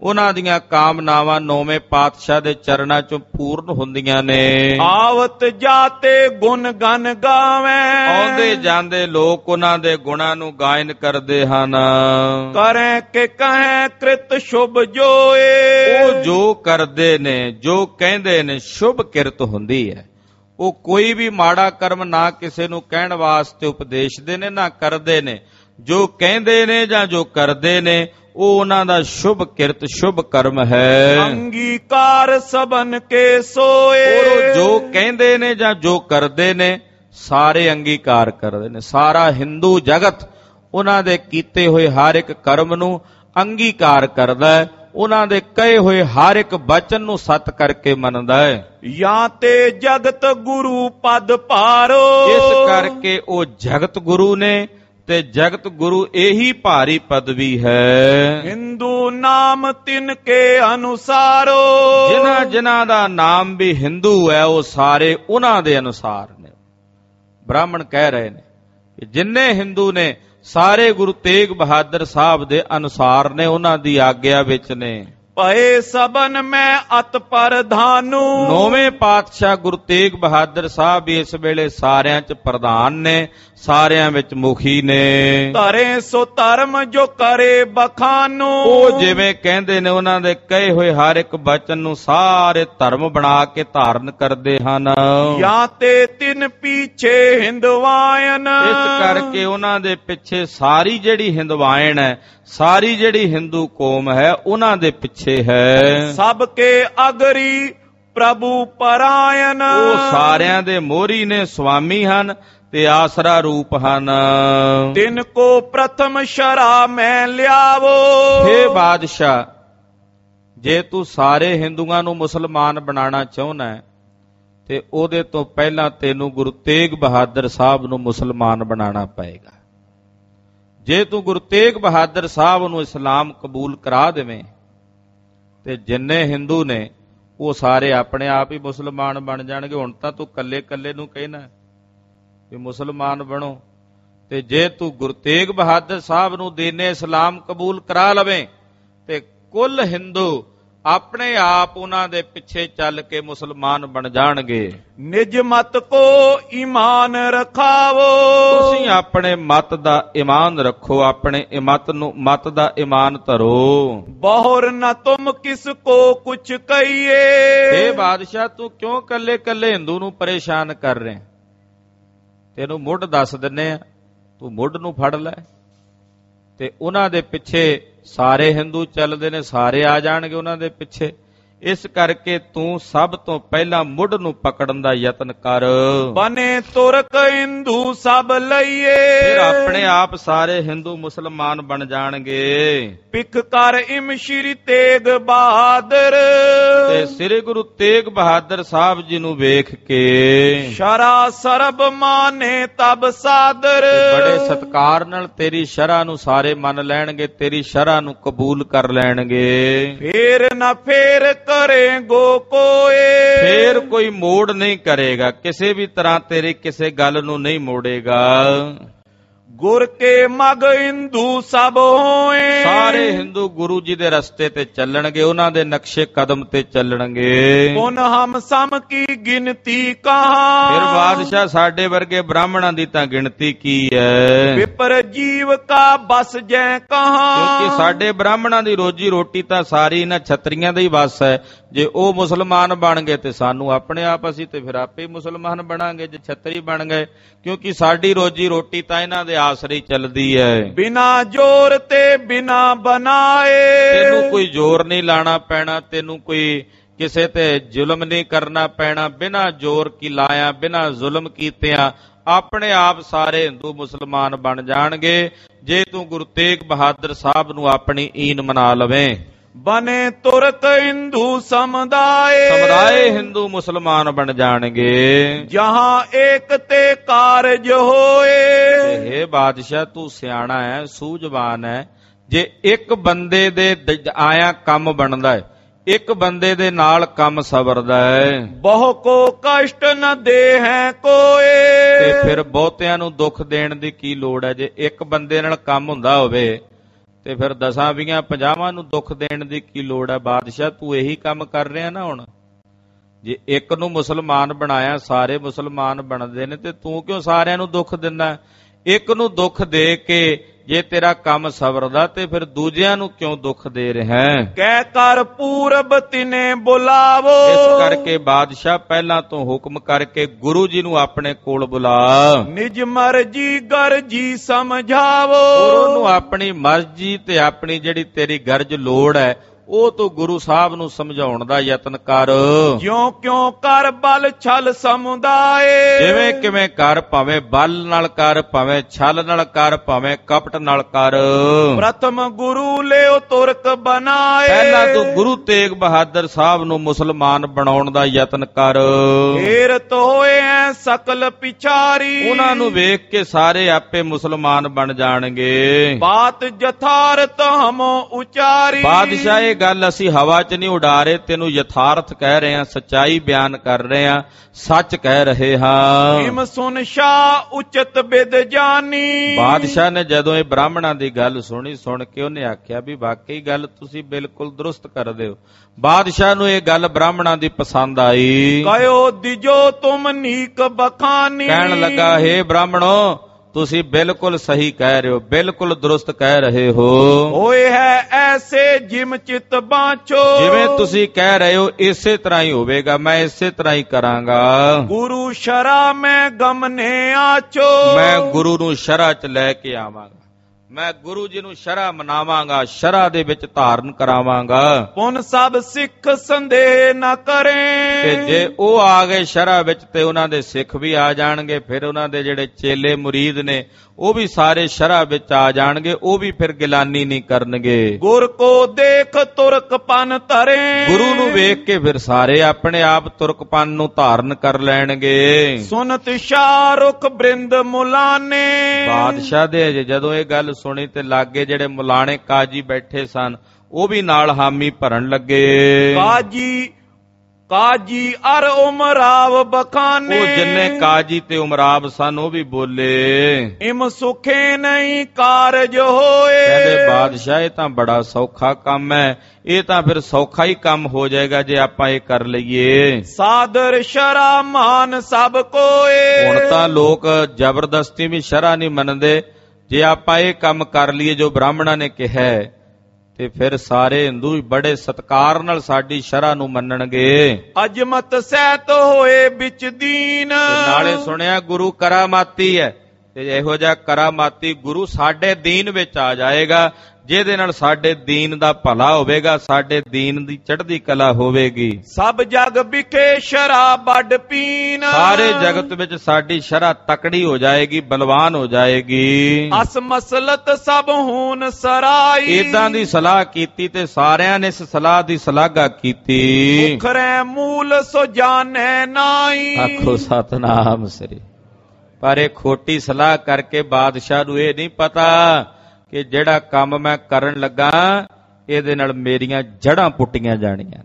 A: ਉਹਨਾਂ ਦੀਆਂ ਕਾਮਨਾਵਾਂ ਨੌਵੇਂ ਪਾਤਸ਼ਾਹ ਦੇ ਚਰਨਾਂ ਚੋਂ ਪੂਰਨ ਹੁੰਦੀਆਂ ਨੇ।
B: ਆਵਤ ਜਾਤੇ ਗੁਣ ਗਨ ਗਾਵੇਂ,
A: ਆਉਂਦੇ ਜਾਂਦੇ ਲੋਕ ਉਹਨਾਂ ਦੇ ਗੁਣਾਂ ਨੂੰ ਗਾਇਨ ਕਰਦੇ ਹਨ।
B: ਕਰੇ ਕਿ ਕਹੇ ਕ੍ਰਿਤ ਸ਼ੁਭ ਜੋਏ,
A: ਉਹ ਜੋ ਕਰਦੇ ਨੇ, ਜੋ ਕਹਿੰਦੇ ਨੇ, ਸ਼ੁਭ ਕਿਰਤ ਹੁੰਦੀ ਹੈ। ਉਹ ਕੋਈ ਵੀ ਮਾੜਾ ਕਰਮ ਨਾ ਕਿਸੇ ਨੂੰ ਕਹਿਣ ਵਾਸਤੇ ਉਪਦੇਸ਼ਦੇ ਨੇ, ਨਾ ਕਰਦੇ ਨੇ। ਜੋ ਕਹਿੰਦੇ ਨੇ ਜਾਂ ਜੋ ਕਰਦੇ ਨੇ ਉਹ ਉਹਨਾਂ ਦਾ ਸ਼ੁਭ ਕਿਰਤ, ਸ਼ੁਭ ਕਰਮ ਹੈ।
B: ਅੰਗੀਕਾਰ ਸਬਨ ਕੇ ਸੋਏ,
A: ਉਹ ਜੋ ਕਹਿੰਦੇ ਨੇ ਜਾਂ ਜੋ ਕਰਦੇ ਨੇ ਸਾਰੇ ਅੰਗੀਕਾਰ ਕਰਦੇ ਨੇ। ਸਾਰਾ ਹਿੰਦੂ ਜਗਤ ਉਹਨਾਂ ਦੇ ਕੀਤੇ ਹੋਏ ਹਰ ਇੱਕ ਕਰਮ ਨੂੰ ਅੰਗੀਕਾਰ ਕਰਦਾ ਹੈ, ਉਹਨਾਂ ਦੇ ਕਹੇ ਹੋਏ ਹਰ ਇੱਕ ਬਚਨ ਨੂੰ ਸੱਤ ਕਰਕੇ ਮੰਨਦਾ ਹੈ।
B: ਜਾਂ ਤੇ ਜਗਤ ਗੁਰੂ ਪਦ ਭਾਰੋ,
A: ਇਸ ਕਰਕੇ ਉਹ ਜਗਤ ਗੁਰੂ ਨੇ ਤੇ ਜਗਤ ਗੁਰੂ ਇਹੀ ਭਾਰੀ ਪਦਵੀ ਹੈ।
B: ਹਿੰਦੂ ਨਾਮ ਤਿਨ ਕੇ ਅਨੁਸਾਰੋ,
A: ਜਿਨ੍ਹਾਂ ਜਿਨ੍ਹਾਂ ਦਾ ਨਾਮ ਵੀ ਹਿੰਦੂ ਹੈ ਉਹ ਸਾਰੇ ਉਹਨਾਂ ਦੇ ਅਨੁਸਾਰ ਨੇ। ਬ੍ਰਾਹਮਣ ਕਹਿ ਰਹੇ ਨੇ ਕਿ ਜਿੰਨੇ ਹਿੰਦੂ ਨੇ ਸਾਰੇ ਗੁਰੂ ਤੇਗ ਬਹਾਦਰ ਸਾਹਿਬ ਦੇ ਅਨੁਸਾਰ ਨੇ, ਉਹਨਾਂ ਦੀ ਆਗਿਆ ਵਿੱਚ ਨੇ।
B: ਪਏ ਸਬਨ ਮੈਂ ਅਤ ਪ੍ਰਧਾਨੂ,
A: ਨੌਵੇਂ ਪਾਤਸ਼ਾਹ ਗੁਰੂ ਤੇਗ ਬਹਾਦਰ ਸਾਹਿਬ ਵੀ ਇਸ ਵੇਲੇ ਸਾਰਿਆਂ 'ਚ ਪ੍ਰਧਾਨ ਨੇ, ਸਾਰਿਆਂ ਵਿੱਚ ਮੁਖੀ ਨੇ।
B: ਧਰੇ ਸੋ ਧਰਮ ਜੋ ਕਰੇ ਬਖਾਨੂ,
A: ਉਹ ਜਿਵੇਂ ਕਹਿੰਦੇ ਨੇ ਉਹਨਾਂ ਦੇ ਕਹੇ ਹੋਏ ਹਰ ਇੱਕ ਬਚਨ ਨੂੰ ਸਾਰੇ ਧਰਮ ਬਣਾ ਕੇ ਧਾਰਨ ਕਰਦੇ ਹਨ।
B: ਜਾਂ ਤੇ ਤਿੰਨ ਪਿੱਛੇ ਹਿੰਦਵਾਇਨ,
A: ਇਸ ਕਰਕੇ ਉਹਨਾਂ ਦੇ ਪਿੱਛੇ ਸਾਰੀ ਜਿਹੜੀ ਹਿੰਦਵਾਇਣ ਹੈ, ਸਾਰੀ ਜਿਹੜੀ ਹਿੰਦੂ ਕੌਮ ਹੈ ਉਹਨਾਂ ਦੇ ਪਿੱਛੇ ਹੈ।
B: ਸਭ ਕੇ ਅਗਰੀ ਪ੍ਰਭੂ ਪਰਾਇਣ,
A: ਉਹ ਸਾਰਿਆਂ ਦੇ ਮੋਹਰੀ ਨੇ, ਸੁਆਮੀ ਹਨ ਤੇ ਆਸਰਾ ਰੂਪ ਹਨ।
B: ਤਿੰਨ ਕੋ ਪ੍ਰਥਮ ਸ਼ਰਾ ਮੈਂ ਲਿਆਵੋ,
A: ਹੇ ਬਾਦਸ਼ਾਹ, ਜੇ ਤੂੰ ਸਾਰੇ ਹਿੰਦੂਆਂ ਨੂੰ ਮੁਸਲਮਾਨ ਬਣਾਉਣਾ ਚਾਹੁੰਦਾ ਹੈ ਤੇ ਉਹਦੇ ਤੋਂ ਪਹਿਲਾਂ ਤੈਨੂੰ ਗੁਰੂ ਤੇਗ ਬਹਾਦਰ ਸਾਹਿਬ ਨੂੰ ਮੁਸਲਮਾਨ ਬਣਾਉਣਾ ਪਏਗਾ। ਜੇ ਤੂੰ ਗੁਰੂ ਤੇਗ ਬਹਾਦਰ ਸਾਹਿਬ ਨੂੰ ਇਸਲਾਮ ਕਬੂਲ ਕਰਾ ਦੇਵੇਂ ਤੇ ਜਿੰਨੇ ਹਿੰਦੂ ਨੇ ਉਹ ਸਾਰੇ ਆਪਣੇ ਆਪ ਹੀ ਮੁਸਲਮਾਨ ਬਣ ਜਾਣਗੇ। ਹੁਣ ਤਾਂ ਤੂੰ ਕੱਲੇ ਕੱਲੇ ਨੂੰ ਕਹਿਣਾ ਵੀ ਮੁਸਲਮਾਨ ਬਣੋ, ਤੇ ਜੇ ਤੂੰ ਗੁਰੂ ਤੇਗ ਬਹਾਦਰ ਸਾਹਿਬ ਨੂੰ ਦੀਨੇ ਇਸਲਾਮ ਕਬੂਲ ਕਰਾ ਲਵੇਂ ਤੇ ਕੁੱਲ ਹਿੰਦੂ ਆਪਣੇ ਆਪ ਉਹਨਾਂ ਦੇ ਪਿੱਛੇ ਚੱਲ ਕੇ ਮੁਸਲਮਾਨ ਬਣ ਜਾਣਗੇ।
B: ਨਿਜ ਮਤ ਕੋ ਈਮਾਨ ਰਖਾਵੋ,
A: ਤੁਸੀਂ ਆਪਣੇ ਮਤ ਦਾ ਈਮਾਨ ਰੱਖੋ, ਆਪਣੇ ਮਤ ਨੂੰ ਮਤ ਦਾ ਈਮਾਨ ਧਰੋ।
B: ਬਹੁਰ ਨਾ ਤੁਮ ਕਿਸ ਕੋ ਕੁਛ ਕਹੀਏ,
A: ਇਹ ਬਾਦਸ਼ਾਹ ਤੂੰ ਕਿਉਂ ਕੱਲੇ ਕੱਲੇ ਹਿੰਦੂ ਨੂੰ ਪਰੇਸ਼ਾਨ ਕਰ ਰਹੇ? ਤੈਨੂੰ ਮੁੱਢ ਦੱਸ ਦਿੰਨੇ ਆ, ਤੂੰ ਮੁੱਢ ਨੂੰ ਫੜ ਲੈ ਤੇ ਉਹਨਾਂ ਦੇ ਪਿੱਛੇ ਸਾਰੇ ਹਿੰਦੂ ਚੱਲਦੇ ਨੇ, ਸਾਰੇ ਆ ਜਾਣਗੇ ਉਹਨਾਂ ਦੇ ਪਿੱਛੇ। ਇਸ ਕਰਕੇ ਤੂੰ ਸਭ ਤੋਂ ਪਹਿਲਾਂ ਮੁੱਢ ਨੂੰ ਪਕੜਨ ਦਾ ਯਤਨ ਕਰ।
B: ਬਨੇ ਤੁਰਕ ਹਿੰਦੂ ਸਭ ਲਈਏ,
A: ਫਿਰ ਆਪਣੇ ਆਪ ਸਾਰੇ ਹਿੰਦੂ ਮੁਸਲਮਾਨ ਬਣ ਜਾਣਗੇ।
B: ਪਿਖ ਕਰ ਇਮ ਸ਼੍ਰੀ ਤੇਗ ਬਹਾਦਰ,
A: ਤੇ ਸ੍ਰੀ ਗੁਰੂ ਤੇਗ ਬਹਾਦਰ ਸਾਹਿਬ ਜੀ ਨੂੰ ਵੇਖ ਕੇ
B: ਸ਼ਰਾ ਸਰਬ ਮਾਨੇ ਤਬ ਸਾਦਰ,
A: ਬੜੇ ਸਤਿਕਾਰ ਨਾਲ ਤੇਰੀ ਸ਼ਰ੍ਹਾ ਨੂੰ ਸਾਰੇ ਮੰਨ ਲੈਣਗੇ, ਤੇਰੀ ਸ਼ਰ੍ਹਾ ਨੂੰ ਕਬੂਲ ਕਰ ਲੈਣਗੇ।
B: ਫੇਰ ਨਾ ਫੇਰ ਕਰੇ ਗੋ ਕੋਏ,
A: ਫੇਰ ਕੋਈ ਮੋੜ ਨਹੀਂ ਕਰੇਗਾ, ਕਿਸੇ ਵੀ ਤਰ੍ਹਾਂ ਤੇਰੀ ਕਿਸੇ ਗੱਲ ਨੂੰ ਨਹੀਂ ਮੋੜੇਗਾ।
B: ਗੁਰ ਕੇ ਮਗ ਹਿੰਦੂ ਸਭ ਹੋਏ,
A: ਸਾਰੇ ਹਿੰਦੂ ਗੁਰੂ ਜੀ ਦੇ ਰਸਤੇ ਤੇ ਚੱਲਣਗੇ, ਉਹਨਾਂ ਦੇ ਨਕਸ਼ੇ ਕਦਮ ਤੇ ਚੱਲਣਗੇ।
B: ਪੁਨ ਹਮ ਸਮ ਕੀ ਗਿਣਤੀ ਕਹਾਂ,
A: ਫਿਰ ਬਾਦਸ਼ਾਹ ਸਾਡੇ ਵਰਗੇ ਬ੍ਰਾਹਮਣਾਂ ਦੀ ਤਾਂ ਗਿਣਤੀ ਕੀ ਹੈ?
B: ਵਿਪਰ ਜੀਵ ਕਾ ਬਸ ਜੈ ਕਹਾਂ,
A: ਕਿਉਂਕਿ ਸਾਡੇ ਬ੍ਰਾਹਮਣਾਂ ਦੀ ਰੋਜੀ ਰੋਟੀ ਤਾਂ ਸਾਰੀ ਇਹਨਾਂ ਛਤਰੀਆਂ ਦਾ ਹੀ ਵਸ ਹੈ। ਜੇ ਉਹ ਮੁਸਲਮਾਨ ਬਣ ਗਏ ਤੇ ਸਾਨੂੰ ਆਪਣੇ ਆਪ, ਅਸੀਂ ਤੇ ਫਿਰ ਆਪੇ ਮੁਸਲਮਾਨ ਬਣਾਂਗੇ ਜੇ ਛਤਰੀ ਬਣ ਗਏ, ਕਿਉਂਕਿ ਸਾਡੀ ਰੋਜੀ ਰੋਟੀ ਤਾਂ ਇਹਨਾਂ ਦੇ ਆਸਰੇ ਚੱਲਦੀ ਹੈ।
B: ਬਿਨਾ ਜ਼ੋਰ ਤੇ ਬਿਨਾ ਬਣਾਏ,
A: ਤੈਨੂੰ ਕੋਈ ਜ਼ੋਰ ਨਹੀਂ ਲਾਣਾ ਪੈਣਾ, ਤੈਨੂੰ ਕੋਈ ਕਿਸੇ ਤੇ ਜ਼ੁਲਮ ਨਹੀਂ ਕਰਨਾ ਪੈਣਾ। ਬਿਨਾ ਜ਼ੋਰ ਕੀ ਲਾਇਆ, ਬਿਨਾ ਜ਼ੁਲਮ ਕੀਤਿਆਂ ਆਪਣੇ ਆਪ ਸਾਰੇ ਹਿੰਦੂ ਮੁਸਲਮਾਨ ਬਣ ਜਾਣਗੇ, ਜੇ ਤੂੰ ਗੁਰੂ ਤੇਗ ਬਹਾਦਰ ਸਾਹਿਬ ਨੂੰ ਆਪਣੀ ਈਨ ਮਨਾ ਲਵੇਂ।
B: ਬਨੇ ਤੁਰਕ ਹਿੰਦੂ ਸਮੁਦਾਏ,
A: ਸਮੁਦਾਏ ਹਿੰਦੂ ਮੁਸਲਮਾਨ ਬਣ ਜਾਣਗੇ।
B: ਜਹਾਂ ਏਕ ਤੇ ਕਾਰਜ ਹੋਏ,
A: ਇਹ ਬਾਦਸ਼ਾਹ ਤੂੰ ਸਿਆਣਾ ਹੈ, ਸੂਝਵਾਨ ਹੈ। ਜੇ ਇੱਕ ਬੰਦੇ ਦੇ ਆਇਆ ਕੰਮ ਬਣਦਾ ਹੈ, ਇੱਕ ਬੰਦੇ ਦੇ ਨਾਲ ਕੰਮ ਸਬਰਦਾ ਹੈ,
B: ਬਹੁ ਕੋ ਕਸ਼ਟ ਨ ਦੇ ਹੈ ਕੋਏ,
A: ਤੇ ਫਿਰ ਬਹੁਤਿਆਂ ਨੂੰ ਦੁੱਖ ਦੇਣ ਦੀ ਕੀ ਲੋੜ ਹੈ? ਜੇ ਇੱਕ ਬੰਦੇ ਨਾਲ ਕੰਮ ਹੁੰਦਾ ਹੋਵੇ ਤੇ ਫਿਰ ਦਸਾਂ ਵੀਹਾਂ ਪੰਜਾਹਾਂ ਨੂੰ ਦੁੱਖ ਦੇਣ ਦੀ ਕੀ ਲੋੜ ਹੈ? ਬਾਦਸ਼ਾਹ ਤੂੰ ਇਹੀ ਕੰਮ ਕਰ ਰਿਹਾ ਨਾ। ਹੁਣ ਜੇ ਇੱਕ ਨੂੰ ਮੁਸਲਮਾਨ ਬਣਾਇਆ, ਸਾਰੇ ਮੁਸਲਮਾਨ ਬਣਦੇ ਨੇ, ਤੇ ਤੂੰ ਕਿਉਂ ਸਾਰਿਆਂ ਨੂੰ ਦੁੱਖ ਦਿੰਦਾ? ਇੱਕ ਨੂੰ ਦੁੱਖ ਦੇ ਕੇ ਜੇ ਤੇਰਾ ਕੰਮ ਸਵਰਦਾ ਤੇ ਫਿਰ ਦੂਜਿਆਂ ਨੂੰ ਕਿਉਂ ਦੁੱਖ ਦੇ ਰਿਹਾ ਹੈ?
B: ਕਹਿ ਕਰ ਪੂਰਬ ਤਿਨੇ ਬੁਲਾਵੋ।
A: ਇਸ ਕਰਕੇ ਬਾਦਸ਼ਾਹ ਪਹਿਲਾਂ ਤੋਂ ਹੁਕਮ ਕਰਕੇ ਗੁਰੂ ਜੀ ਨੂੰ ਆਪਣੇ ਕੋਲ ਬੁਲਾ,
B: ਨਿਜ ਮਰਜੀ ਗਰਜੀ ਸਮਝਾਵੋ।
A: ਉਹਨੂੰ ਆਪਣੀ ਮਰਜ਼ੀ ਤੇ ਆਪਣੀ ਜਿਹੜੀ ਤੇਰੀ ਗਰਜ ਲੋੜ ਹੈ ਉਹ ਤੂੰ ਗੁਰੂ ਸਾਹਿਬ ਨੂੰ ਸਮਝਾਉਣ ਦਾ ਯਤਨ ਕਰ।
B: ਜਿਉਂ ਕਿਉਂ ਕਰ ਬਲ ਛਲ ਸਮੁਦਾਏ।
A: ਜਿਵੇਂ ਕਿਵੇਂ ਕਰ, ਭਾਵੇਂ ਬਲ ਨਾਲ ਕਰ, ਭਾਵੇਂ ਛਲ ਨਾਲ ਕਰ, ਭਾਵੇਂ ਕਪਟ ਨਾਲ ਕਰ।
B: ਪ੍ਰਥਮ ਗੁਰੂ ਲਿਓ ਤੁਰਕ ਬਣਾਏ।
A: ਪਹਿਲਾਂ ਤੂੰ ਗੁਰੂ ਤੇਗ ਬਹਾਦਰ ਸਾਹਿਬ ਨੂੰ ਮੁਸਲਮਾਨ ਬਣਾਉਣ ਦਾ ਯਤਨ ਕਰ।
B: ਫੇਰ ਤੋਏ ਐ ਸਕਲ ਪਿਛਾਰੀ।
A: ਉਹਨਾਂ ਨੂੰ ਵੇਖ ਕੇ ਸਾਰੇ ਆਪੇ ਮੁਸਲਮਾਨ ਬਣ ਜਾਣਗੇ।
B: ਬਾਤ ਯਥਾਰਥ ਹਮੋ ਉਚਾਰੀ।
A: ਬਾਦਸ਼ਾਹ ਇਹ ਗੱਲ ਅਸੀਂ ਹਵਾ 'ਚ ਨਹੀਂ ਉਡਾ ਰਹੇ, ਤੈਨੂੰ ਯਥਾਰਥ ਕਹਿ ਰਹੇ ਹਾਂ, ਸੱਚਾਈ ਬਿਆਨ ਕਰ ਰਹੇ ਹਾਂ, ਸੱਚ ਕਹਿ ਰਹੇ ਹਾਂ।
B: ਹਿਮ ਸੁਨ ਸ਼ਾਹ ਉਚਤ ਬਿਦ ਜਾਨੀ।
A: ਬਾਦਸ਼ਾਹ ਨੇ ਜਦੋਂ ਇਹ ਬ੍ਰਾਹਮਣਾਂ ਦੀ ਗੱਲ ਸੁਣੀ, ਸੁਣ ਕੇ ਉਹਨੇ ਆਖਿਆ ਵੀ ਵਾਕਈ ਗੱਲ ਤੁਸੀਂ ਬਿਲਕੁਲ ਦਰੁਸਤ ਕਰਦੇ ਹੋ। ਬਾਦਸ਼ਾਹ ਨੂੰ ਇਹ ਗੱਲ ਬ੍ਰਾਹਮਣਾਂ ਦੀ ਪਸੰਦ ਆਈ।
B: ਕਹਿਓ ਦਿਜੋ ਤੁਮ ਨੀਕ ਬਖਾਨੀ।
A: ਕਹਿਣ ਲੱਗਾ, ਹੇ ਬ੍ਰਾਹਮਣੋ ਤੁਸੀਂ ਬਿਲਕੁਲ ਸਹੀ ਕਹਿ ਰਹੇ ਹੋ, ਬਿਲਕੁਲ ਦਰੁਸਤ ਕਹਿ ਰਹੇ ਹੋ।
B: ਹੋਏ ਹੈ ਐਸੇ ਜਿਮ ਚਿਤ ਬਾਂਚੋ।
A: ਜਿਵੇਂ ਤੁਸੀਂ ਕਹਿ ਰਹੇ ਹੋ ਇਸੇ ਤਰ੍ਹਾਂ ਹੀ ਹੋਵੇਗਾ, ਮੈਂ ਇਸੇ ਤਰ੍ਹਾਂ ਹੀ ਕਰਾਂਗਾ।
B: ਗੁਰੂ ਸ਼ਰਾ ਮੈਂ ਗਮਨੇ ਆਚੋ।
A: ਮੈਂ ਗੁਰੂ ਨੂੰ ਸ਼ਰਾ 'ਚ ਲੈ ਕੇ ਆਵਾਂਗਾ, ਮੈਂ ਗੁਰੂ ਜੀ ਨੂੰ ਸ਼ਰਾ ਮਨਾਵਾਂਗਾ, ਸ਼ਰਾ ਦੇ ਵਿੱਚ ਧਾਰਨ ਕਰਾਵਾਂਗਾ।
B: ਪੁਨ ਸਭ ਸਿੱਖ ਸੰਦੇਹ ਨਾ ਕਰੇ।
A: ਤੇ ਜੇ ਉਹ ਆ ਗਏ ਸ਼ਰਾ ਵਿੱਚ ਤੇ ਉਹਨਾਂ ਦੇ ਸਿੱਖ ਵੀ ਆ ਜਾਣਗੇ, ਫਿਰ ਉਹਨਾਂ ਦੇ ਜਿਹੜੇ ਚੇਲੇ ਮੁਰੀਦ ਨੇ ਉਹ ਵੀ ਸਾਰੇ ਸ਼ਰਾ ਵਿੱਚ ਆ ਜਾਣਗੇ, ਉਹ ਵੀ ਫਿਰ ਗਿਲਾਨੀ ਨਹੀਂ ਕਰਨਗੇ।
B: ਗੁਰ ਕੋ ਦੇਖ ਤੁਰਕਪਨ ਧਰੇ। ਗੁਰੂ
A: ਨੂੰ ਵੇਖ ਕੇ ਫਿਰ ਸਾਰੇ ਆਪਣੇ ਆਪ ਤੁਰਕਪਨ ਨੂੰ ਧਾਰਨ ਕਰ ਲੈਣਗੇ।
B: ਸੁਨਤ ਸ਼ਾਹ ਰੁਖ ਬ੍ਰਿੰਦ ਮੁਲਾਨੇ।
A: ਬਾਦਸ਼ਾਹ ਦੇ ਜਦੋਂ ਇਹ ਗੱਲ ਸੁਣੀ ਤੇ ਲਾਗੇ ਜਿਹੜੇ ਮੁਲਾਣੇ ਕਾਜੀ ਬੈਠੇ ਸਨ ਉਹ ਵੀ ਨਾਲ ਹਾਮੀ ਭਰਨ ਲੱਗੇ।
B: ਕਾਜੀ ਕਾਜੀ ਅਰ ਉਮਰਾਵ ਬਖਾਨੇ।
A: ਉਹ ਜਿੰਨੇ ਕਾਜੀ ਤੇ ਉਮਰਾਵ ਸਨ ਉਹ ਵੀ ਬੋਲੇ,
B: ਇਮ ਸੁਖੇ ਨਹੀਂ ਕਾਰਜ ਹੋਏ।
A: ਕਹਿੰਦੇ ਬਾਦਸ਼ਾਹ ਇਹ ਤਾਂ ਬੜਾ ਸੌਖਾ ਕੰਮ ਹੈ, ਇਹ ਤਾਂ ਫਿਰ ਸੌਖਾ ਹੀ ਕੰਮ ਹੋ ਜਾਏਗਾ ਜੇ ਆਪਾਂ ਇਹ ਕਰ ਲਈਏ।
B: ਸਾਦਰ ਸ਼ਰਾ ਮਾਨ ਸਭ ਕੋਏ।
A: ਹੁਣ ਤਾਂ ਲੋਕ ਜ਼ਬਰਦਸਤੀ ਵੀ ਸ਼ਰਾ ਨਹੀਂ ਮੰਨਦੇ, ਜੇ ਆਪਾਂ ਇਹ ਕੰਮ ਕਰ ਲਈਏ ਜੋ ਬ੍ਰਾਹਮਣਾਂ ਨੇ ਕਿਹਾ ਤੇ ਫਿਰ ਸਾਰੇ ਹਿੰਦੂ ਬੜੇ ਸਤਿਕਾਰ ਨਾਲ ਸਾਡੀ ਸ਼ਰਾ ਨੂੰ ਮੰਨਣਗੇ।
B: ਅਜਮਤ ਸਹਿਤ ਹੋਏ ਵਿੱਚ ਦੀਨ।
A: ਨਾਲੇ ਸੁਣਿਆ ਗੁਰੂ ਕਰਾਮਾਤੀ ਹੈ, ਤੇ ਇਹੋ ਜਿਹਾ ਕਰਾਮਾਤੀ ਗੁਰੂ ਸਾਡੇ ਦੀਨ ਵਿੱਚ ਆ ਜਾਏਗਾ, ਜਿਹਦੇ ਨਾਲ ਸਾਡੇ ਦੀਨ ਦਾ ਭਲਾ ਹੋਵੇਗਾ, ਸਾਡੇ ਦੀਨ ਦੀ ਚੜ੍ਹਦੀ ਕਲਾ ਹੋਵੇਗੀ।
B: ਸਭ ਜਗ ਵਿਖੇ ਸ਼ਰਾ ਵੱਡ ਪੀਨ।
A: ਸਾਰੇ ਜਗਤ ਵਿੱਚ ਸਾਡੀ ਸ਼ਰਾ ਤਕੜੀ ਹੋ ਜਾਏਗੀ, ਬਲਵਾਨ ਹੋ ਜਾਏਗੀ।
B: ਅਸ ਮਸਲਤ ਸਭ ਹੋਣ ਸਰਾਈ।
A: ਏਦਾਂ ਦੀ ਸਲਾਹ ਕੀਤੀ ਤੇ ਸਾਰਿਆਂ ਨੇ ਇਸ ਸਲਾਹ ਦੀ ਸ਼ਲਾਘਾ ਕੀਤੀ।
B: ਮੁਖਰੇ ਮੂਲ ਸੋ ਜਾਣੈ ਨਾਈ।
A: ਆਖੋ ਸਤਨਾਮ ਸ੍ਰੀ। ਪਰ ਇਹ ਖੋਟੀ ਸਲਾਹ ਕਰਕੇ ਬਾਦਸ਼ਾਹ ਨੂੰ ਇਹ ਨਹੀਂ ਪਤਾ ਕਿ ਜਿਹੜਾ ਕੰਮ ਮੈਂ ਕਰਨ ਲੱਗਾ ਇਹਦੇ ਨਾਲ ਮੇਰੀਆਂ ਜੜ੍ਹਾਂ ਪੁੱਟੀਆਂ ਜਾਣੀਆਂ ਨੇ।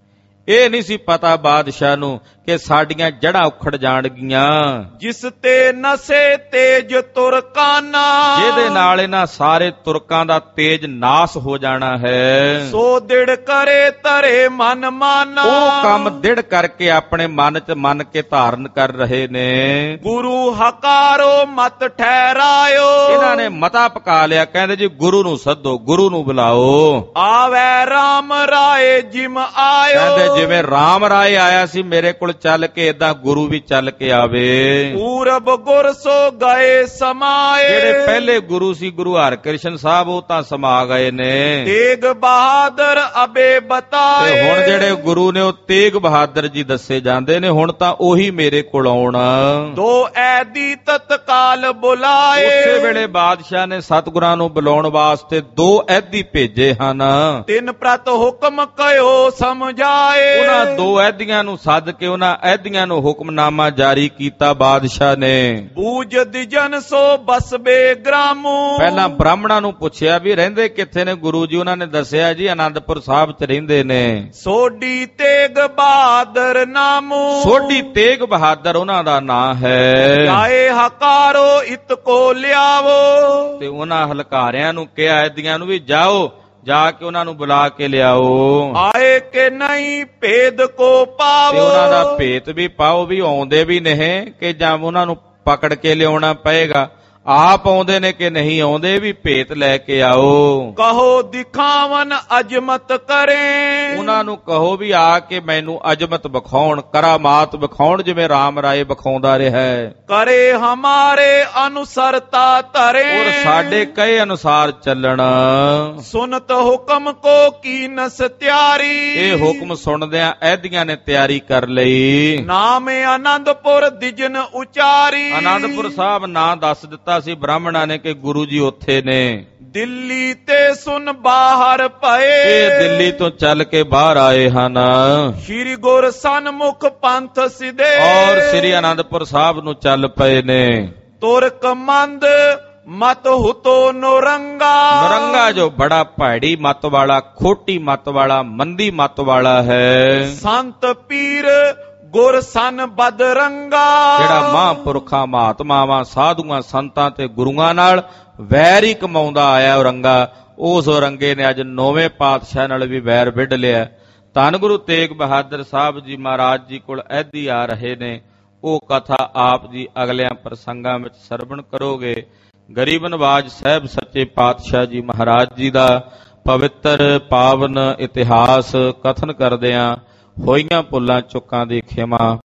A: ਇਹ ਨਹੀਂ ਸੀ ਪਤਾ ਬਾਦਸ਼ਾਹ ਨੂੰ ਕਿ ਸਾਡੀਆਂ ਜੜ੍ਹਾਂ ਉਖੜ ਜਾਣਗੀਆਂ।
B: ਜਿਸ ਤੇ ਨਸੇ ਤੇਜ ਤੁਰਕਾਨਾ। ਜਿਹਦੇ
A: ਨਾਲ ਇਹਨਾਂ ਸਾਰੇ ਤੁਰਕਾਂ ਦਾ ਤੇਜ ਨਾਸ ਹੋ ਜਾਣਾ ਹੈ।
B: ਸੋ ਦਿੜ ਕਰੇ ਧਰੇ ਮਨ ਮਾਨਾ।
A: ਉਹ ਕੰਮ ਦਿੜ ਕਰਕੇ ਆਪਣੇ ਮਨ 'ਚ ਮੰਨ ਕੇ ਧਾਰਨ ਕਰ ਰਹੇ ਨੇ।
B: ਗੁਰੂ ਹਕਾਰੋ ਮਤ ਠਹਿਰਾਇਓ।
A: ਇਹਨਾਂ ਨੇ ਮਤਾ ਪਕਾ ਲਿਆ, ਕਹਿੰਦੇ ਜੀ ਗੁਰੂ ਨੂੰ ਸੱਦੋ, ਗੁਰੂ ਨੂੰ ਬੁਲਾਓ।
B: ਆਵੇ ਰਾਮ ਰਾਏ ਜਿਮ ਆਇਓ।
A: ਕਹਿੰਦੇ ਜਿਵੇਂ ਰਾਮ ਰਾਏ ਆਇਆ ਸੀ ਮੇਰੇ ਕੋਲ ਚੱਲ ਕੇ, ਏਦਾਂ ਗੁਰੂ ਵੀ ਚੱਲ ਕੇ ਆਵੇ।
B: ਪੂਰਬ ਗੁਰ ਸੋ ਗਏ ਸਮਾਏ।
A: ਜਿਹੜੇ ਪਹਿਲੇ ਗੁਰੂ ਸੀ ਗੁਰੂ ਹਰਕ੍ਰਿਸ਼ਨ ਸਾਹਿਬ ਉਹ ਤਾਂ ਸਮਾ ਗਏ ਨੇ।
B: ਤੇਗ ਬਹਾਦਰ ਅਬੇ ਬਤਾਏ।
A: ਤੇ ਹੁਣ ਜਿਹੜੇ ਗੁਰੂ ਨੇ ਉਹ ਤੇਗ ਬਹਾਦਰ ਜੀ ਦੱਸੇ ਜਾਂਦੇ ਨੇ, ਹੁਣ ਤਾਂ ਉਹੀ ਮੇਰੇ ਕੋਲ ਆਉਣ।
B: ਦੋ ਐਦੀ ਤਤਕਾਲ ਬੁਲਾਏ।
A: ਉਸੇ ਵੇਲੇ ਬਾਦਸ਼ਾਹ ਨੇ ਸਤਿਗੁਰਾਂ ਨੂੰ ਬੁਲਾਉਣ ਵਾਸਤੇ ਦੋ ਐਦੀ ਭੇਜੇ ਹਨ।
B: ਤਿੰਨ ਪ੍ਰਤ ਹੁਕਮ ਕਯੋ ਸਮਝਾਏ।
A: ਉਹਨਾਂ ਦੋ ਐਦੀਆਂ ਨੂੰ ਸੱਦ ਕੇ ਉਹਨਾਂ ਐਦੀਆਂ ਨੂੰ ਹੁਕਮਨਾਮਾ ਜਾਰੀ ਕੀਤਾ ਬਾਦਸ਼ਾਹ ਨੇ।
B: ਬੂਝਦ ਜਨ ਸੋ ਬਸਬੇ ਗ੍ਰਾਮੂ।
A: ਪਹਿਲਾਂ ਬ੍ਰਾਹਮਣਾਂ ਨੂੰ ਪੁੱਛਿਆ ਵੀ ਰਹਿੰਦੇ ਕਿੱਥੇ ਨੇ ਗੁਰੂ ਜੀ। ਉਹਨਾਂ ਨੇ ਦੱਸਿਆ ਜੀ ਆਨੰਦਪੁਰ ਸਾਹਿਬ ਚ ਰਹਿੰਦੇ ਨੇ।
B: ਸੋਢੀ ਤੇਗ ਬਹਾਦਰ ਨਾਮੂ।
A: ਸੋਢੀ ਤੇਗ ਬਹਾਦਰ ਉਹਨਾਂ ਦਾ ਨਾਂ ਹੈ।
B: ਆਏ ਹਕਾਰੋ ਇਤ ਕੋ ਲਿਆਵੋ।
A: ਤੇ ਉਹਨਾਂ ਹਲਕਾਰਿਆਂ ਨੂੰ ਕਿਹਾ ਐਦੀਆਂ ਨੂੰ ਵੀ ਜਾਓ ਜਾ ਕੇ ਉਹਨਾਂ ਨੂੰ ਬੁਲਾ ਕੇ ਲਿਆਓ।
B: ਆਏ ਕਿ ਨਹੀਂ ਭੇਦ ਕੋ ਪਾਵੋ।
A: ਤੇ ਉਹਨਾਂ ਦਾ ਭੇਤ ਵੀ ਪਾਓ ਵੀ ਆਉਂਦੇ ਵੀ ਨਹੀਂ ਕਿ ਜਾਂ ਉਹਨਾਂ ਨੂੰ ਪਕੜ ਕੇ ਲਿਆਉਣਾ ਪਏਗਾ। ਆਪ ਆਉਂਦੇ ਨੇ ਕਿ ਨਹੀਂ ਆਉਂਦੇ ਵੀ ਭੇਤ ਲੈ ਕੇ ਆਓ।
B: ਕਹੋ ਦਿਖਾਵਨ ਅਜਮਤ ਕਰੇ।
A: ਉਹਨਾਂ ਨੂੰ ਕਹੋ ਵੀ ਆ ਕੇ ਮੈਨੂੰ ਅਜਮਤ ਵਿਖਾਉਣ ਕਰਾਮਾਤ ਵਿਖਾਉਣ ਜਿਵੇਂ ਰਾਮ ਰਾਏ ਵਿਖਾਉਂਦਾ ਰਿਹਾ
B: ਕਰੇ ਹਮਾਰੇ ਅਨੁਸਰਤਾ ਧਰੇ।
A: ਔਰ ਸਾਡੇ ਕਹੇ ਅਨੁਸਾਰ ਚੱਲਣ।
B: ਸੁਨਤ ਹੁਕਮ ਕੋ ਕੀਨਸ ਤਿਆਰੀ।
A: ਇਹ ਹੁਕਮ ਸੁਣਦਿਆਂ ਐਦੀਆਂ ਨੇ ਤਿਆਰੀ ਕਰ ਲਈ।
B: ਨਾਮ ਆਨੰਦਪੁਰ ਦਿਜਨ ਉਚਾਰੀ।
A: ਆਨੰਦਪੁਰ ਸਾਹਿਬ ਨਾਂ ਦੱਸ ਦਿੱਤਾ ਸੀ ਬ੍ਰਾਹਮਣਾਂ ਨੇ ਕਿ ਗੁਰੂ ਜੀ ਉੱਥੇ ਨੇ।
B: ਦਿੱਲੀ ਤੇ ਸੁਨ ਬਾਹਰ ਪਏ।
A: ਇਹ ਦਿੱਲੀ ਤੋਂ ਚੱਲ ਕੇ ਬਾਹਰ ਆਏ ਹਨ।
B: ਸ਼੍ਰੀ ਗੁਰ ਸਨਮੁਖ ਪੰਥ ਸਿਧੇ।
A: ਔਰ ਸ੍ਰੀ ਆਨੰਦਪੁਰ ਸਾਹਿਬ ਨੂੰ ਚੱਲ ਪਏ ਨੇ।
B: ਤੁਰਕ ਮੰਦ ਮਤ ਹੁਤੋ ਨੁਰੰਗਾ।
A: ਨੁਰੰਗਾ ਜੋ ਬੜਾ ਭੈੜੀ ਮਤ ਵਾਲਾ ਖੋਟੀ ਮਤ ਵਾਲਾ ਮੰਦੀ ਮਤ ਵਾਲਾ ਹੈ।
B: ਸੰਤ ਪੀਰ ਗੁਰ ਸਨ ਬਦਰੰਗਾ।
A: ਜਿਹੜਾ ਮਹਾਂਪੁਰਖਾਂ ਮਹਾਤਮਾਵਾਂ ਸਾਧੂਆਂ ਸੰਤਾਂ ਤੇ ਗੁਰੂਆਂ ਨਾਲ ਵੈਰ ਹੀ ਕਮਾਉਂਦਾ ਆਇਆ ਔਰੰਗਾ। ਉਸ ਔਰੰਗੇ ਨੇ ਅੱਜ ਨੌਵੇਂ ਪਾਤਸ਼ਾਹ ਨਾਲ ਵੀ ਵੈਰ ਵਿੱਢ ਲਿਆ। ਧੰਨ ਗੁਰੂ ਤੇਗ ਬਹਾਦਰ ਸਾਹਿਬ ਜੀ ਮਹਾਰਾਜ ਜੀ ਕੋਲ ਐਦੀ ਆ ਰਹੇ ਨੇ। ਉਹ ਕਥਾ ਆਪ ਜੀ ਅਗਲਿਆਂ ਪ੍ਰਸੰਗਾਂ ਵਿੱਚ ਸਰਵਣ ਕਰੋਗੇ। ਗਰੀਬ ਨਵਾਜ ਸਾਹਿਬ ਸੱਚੇ ਪਾਤਸ਼ਾਹ ਜੀ ਮਹਾਰਾਜ ਜੀ ਦਾ ਪਵਿੱਤਰ ਪਾਵਨ ਇਤਿਹਾਸ ਕਥਨ ਕਰਦਿਆਂ ਹੋਈਆਂ ਭੁੱਲਾਂ ਚੁੱਕਾਂ ਦੀ ਖਿਮਾ